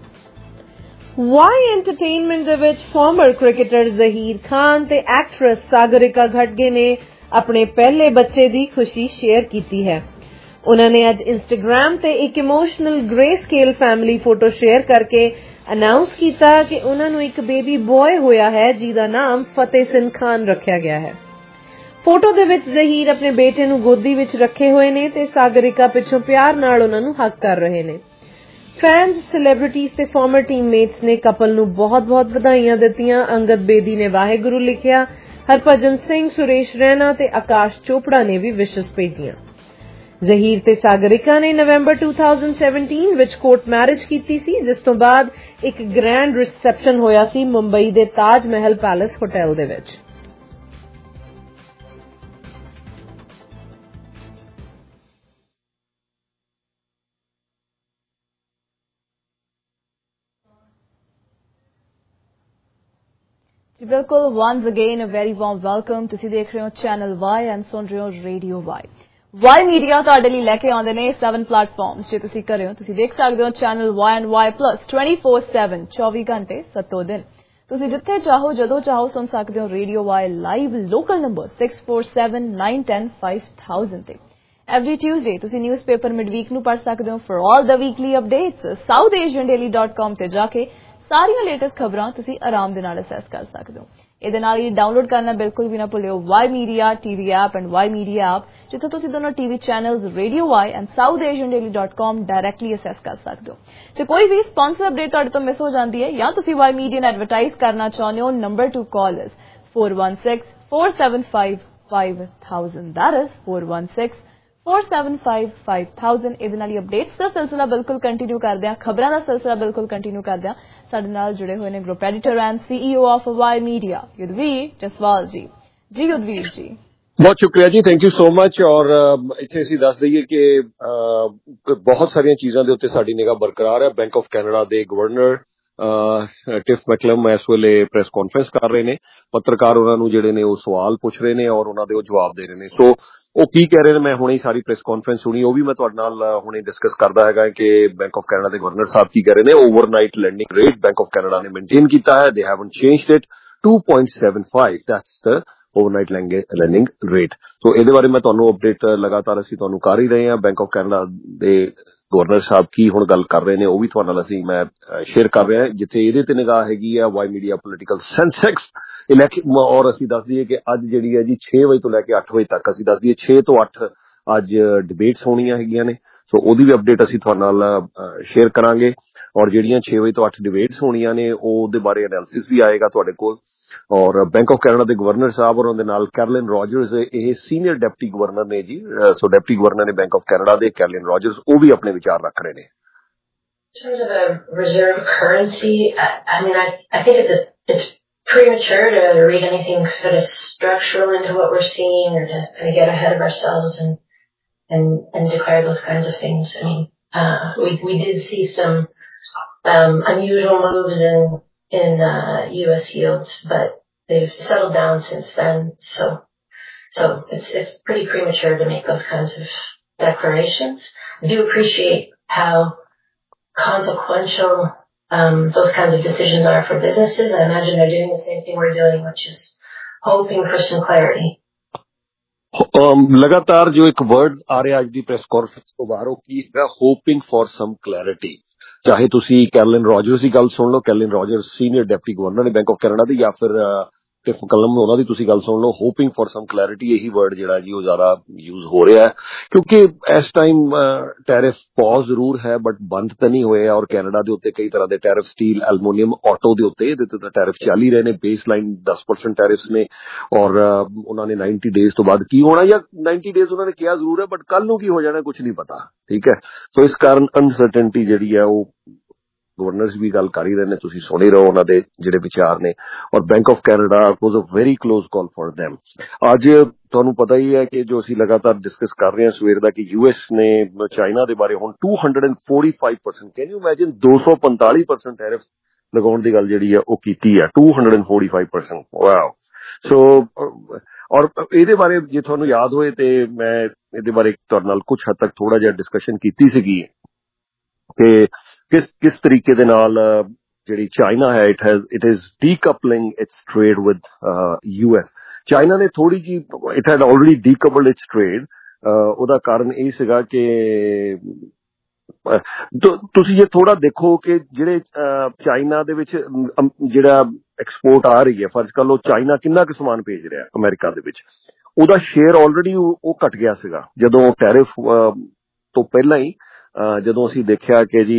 ਵਾਈ ਐਂਟਰਟੇਨਮੈਂਟ ਦੇ ਵਿੱਚ ਫਾਰਮਰ ਕ੍ਰਿਕਟਰ ਜ਼ਹੀਰ ਖਾਨ ਤੇ ਐਕਟਰੈਸ ਸਾਗਰਿਕਾ ਘਟਗੇ ਨੇ ਆਪਣੇ ਪਹਿਲੇ ਬੱਚੇ ਦੀ ਖੁਸ਼ੀ ਸ਼ੇਅਰ ਕੀਤੀ ਹੈ। ਉਹਨਾਂ ਨੇ ਅੱਜ ਇੰਸਟਾਗ੍ਰਾਮ ਤੇ ਇੱਕ emotional greyscale family photo share ਕਰਕੇ ਅਨਾਉਂਸ ਕੀਤਾ ਕਿ ਉਹਨਾਂ ਨੂੰ ਇੱਕ ਬੇਬੀ ਬॉय ਹੋਇਆ ਹੈ, ਜਿਹਦਾ ਨਾਮ ਫਤਿਹ ਸਿੰਘ ਖਾਨ ਰੱਖਿਆ ਗਿਆ ਹੈ। ਫੋਟੋ ਦੇ ਵਿੱਚ ਜ਼ਹੀਰ ਆਪਣੇ ਬੇਟੇ ਨੂੰ ਗੋਦੀ ਵਿੱਚ ਰੱਖੇ ਹੋਏ ਨੇ ਤੇ ਸਾਗਰਿਕਾ ਪਿੱਛੋਂ ਪਿਆਰ ਨਾਲ ਉਹਨਾਂ ਨੂੰ ਹੱਗ ਕਰ ਰਹੇ ਨੇ। ਫੈਨਸ, ਸੈਲੀਬ੍ਰਿਟੀਜ਼ ਤੇ ਫਾਰਮਰ ਟੀਮਮੇਟਸ ਨੇ ਕਪਲ ਨੂੰ ਬਹੁਤ-ਬਹੁਤ ਵਧਾਈਆਂ ਦਿੱਤੀਆਂ। ਅੰਗਦ ਬੇਦੀ ਨੇ ਵਾਹਿਗੁਰੂ ਲਿਖਿਆ। ਹਰਭਜਨ ਸਿੰਘ, ਸੁਰੇਸ਼ ਰੈਨਾ ਤੇ ਆਕਾਸ਼ ਚੋਪੜਾ ਨੇ ਵੀ ਵਿਸ਼ੇਸ ਭੇਜੀਆਂ। ਜ਼ਹੀਰ ਤੇ ਸਾਗਰਿਕਾ ਨੇ ਨਵੰਬਰ ਦੋ ਹਜ਼ਾਰ ਸਤਾਰਾਂ ਵਿੱਚ ਕੋਰਟ ਮੈਰਿਜ ਕੀਤੀ ਸੀ, ਜਿਸ ਤੋਂ ਬਾਅਦ ਇੱਕ ਗ੍ਰੈਂਡ ਰਿਸੈਪਸ਼ਨ ਹੋਇਆ ਸੀ ਮੁੰਬਈ ਦੇ ਤਾਜ ਮਹਿਲ ਪੈਲੇਸ ਹੋਟਲ ਦੇ ਵਿੱਚ। ਜੀ ਬਿਲਕੁਲ, once again a very warm welcome. ਤੁਸੀਂ ਦੇਖ ਰਹੇ ਹੋ ਚੈਨਲ ਵਾਈ ਐਂਡ ਸੁਣ ਰਹੇ ਹੋ ਰੇਡੀਓ ਵਾਈ। ਵਾਈ ਮੀਡੀਆ ਤੁਹਾਡੇ ਲਈ ਲੈ ਕੇ ਆਉਂਦੇ ਨੇ ਸੈਵਨ ਪਲੇਟਫਾਰਮਸ। ਜੇ ਤੁਸੀਂ ਘਰੇ ਹੋ ਤੁਸੀਂ ਦੇਖ ਸਕਦੇ ਹੋ channel Y and Y plus twenty four seven, ਚੌਵੀ ਘੰਟੇ ਸੱਤੋਂ ਦਿਨ। ਤੁਸੀਂ ਜਿੱਥੇ ਚਾਹੋ ਜਦੋਂ ਚਾਹੋ ਸੁਣ ਸਕਦੇ ਹੋ radio Y live. Local number six four seven nine one zero five thousand ਤੇ। ਐਵਰੀ ਟਿਊਜ਼ਡੇ ਤੁਸੀਂ ਨਿਊਜ਼ਪੇਪਰ ਮਿਡਵੀਕ ਨੂੰ ਪੜ੍ਹ ਸਕਦੇ ਹੋ। For all the weekly updates South Asian daily dot com ਤੇ ਜਾ ਕੇ ਸਾਰੀਆਂ ਲੇਟੈਸਟ ਖਬਰਾਂ ਤੁਸੀਂ ਆਰਾਮ ਦੇ ਨਾਲ ਅਸੈਸ ਕਰ ਸਕਦੇ ਹੋ। ਇਹਦੇ ਨਾਲ ਹੀ ਡਾਊਨਲੋਡ ਕਰਨਾ ਬਿਲਕੁਲ ਵੀ ਨਾ ਭੁੱਲਿਓ Y media TV app and Y media app, ਜਿੱਥੇ ਤੁਸੀਂ ਦੋਨੋਂ TV channels radio Y and South Asian daily dot com directly access ਕਰ ਸਕਦੇ ਹੋ। ਜੇ ਕੋਈ ਵੀ ਸਪਾਂਸਰ ਅਪਡੇਟ ਤੁਹਾਡੇ ਤੋਂ ਮਿਸ ਹੋ ਜਾਂਦੀ ਹੈ ਜਾਂ ਤੁਸੀਂ ਵਾਈ ਮੀਡੀਆ ਨੂੰ ਐਡਵਰਟਾਈਜ਼ ਕਰਨਾ ਚਾਹੁੰਦੇ ਹੋ, ਨੰਬਰ ਟੂ ਕਾਲ ਇਸ four one six four seven five five thousand, that is four one six four seven five five thousand। ਇਹਦੇ ਨਾਲ ਹੀ ਅਪਡੇਟਸ ਦਾ ਸਿਲਸਿਲਾ ਬਿਲਕੁਲ ਕੰਟੀਨਿਊ ਕਰਦੇ ਹਾਂ, ਖਬਰਾਂ ਦਾ ਸਿਲਸਿਲਾ ਬਿਲਕੁਲ ਕੰਟੀਨਿਊ ਕਰਦੇ ਹਾਂ। ਸਾਡੇ ਨਾਲ ਜੁੜੇ ਹੋਏ ਨੇ group editor and CEO of Y media Yudhvir Jaswal ji. ਜੀ ਯੁਧਵੀਰ ਜੀ, ਬਹੁਤ ਸ਼ੁਕਰੀਆ ਜੀ, ਥੈਂਕ ਯੂ ਸੋ ਮਚ। ਔਰ ਇੱਥੇ ਅਸੀਂ ਦੱਸ ਦਈਏ ਕਿ ਬਹੁਤ ਸਾਰੀਆਂ ਚੀਜ਼ਾਂ ਦੇ ਉੱਤੇ ਸਾਡੀ ਨਿਗਾਹ ਬਰਕਰਾਰ ਹੈ। ਬੈਂਕ ਆਫ ਕੈਨੇਡਾ ਦੇ ਗਵਰਨਰ ਟਿਫ ਮੈਕਲਮ ਇਸ ਵੇਲੇ ਪ੍ਰੈਸ ਕਾਨਫਰੰਸ ਕਰ ਰਹੇ ਨੇ। ਪੱਤਰਕਾਰ ਉਹਨਾਂ ਨੂੰ ਜਿਹੜੇ ਨੇ ਉਹ ਸਵਾਲ ਪੁੱਛ ਰਹੇ ਨੇ ਔਰ ਉਹਨਾਂ ਦੇ ਉਹ ਜਵਾਬ ਦੇ ਰਹੇ ਨੇ। ਸੋ ਉਹ ਕੀ ਕਹਿ ਰਹੇ ਨੇ, ਮੈਂ ਹੁਣੇ ਹੀ ਸਾਰੀ ਪ੍ਰੈਸ ਕਾਨਫਰੰਸ ਸੁਣੀ, ਉਹ ਵੀ ਮੈਂ ਤੁਹਾਡੇ ਨਾਲ ਹੁਣੇ ਡਿਸਕਸ ਕਰਦਾ ਹੈਗਾ ਕਿ ਬੈਂਕ ਆਫ ਕੈਨੇਡਾ ਦੇ ਗਵਰਨਰ ਸਾਹਿਬ ਕੀ ਕਹਿ ਰਹੇ ਨੇ। Overnight lending rate Bank of Canada ਨੇ ਮੇਨਟੇਨ ਕੀਤਾ ਹੈ। They haven't changed it, two point seven five, that's the overnight lending rate। So ਇਹਦੇ ਬਾਰੇ ਮੈਂ ਤੁਹਾਨੂੰ ਅਪਡੇਟ ਲਗਾਤਾਰ ਅਸੀਂ ਤੁਹਾਨੂੰ ਕਰ ਹੀ ਰਹੇ ਹਾਂ। ਬੈਂਕ ਆਫ ਕੈਨੇਡਾ ਦੇ ਗਵਰਨਰ ਸਾਹਿਬ ਕੀ ਹੁਣ ਗੱਲ ਕਰ ਰਹੇ ਨੇ ਉਹ ਵੀ ਤੁਹਾਡੇ ਨਾਲ ਅਸੀਂ ਮੈਂ ਸ਼ੇਅਰ ਕਰ ਰਿਹਾ। ਜਿੱਥੇ ਇਹਦੇ ਤੇ ਨਿਗਾਹ ਹੈਗੀ ਆ Y media political Sensex election, ਔਰ ਅਸੀਂ ਦੱਸ ਦਈਏ ਕਿ ਅੱਜ ਜਿਹੜੀ ਹੈ ਜੀ ਛੇ ਵਜੇ ਤੋਂ ਲੈ ਕੇ ਅੱਠ ਵਜੇ ਤੱਕ, ਅਸੀਂ ਦੱਸ ਦਈਏ ਛੇ ਤੋਂ ਅੱਠ ਅੱਜ ਡਿਬੇਟਸ ਹੋਣੀਆਂ ਹੈਗੀਆਂ ਨੇ। ਸੋ ਉਹਦੀ ਵੀ ਅਪਡੇਟ ਅਸੀਂ ਤੁਹਾਡੇ ਨਾਲ ਸ਼ੇਅਰ ਕਰਾਂਗੇ। ਔਰ ਜਿਹੜੀਆਂ ਛੇ ਵਜੇ ਤੋਂ ਅੱਠ ਡਿਬੇਟਸ ਹੋਣੀਆਂ ਨੇ ਉਹਦੇ ਬਾਰੇ ਐਨਾਲਿਸਿਸ ਵੀ ਆਏਗਾ ਤੁਹਾਡੇ ਕੋਲ। ਔਰ ਬੈਂਕ ਆਫ ਕੈਨੇਡਾ ਦੇ ਗਵਰਨਰ ਸਾਹਿਬ ਔਰ ਉਹਦੇ ਨਾਲ ਕੈਰਲਿਨ ਰੋਜਰਸ, ਇਹ ਸੀਨੀਅਰ ਡਿਪਟੀ ਗਵਰਨਰ ਨੇ ਜੀ। ਸੋ ਡਿਪਟੀ ਗਵਰਨਰ ਨੇ ਬੈਂਕ ਆਫ ਕੈਨੇਡਾ ਦੇ ਕੈਰਲਿਨ ਰੋਜਰਸ, ਉਹ ਵੀ ਆਪਣੇ ਵਿਚਾਰ ਰੱਖ ਰਹੇ ਨੇ। In terms of a reserve currency, I, I mean, I, I think it's a, it's premature to read anything sort of structural into what we're seeing or to kind of get ahead of ourselves and and and declare those kinds of things. I mean, uh, we we did see some um, unusual moves in in uh, U S yields, but they've settled down since then. So so it's it's pretty premature to make those kinds of declarations. I do appreciate how consequential um, those kinds of decisions are for businesses. I imagine they're doing the same thing we're doing, which is hoping for some clarity. ਲਗਾਤਾਰ ਜੋ ਇੱਕ word ਆ ਰਿਹਾ ਅੱਜ ਦੀ press conference ਤੋਂ ਬਾਹਰ, ਉਹ ਕੀ ਹੈਗਾ? Hoping for some clarity. ਚਾਹੇ ਤੁਸੀਂ ਕੈਰਲਿਨ ਰੋਜਰਸ ਦੀ ਗੱਲ ਸੁਣ ਲਓ, Carolyn Rogers senior deputy governor ਨੇ ਬੈਂਕ ਆਫ ਕੈਨੇਡਾ ਦੀ, ਜਾਂ ਫਿਰ ਟਿਫ ਮੈਕਲਮ ਉਹਨਾਂ ਦੀ ਤੁਸੀਂ ਗੱਲ ਸੁਣ ਲਓ। ਹੋਪਿੰਗ ਫॉर ਸਮ ਕਲੈਰਿਟੀ, ਇਹੀ ਵਰਡ ਜਿਹੜਾ ਜੀ ਉਹ ਜ਼ਿਆਦਾ ਯੂਜ਼ ਹੋ ਰਿਹਾ ਹੈ, ਕਿਉਂਕਿ ਇਸ ਟਾਈਮ ਟੈਰਿਫ ਪੌਜ਼ ਜ਼ਰੂਰ ਹੈ ਬਟ ਬੰਦ ਤਾਂ ਨਹੀਂ ਹੋਏ। ਔਰ ਕੈਨੇਡਾ ਦੇ ਉੱਤੇ ਕਈ ਤਰ੍ਹਾਂ ਦੇ ਟੈਰਿਫ, ਸਟੀਲ, ਐਲੂਮੀਨੀਅਮ, ਆਟੋ ਦੇ ਉੱਤੇ ਇਹਦੇ ਤੇ ਤਾਂ ਟੈਰਿਫ ਚੱਲ ਹੀ ਰਹੇ ਨੇ। ਬੇਸ ਲਾਈਨ ਦਸ ਪਰਸੈਂਟ ਟੈਰਿਫਸ ਨੇ ਔਰ ਉਹਨਾਂ ਨੇ ਨਾਈਨਟੀ ਡੇਜ਼ ਤੋਂ ਬਾਅਦ ਕੀ ਹੋਣਾ, ਜਾਂ ਨਾਈਨਟੀ ਡੇਜ਼ ਉਹਨਾਂ ਨੇ ਕਿਹਾ ਜ਼ਰੂਰ ਹੈ ਬਟ ਕੱਲ ਨੂੰ ਕੀ ਹੋ ਜਾਣਾ ਕੁਝ ਨਹੀਂ ਪਤਾ, ਠੀਕ ਹੈ। ਸੋ ਇਸ ਕਾਰਨ ਅਨਸਰਟਨਟੀ ਜਿਹੜੀ ਹੈ ਉਹ ਗਵਰਨਰਸ ਵੀ ਗੱਲ ਕਰ ਹੀ ਰਹੇ ਨੇ, ਤੁਸੀਂ ਸੁਣ ਹੀ ਰਹੋ ਉਹਨਾਂ ਦੇ ਜਿਹੜੇ ਵਿਚਾਰ ਨੇ। ਔਰ Bank of Canada was a very close call for them। ਅੱਜ ਤੁਹਾਨੂੰ ਪਤਾ ਹੀ ਹੈ ਕਿ ਜੋ ਅਸੀਂ ਲਗਾਤਾਰ ਡਿਸਕਸ ਕਰ ਰਹੇ ਹਾਂ ਸਵੇਰ ਦਾ, ਕਿ ਯੂਐਸ ਨੇ ਚਾਈਨਾ ਦੇ ਬਾਰੇ ਹੁਣ two hundred forty-five percent, can you imagine, ਦੋ ਸੌ ਪੰਤਾਲੀ ਪਰਸੈਂਟ ਟੈਰਿਫ ਲਗਾਉਣ ਦੀ ਗੱਲ ਜਿਹੜੀ ਹੈ ਉਹ ਕੀਤੀ ਹੈ। two hundred forty-five percent, wow. So ਔਰ ਇਹਦੇ ਬਾਰੇ ਜੇ ਤੁਹਾਨੂੰ ਯਾਦ ਹੋਏ ਤੇ ਮੈਂ ਇਹਦੇ ਬਾਰੇ ਤੁਹਾਡੇ ਨਾਲ ਕੁਝ ਹੱਦ ਤੱਕ ਥੋੜਾ ਜਿਹਾ ਡਿਸਕਸ਼ਨ ਕੀਤੀ ਸੀਗੀ ਕਿ ਕਿਸ ਕਿਸ ਤਰੀਕੇ ਦੇ ਨਾਲ ਜਿਹੜੀ ਚਾਈਨਾ ਹੈ, it has it is decoupling its trade with US. China ਨੇ ਥੋੜੀ ਜੀ, it had already decoupled its trade. ਉਹਦਾ ਕਾਰਨ ਇਹ ਸੀਗਾ ਕਿ ਤੁਸੀਂ ਜੇ ਥੋੜਾ ਦੇਖੋ ਕਿ ਜਿਹੜੇ ਚਾਈਨਾ ਦੇ ਵਿੱਚ ਜਿਹੜਾ ਐਕਸਪੋਰਟ ਆ ਰਹੀ ਹੈ, ਫਰਜ਼ ਕਰ ਲਓ ਚਾਈਨਾ ਕਿੰਨਾ ਕੁ ਸਮਾਨ ਭੇਜ ਰਿਹਾ ਅਮਰੀਕਾ ਦੇ ਵਿੱਚ, ਉਹਦਾ ਸ਼ੇਅਰ ਆਲਰੇਡੀ ਉਹ ਘਟ ਗਿਆ ਸੀਗਾ ਜਦੋਂ ਟੈਰਿਫ ਤੋਂ ਪਹਿਲਾਂ ਹੀ। ਜਦੋਂ ਅਸੀਂ ਦੇਖਿਆ ਕਿ ਜੀ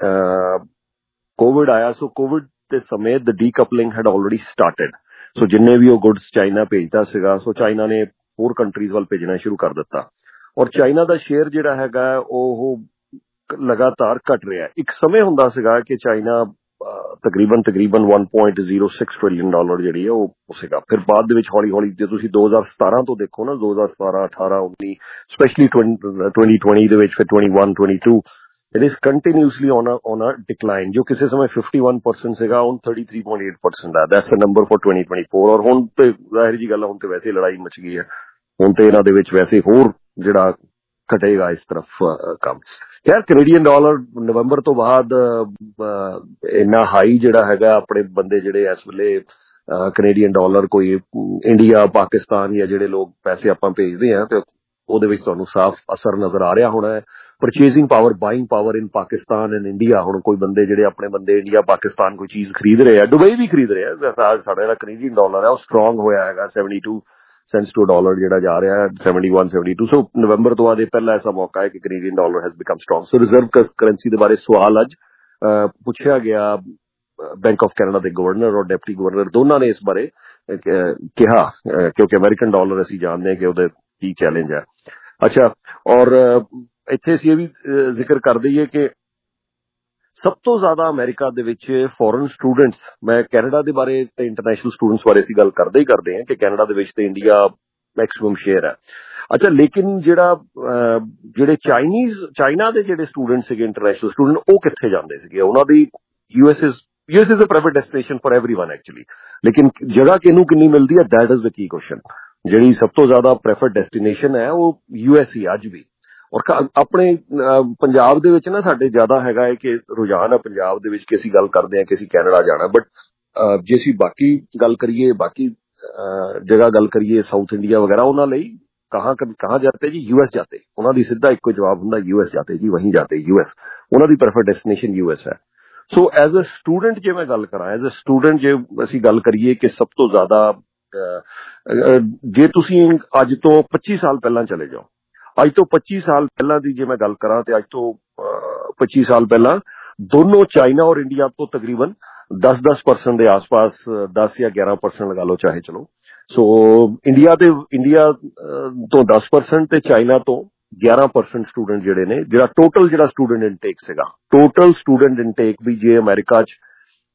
ਕੋਵਿਡ ਆਇਆ, ਸੋ ਕੋਵਿਡ ਦੇ ਸਮੇਂ the decoupling had already started. So ਜਿੰਨੇ ਵੀ ਉਹ ਗੁੱਡਸ ਚਾਈਨਾ ਭੇਜਦਾ ਸੀਗਾ, ਸੋ ਚਾਈਨਾ ਨੇ ਹੋਰ ਕੰਟਰੀਜ਼ ਵੱਲ ਭੇਜਣਾ ਸ਼ੁਰੂ ਕਰ ਦਿੱਤਾ, ਔਰ ਚਾਈਨਾ ਦਾ ਸ਼ੇਅਰ ਜਿਹੜਾ ਹੈਗਾ ਉਹ ਲਗਾਤਾਰ ਘਟ ਰਿਹਾ। ਇੱਕ ਸਮੇਂ ਹੁੰਦਾ ਸੀਗਾ ਕਿ ਚਾਈਨਾ ਤਕਰੀਬਨ ਤਕਰੀਬਨ ਇੱਕ point zero six trillion dollar ਜਿਹੜੀ ਹੈ ਉਹ ਸੀਗਾ। ਫਿਰ ਬਾਅਦ ਦੇ ਵਿੱਚ ਹੌਲੀ ਹੌਲੀ ਜੇ ਤੁਸੀਂ ਦੋ ਹਜ਼ਾਰ ਸਤਾਰਾਂ ਤੋਂ ਦੇਖੋ ਨਾ, ਦੋ ਹਜ਼ਾਰ ਸਤਾਰਾਂ ਅਠਾਰਾਂ ਉੱਨੀ ਸਪੈਸ਼ਲੀ ਟਵੈਂਟੀ ਟਵੈਂਟੀ ਦੇ ਵਿੱਚ, ਫਿਰ twenty one twenty two it is continuously on on a decline, ਜੋ ਕਿਸੇ ਸਮੇਂ ਫਿਫਟੀ ਵਨ ਪਰਸੈਂਟ ਸੀਗਾ, ਹੁਣ thirty three point eight percent ਹੈ। That's a number for twenty twenty four. ਔਰ ਹੁਣ ਤੇ ਜ਼ਾਹਿਰ ਜੀ ਗੱਲ, ਹੁਣ ਤੇ ਵੈਸੇ ਲੜਾਈ ਮਚ ਗਈ ਹੈ, ਹੁਣ ਤੇ ਇਹਨਾਂ ਦੇ ਵਿੱਚ ਵੈਸੇ ਹੋਰ ਜਿਹੜਾ ਘਟੇਗਾ ਇਸ ਤਰਫ ਕੰਮ। ਯਾਰ ਕੈਨੇਡੀਅਨ ਡਾਲਰ ਨਵੰਬਰ ਤੋਂ ਬਾਅਦ ਇੰਨਾ ਹਾਈ ਜਿਹੜਾ ਹੈਗਾ, ਆਪਣੇ ਬੰਦੇ ਜਿਹੜੇ ਇਸ ਵੇਲੇ ਕੈਨੇਡੀਅਨ ਡਾਲਰ ਕੋਈ ਇੰਡੀਆ ਪਾਕਿਸਤਾਨ ਜਾਂ ਜਿਹੜੇ ਲੋਕ ਪੈਸੇ ਆਪਾਂ ਭੇਜਦੇ ਹਾਂ, ਤੇ ਉਹਦੇ ਵਿੱਚ ਤੁਹਾਨੂੰ ਸਾਫ਼ ਅਸਰ ਨਜ਼ਰ ਆ ਰਿਹਾ ਹੋਣਾ ਹੈ। Purchasing power, buying power in Pakistan and India, ਹੁਣ ਕੋਈ ਬੰਦੇ ਜਿਹੜੇ ਆਪਣੇ ਬੰਦੇ ਇੰਡੀਆ ਪਾਕਿਸਤਾਨ ਕੋਈ ਚੀਜ਼ ਖਰੀਦ ਰਹੇ ਆ, ਦੁਬਈ ਵੀ ਖਰੀਦ ਰਹੇ ਆ, ਸਾਡਾ ਜਿਹੜਾ ਕੈਨੇਡੀਅਨ ਡਾਲਰ ਹੈ ਉਹ ਸਟਰੋਂਗ ਹੋਇਆ ਹੈਗਾ, seventy two cents to dollar ਜਿਹੜਾ ਜਾ ਰਿਹਾ ਹੈ, seventy one seventy two. So ਨਵੰਬਰ ਤੋਂ ਬਾਅਦ ਇਹ ਪਹਿਲਾ ਐਸਾ ਮੌਕਾ ਹੈ ਕਿ Canadian dollar has become strong. So reserve currency ਦੇ ਬਾਰੇ ਸਵਾਲ ਅੱਜ ਪੁੱਛਿਆ ਗਿਆ ਬੈਂਕ ਆਫ ਕੈਨੇਡਾ ਦੇ ਗਵਰਨਰ ਔਰ ਡਿਪਟੀ ਗਵਰਨਰ ਦੋਨਾਂ ਨੇ ਇਸ ਬਾਰੇ ਕਿਹਾ, ਕਿਉਂਕਿ ਅਮਰੀਕਨ ਡਾਲਰ ਅਸੀਂ ਜਾਣਦੇ ਹਾਂ ਕਿ ਉਹਦੇ ਕੀ ਚੈਲੰਜ ਹੈ। ਅੱਛਾ, ਔਰ ਇੱਥੇ ਅਸੀਂ ਇਹ ਵੀ ਜ਼ਿਕਰ ਕਰ ਦਈਏ ਕਿ ਸਭ ਤੋਂ ਜ਼ਿਆਦਾ ਅਮਰੀਕਾ ਦੇ ਵਿੱਚ ਫੋਰਨ ਸਟੂਡੈਂਟਸ, ਮੈਂ ਕੈਨੇਡਾ ਦੇ ਬਾਰੇ ਤੇ ਇੰਟਰਨੈਸ਼ਨਲ ਸਟੂਡੈਂਟਸ ਬਾਰੇ ਅਸੀਂ ਗੱਲ ਕਰਦੇ ਹੀ ਕਰਦੇ ਹਾਂ ਕਿ ਕੈਨੇਡਾ ਦੇ ਵਿੱਚ ਤੇ ਇੰਡੀਆ ਮੈਕਸਿਮਮ ਸ਼ੇਅਰ ਹੈ। ਅੱਛਾ, ਲੇਕਿਨ ਜਿਹੜਾ ਜਿਹੜੇ ਚਾਈਨੀਜ਼ ਚਾਈਨਾ ਦੇ ਜਿਹੜੇ ਸਟੂਡੈਂਟ ਸੀਗੇ, ਇੰਟਰਨੈਸ਼ਨਲ ਸਟੂਡੈਂਟ, ਉਹ ਕਿੱਥੇ ਜਾਂਦੇ ਸੀਗੇ? ਉਹਨਾਂ ਦੀ US is US is a private destination for everyone actually, ਲੇਕਿਨ ਜਗ੍ਹਾ ਕਿਹਨੂੰ ਕਿੰਨੀ ਮਿਲਦੀ ਹੈ, that is the key question. ਜਿਹੜੀ ਸਭ ਤੋਂ ਜ਼ਿਆਦਾ ਪ੍ਰੈਫਰਡ ਡੈਸਟੀਨੇਸ਼ਨ ਹੈ ਉਹ ਯੂਐਸ ਹੀ ਅੱਜ ਵੀ। ਔਰ ਆਪਣੇ ਪੰਜਾਬ ਦੇ ਵਿੱਚ ਨਾ ਸਾਡੇ ਜ਼ਿਆਦਾ ਹੈਗਾ ਹੈ ਕਿ ਰੁਝਾਨ ਹੈ ਪੰਜਾਬ ਦੇ ਵਿੱਚ ਕਿ ਅਸੀਂ ਗੱਲ ਕਰਦੇ ਹਾਂ ਕਿ ਅਸੀਂ ਕੈਨੇਡਾ ਜਾਣਾ, ਬਟ ਜੇ ਅਸੀਂ ਬਾਕੀ ਗੱਲ ਕਰੀਏ, ਬਾਕੀ ਜਗ੍ਹਾ ਗੱਲ ਕਰੀਏ, ਸਾਊਥ ਇੰਡੀਆ ਵਗੈਰਾ, ਉਹਨਾਂ ਲਈ ਕਹਾਂ ਕਹਾਂ ਜਾਤੇ ਜੀ, ਯੂਐਸ ਜਾਤੇ। ਉਹਨਾਂ ਦੀ ਸਿੱਧਾ ਇੱਕੋ ਜਵਾਬ ਹੁੰਦਾ, ਯੂਐਸ ਜਾਤੇ ਜੀ, ਵਹੀਂ ਜਾਤੇ ਯੂਐਸ। ਉਹਨਾਂ ਦੀ ਪ੍ਰੈਫਰਡ ਡੈਸਟੀਨੇਸ਼ਨ ਯੂਐਸ ਹੈ। ਸੋ ਐਜ਼ ਅ ਸਟੂਡੈਂਟ ਜੇ ਮੈਂ ਗੱਲ ਕਰਾਂ, ਐਜ਼ ਅ ਸਟੂਡੈਂਟ ਜੇ ਅਸੀਂ ਗੱਲ ਕਰੀਏ ਕਿ ਸਭ ਤੋਂ ਜ਼ਿਆਦਾ, ਜੇ ਤੁਸੀਂ ਅੱਜ ਤੋਂ ਪੱਚੀ ਸਾਲ ਪਹਿਲਾਂ ਚਲੇ ਜਾਓ, ਅੱਜ ਤੋਂ ਪੱਚੀ ਸਾਲ ਪਹਿਲਾਂ ਦੀ ਜੇ ਮੈਂ ਗੱਲ ਕਰਾਂ ਤੇ ਅੱਜ ਤੋਂ ਪੱਚੀ ਸਾਲ ਪਹਿਲਾਂ ਦੋਨੋਂ ਚਾਈਨਾ ਔਰ ਇੰਡੀਆ ਤੋਂ ਤਕਰੀਬਨ ਦਸ ਦਸ ਪਰਸੈਂਟ ਦੇ ਆਸ-ਪਾਸ, ਦਸ ਜਾਂ ਗਿਆਰਾਂ ਪਰਸੈਂਟ ਲਗਾ ਲਓ ਚਾਹੇ, ਚਲੋ। ਸੋ ਇੰਡੀਆ ਤੇ ਇੰਡੀਆ ਤੋਂ ਦਸ ਪਰਸੈਂਟ ਤੇ ਚਾਈਨਾ ਤੋਂ ਗਿਆਰਾਂ ਪਰਸੈਂਟ ਸਟੂਡੈਂਟ ਜਿਹੜੇ ਨੇ, ਜਿਹੜਾ ਟੋਟਲ ਜਿਹੜਾ ਸਟੂਡੈਂਟ ਇਨਟੇਕ ਸੀਗਾ, ਟੋਟਲ ਸਟੂਡੈਂਟ ਇਨਟੇਕ ਵੀ ਜੇ ਅਮਰੀਕਾ 'ਚ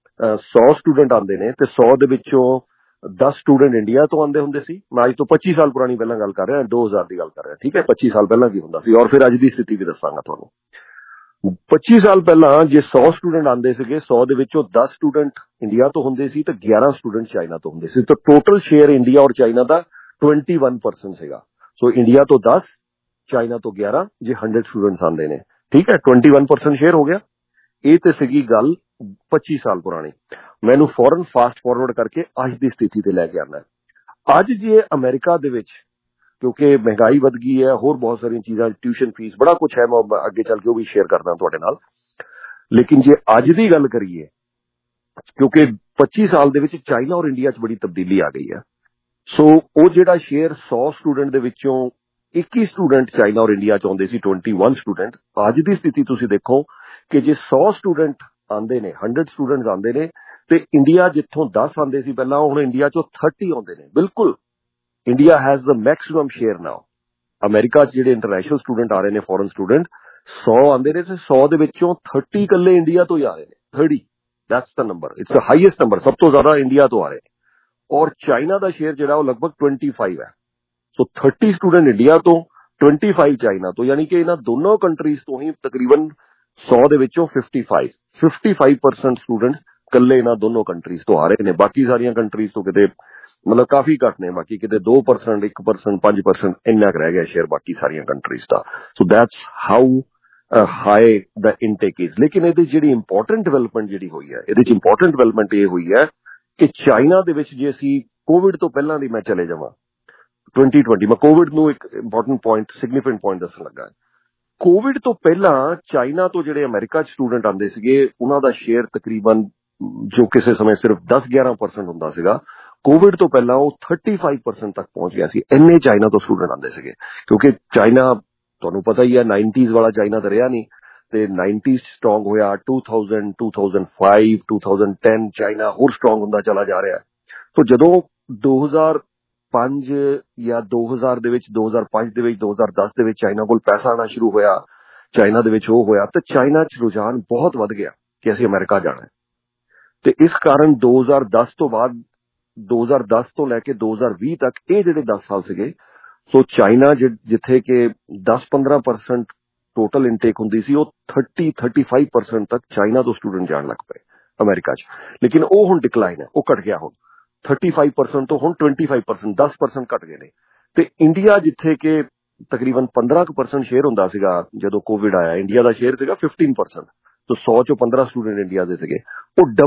ਸੌ ਸਟੂਡੈਂਟ ਆਉਂਦੇ ਨੇ ਤੇ ਸੌ ਦੇ ਵਿੱਚੋਂ ਦਸ ਸਟੂਡੈਂਟ ਇੰਡੀਆ ਤੋਂ ਆਉਂਦੇ ਹੁੰਦੇ ਸੀ। ਮੈਂ ਅੱਜ ਤੋਂ ਪੱਚੀ ਸਾਲ ਪੁਰਾਣੀ ਪਹਿਲਾਂ ਗੱਲ ਕਰ ਰਿਹਾ, ਦੋ ਹਜ਼ਾਰ ਦੀ ਗੱਲ ਕਰ ਰਿਹਾ, ਠੀਕ ਹੈ। ਪੱਚੀ ਸਾਲ ਪਹਿਲਾਂ ਕੀ ਹੁੰਦਾ ਸੀ, ਔਰ ਫਿਰ ਅੱਜ ਦੀ ਸਥਿਤੀ ਵੀ ਦੱਸਾਂਗਾ ਤੁਹਾਨੂੰ। ਪੱਚੀ ਸਾਲ ਪਹਿਲਾਂ ਜੇ ਸੌ ਸਟੂਡੈਂਟ ਆਉਂਦੇ ਸੀਗੇ, ਸੌ ਦੇ ਵਿੱਚੋਂ ਦਸ ਸਟੂਡੈਂਟ ਇੰਡੀਆ ਤੋਂ ਹੁੰਦੇ ਸੀ ਤੇ ਗਿਆਰਾਂ ਸਟੂਡੈਂਟ ਚਾਈਨਾ ਤੋਂ ਹੁੰਦੇ ਸੀ। ਤਾਂ ਟੋਟਲ ਸ਼ੇਅਰ ਇੰਡੀਆ ਔਰ ਚਾਈਨਾ ਦਾ ਇਕੱਤੀ ਪਰਸੈਂਟ ਸੀਗਾ। ਸੋ ਇੰਡੀਆ ਤੋਂ ਦਸ, ਚਾਈਨਾ ਤੋਂ ਗਿਆਰਾਂ ਜੇ ਹੰਡਰਡ ਸਟੂਡੈਂਟਸ ਆਉਂਦੇ ਨੇ, ਠੀਕ ਹੈ, ਇਕੱਤੀ ਪਰਸੈਂਟ ਸ਼ੇਅਰ ਹੋ ਗਿਆ। ਇਹ ਤੇ ਸੀਗੀ ਗੱਲ ਪੱਚੀ ਸਾਲ ਪੁਰਾਣੀ। ਮੈਨੂੰ ਫੌਰਨ ਫਾਸਟ ਫਾਰਵਰਡ ਕਰਕੇ ਅੱਜ ਦੀ ਸਥਿਤੀ ਤੇ ਲੈ ਕੇ ਆਉਣਾ। ਅੱਜ ਜੇ ਅਮਰੀਕਾ ਦੇ ਵਿੱਚ, ਕਿਉਂਕਿ ਮਹਿੰਗਾਈ ਵੱਧ ਗਈ ਹੈ, ਹੋਰ ਬਹੁਤ ਸਾਰੀਆਂ ਚੀਜ਼ਾਂ, ਟਿਊਸ਼ਨ ਫੀਸ, ਬੜਾ ਕੁਛ ਹੈ, ਮੈਂ ਅੱਗੇ ਚੱਲ ਕੇ ਉਹ ਵੀ ਸ਼ੇਅਰ ਕਰਦਾ ਤੁਹਾਡੇ ਨਾਲ। ਲੇਕਿਨ ਜੇ ਅੱਜ ਦੀ ਗੱਲ ਕਰੀਏ, ਕਿਉਂਕਿ ਪੱਚੀ ਸਾਲ ਦੇ ਵਿੱਚ ਚਾਈਨਾ ਔਰ ਇੰਡੀਆ 'ਚ ਬੜੀ ਤਬਦੀਲੀ ਆ ਗਈ ਹੈ। ਸੋ ਉਹ ਜਿਹੜਾ ਸ਼ੇਅਰ ਸੌ ਸਟੂਡੈਂਟ ਦੇ ਵਿੱਚੋਂ ਇੱਕੀ ਸਟੂਡੈਂਟ ਚਾਈਨਾ ਔਰ ਇੰਡੀਆ 'ਚ ਆਉਂਦੇ ਸੀ, ਇਕੱਤੀ ਸਟੂਡੈਂਟ, ਅੱਜ ਦੀ ਸਥਿਤੀ ਤੁਸੀਂ ਦੇਖੋ ਕਿ ਜੇ ਸੌ ਸਟੂਡੈਂਟ ਆਉਂਦੇ ਨੇ, ਹੰਡਰਡ ਸਟੂਡੈਂਟਸ ਆਉਂਦੇ ਨੇ, ਤੇ ਇੰਡੀਆ ਜਿੱਥੋਂ ਦਸ ਆਉਂਦੇ ਸੀ ਪਹਿਲਾਂ, ਹੁਣ ਇੰਡੀਆ 'ਚੋਂ ਤੀਹ ਆਉਂਦੇ ਨੇ। ਬਿਲਕੁਲ, India has the maximum share now. ਅਮਰੀਕਾ 'ਚ ਜਿਹੜੇ ਇੰਟਰਨੈਸ਼ਨਲ ਸਟੂਡੈਂਟ ਆ ਰਹੇ ਨੇ, ਫੋਰਨ ਸਟੂਡੈਂਟ, ਸੌ ਆਉਂਦੇ ਨੇ ਤੇ ਸੌ ਦੇ ਵਿੱਚੋਂ ਤੀਹ ਇਕੱਲੇ ਇੰਡੀਆ ਤੋਂ ਹੀ ਆ ਰਹੇ ਨੇ। ਤੀਹ, that's the number, it's the highest number, ਸਭ ਤੋਂ ਜ਼ਿਆਦਾ ਇੰਡੀਆ ਤੋਂ ਆ ਰਹੇ। ਔਰ ਚਾਈਨਾ ਦਾ ਸ਼ੇਅਰ ਜਿਹੜਾ ਉਹ ਲਗਭਗ ਪੱਚੀ ਹੈ। ਸੋ ਤੀਹ ਸਟੂਡੈਂਟ ਇੰਡੀਆ ਤੋਂ, ਪੱਚੀ ਚਾਈਨਾ ਤੋਂ, ਯਾਨੀ ਕਿ ਇਹਨਾਂ ਦੋਨੋਂ ਕੰਟਰੀਜ਼ ਤੋਂ ਹੀ ਤਕਰੀਬਨ ਸੌ ਦੇ ਵਿੱਚੋਂ ਪਚਪਨ ਪਚਪਨ ਪਰਸੈਂਟ ਸਟੂਡੈਂਟਸ ਕੱਲੇ ਇਹਨਾਂ ਦੋਨੋਂ ਕੰਟਰੀਜ਼ ਤੋਂ ਆ ਰਹੇ ਨੇ। ਬਾਕੀ ਸਾਰੀਆਂ ਕੰਟਰੀਜ਼ ਤੋਂ ਕਿਤੇ ਮਤਲਬ ਕਾਫੀ ਘੱਟ ਨੇ, ਬਾਕੀ ਕਿਤੇ ਦੋ ਪਰਸੈਂਟ, ਇੱਕ ਪਰਸੈਂਟ, ਪੰਜ ਪਰਸੈਂਟ ਇੰਨਾ ਕੁ ਰਹਿ ਗਿਆ ਸ਼ੇਅਰ ਬਾਕੀ ਸਾਰੀਆਂ ਕੰਟਰੀਜ਼ ਦਾ। So that's how high the intake is. ਲੇਕਿਨ ਇਹਦੇ ਜਿਹੜੀ ਇੰਪੋਰਟੈਂਟ ਡਿਵੈਲਪਮੈਂਟ ਜਿਹੜੀ ਹੋਈ ਹੈ, ਇਹਦੇ 'ਚ ਇੰਪੋਰਟੈਂਟ ਡਿਵੈਲਪਮੈਂਟ ਇਹ ਹੋਈ ਹੈ ਕਿ ਚਾਈਨਾ ਦੇ ਵਿੱਚ ਜੇ ਅਸੀਂ ਕੋਵਿਡ ਤੋਂ ਪਹਿਲਾਂ ਦੀ ਮੈਂ ਚਲੇ ਜਾਵਾਂ, ਟਵੈਂਟੀ ਟਵੈਂਟੀ, ਮੈਂ ਕੋਵਿਡ ਨੂੰ ਇੱਕ ਇੰਪੋਰਟੈਂਟ ਪੁਆਇੰਟ, ਸਿਗਨੀਫਿਕੈਂਟ ਪੁਆਇੰਟ ਦੱਸਣ ਲੱਗਾ। ਕੋਵਿਡ ਤੋਂ ਪਹਿਲਾਂ ਚਾਈਨਾ ਤੋਂ ਜਿਹੜੇ ਅਮਰੀਕਾ 'ਚ ਸਟੂਡੈਂਟ ਆਉਂਦੇ ਸੀਗੇ, ਉਹਨਾਂ ਦਾ ਸ਼ੇਅਰ ਤਕਰੀਬਨ, ਜੋ ਕਿਸੇ ਸਮੇਂ ਸਿਰਫ ਦਸ ਗਿਆਰਾਂ ਪਰਸੈਂਟ ਹੁੰਦਾ ਸੀਗਾ, ਕੋਵਿਡ ਤੋਂ ਪਹਿਲਾਂ ਉਹ ਪੈਂਤੀ ਪਰਸੈਂਟ ਤੱਕ ਪਹੁੰਚ ਗਿਆ ਸੀ। ਇੰਨੇ ਚਾਈਨਾ ਤੋਂ ਸਟੂਡੈਂਟ ਆਉਂਦੇ ਸੀਗੇ, ਕਿਉਂਕਿ ਚਾਈਨਾ ਤੁਹਾਨੂੰ ਪਤਾ ਹੀ ਹੈ ਨਾਈਨਟੀਜ਼ ਵਾਲਾ ਚਾਈਨਾ ਤਾਂ ਰਿਹਾ ਨਹੀਂ। ਤੇ ਨਾਈਨਟੀਜ਼ ਸਟਰੋਂਗ ਹੋਇਆ, two thousand, two thousand five, two thousand ten China ਹੋਰ ਸਟਰੋਂਗ ਹੁੰਦਾ ਚਲਾ ਜਾ ਰਿਹਾ। ਸੋ ਜਦੋਂ ਦੋ ਹਜ਼ਾਰ ਪੰਜ ਜਾਂ ਦੋ ਹਜ਼ਾਰ ਦੇ ਵਿੱਚ, ਦੋ ਹਜ਼ਾਰ ਪੰਜ ਦੇ ਵਿੱਚ, ਦੋ ਹਜ਼ਾਰ ਦਸ ਦੇ ਵਿੱਚ ਚਾਈਨਾ ਕੋਲ ਪੈਸਾ ਆਉਣਾ ਸ਼ੁਰੂ ਹੋਇਆ, ਚਾਈਨਾ ਦੇ ਵਿੱਚ ਉਹ ਹੋਇਆ, ਤੇ ਚਾਈਨਾ 'ਚ ਰੁਝਾਨ ਬਹੁਤ ਵੱਧ ਗਿਆ ਕਿ ਅਸੀਂ ਅਮਰੀਕਾ ਜਾਣਾ ਹੈ। ਤੇ ਇਸ ਕਾਰਨ ਦੋ ਹਜ਼ਾਰ ਦਸ ਤੋਂ ਬਾਅਦ, ਦੋ ਹਜ਼ਾਰ ਦਸ ਤੋਂ ਲੈ ਕੇ ਦੋ ਹਜ਼ਾਰ ਵੀਹ ਤੱਕ ਇਹ ਜਿਹੜੇ ਦਸ ਸਾਲ ਸੀਗੇ, ਸੋ ਚਾਈਨਾ ਜਿੱਥੇ ਕਿ ਦਸ ਪੰਦਰਾਂ ਪਰਸੈਂਟ ਟੋਟਲ ਇਨਟੇਕ ਹੁੰਦੀ ਸੀ, ਉਹ ਥਰਟੀ ਥਰਟੀ ਫਾਈਵ ਪਰਸੈਂਟ ਤੱਕ ਚਾਈਨਾ ਤੋਂ ਸਟੂਡੈਂਟ ਜਾਣ ਲੱਗ ਪਏ ਅਮਰੀਕਾ 'ਚ। ਲੇਕਿਨ ਉਹ ਹੁਣ ਡਿਕਲਾਈਨ ਹੈ, ਉਹ ਘਟ ਗਿਆ। ਹੁਣ ਥਰਟੀ ਫਾਈਵ ਪਰਸੈਂਟ ਤੋਂ ਹੁਣ ਟਵੈਂਟੀ ਫਾਈਵ ਪਰਸੈਂਟ, ਦਸ ਪਰਸੈਂਟ ਘਟ ਗਏ ਨੇ। ਤੇ ਇੰਡੀਆ ਜਿੱਥੇ ਕਿ ਤਕਰੀਬਨ ਪੰਦਰਾਂ ਕੁ ਪਰਸੈਂਟ ਸ਼ੇਅਰ ਹੁੰਦਾ ਸੀਗਾ ਜਦੋਂ ਕੋਵਿਡ ਆਇਆ, ਇੰਡੀਆ ਦਾ ਸ਼ੇਅਰ ਸੀਗਾ ਫਿਫਟੀਨ ਪਰਸੈਂਟ। ਤੋਂ ਸੌ ਚੋਂ ਪੰਦਰਾਂ ਸਟੂਡੈਂਟ ਇੰਡੀਆ ਦੇ ਸੀਗੇ, ਉਹ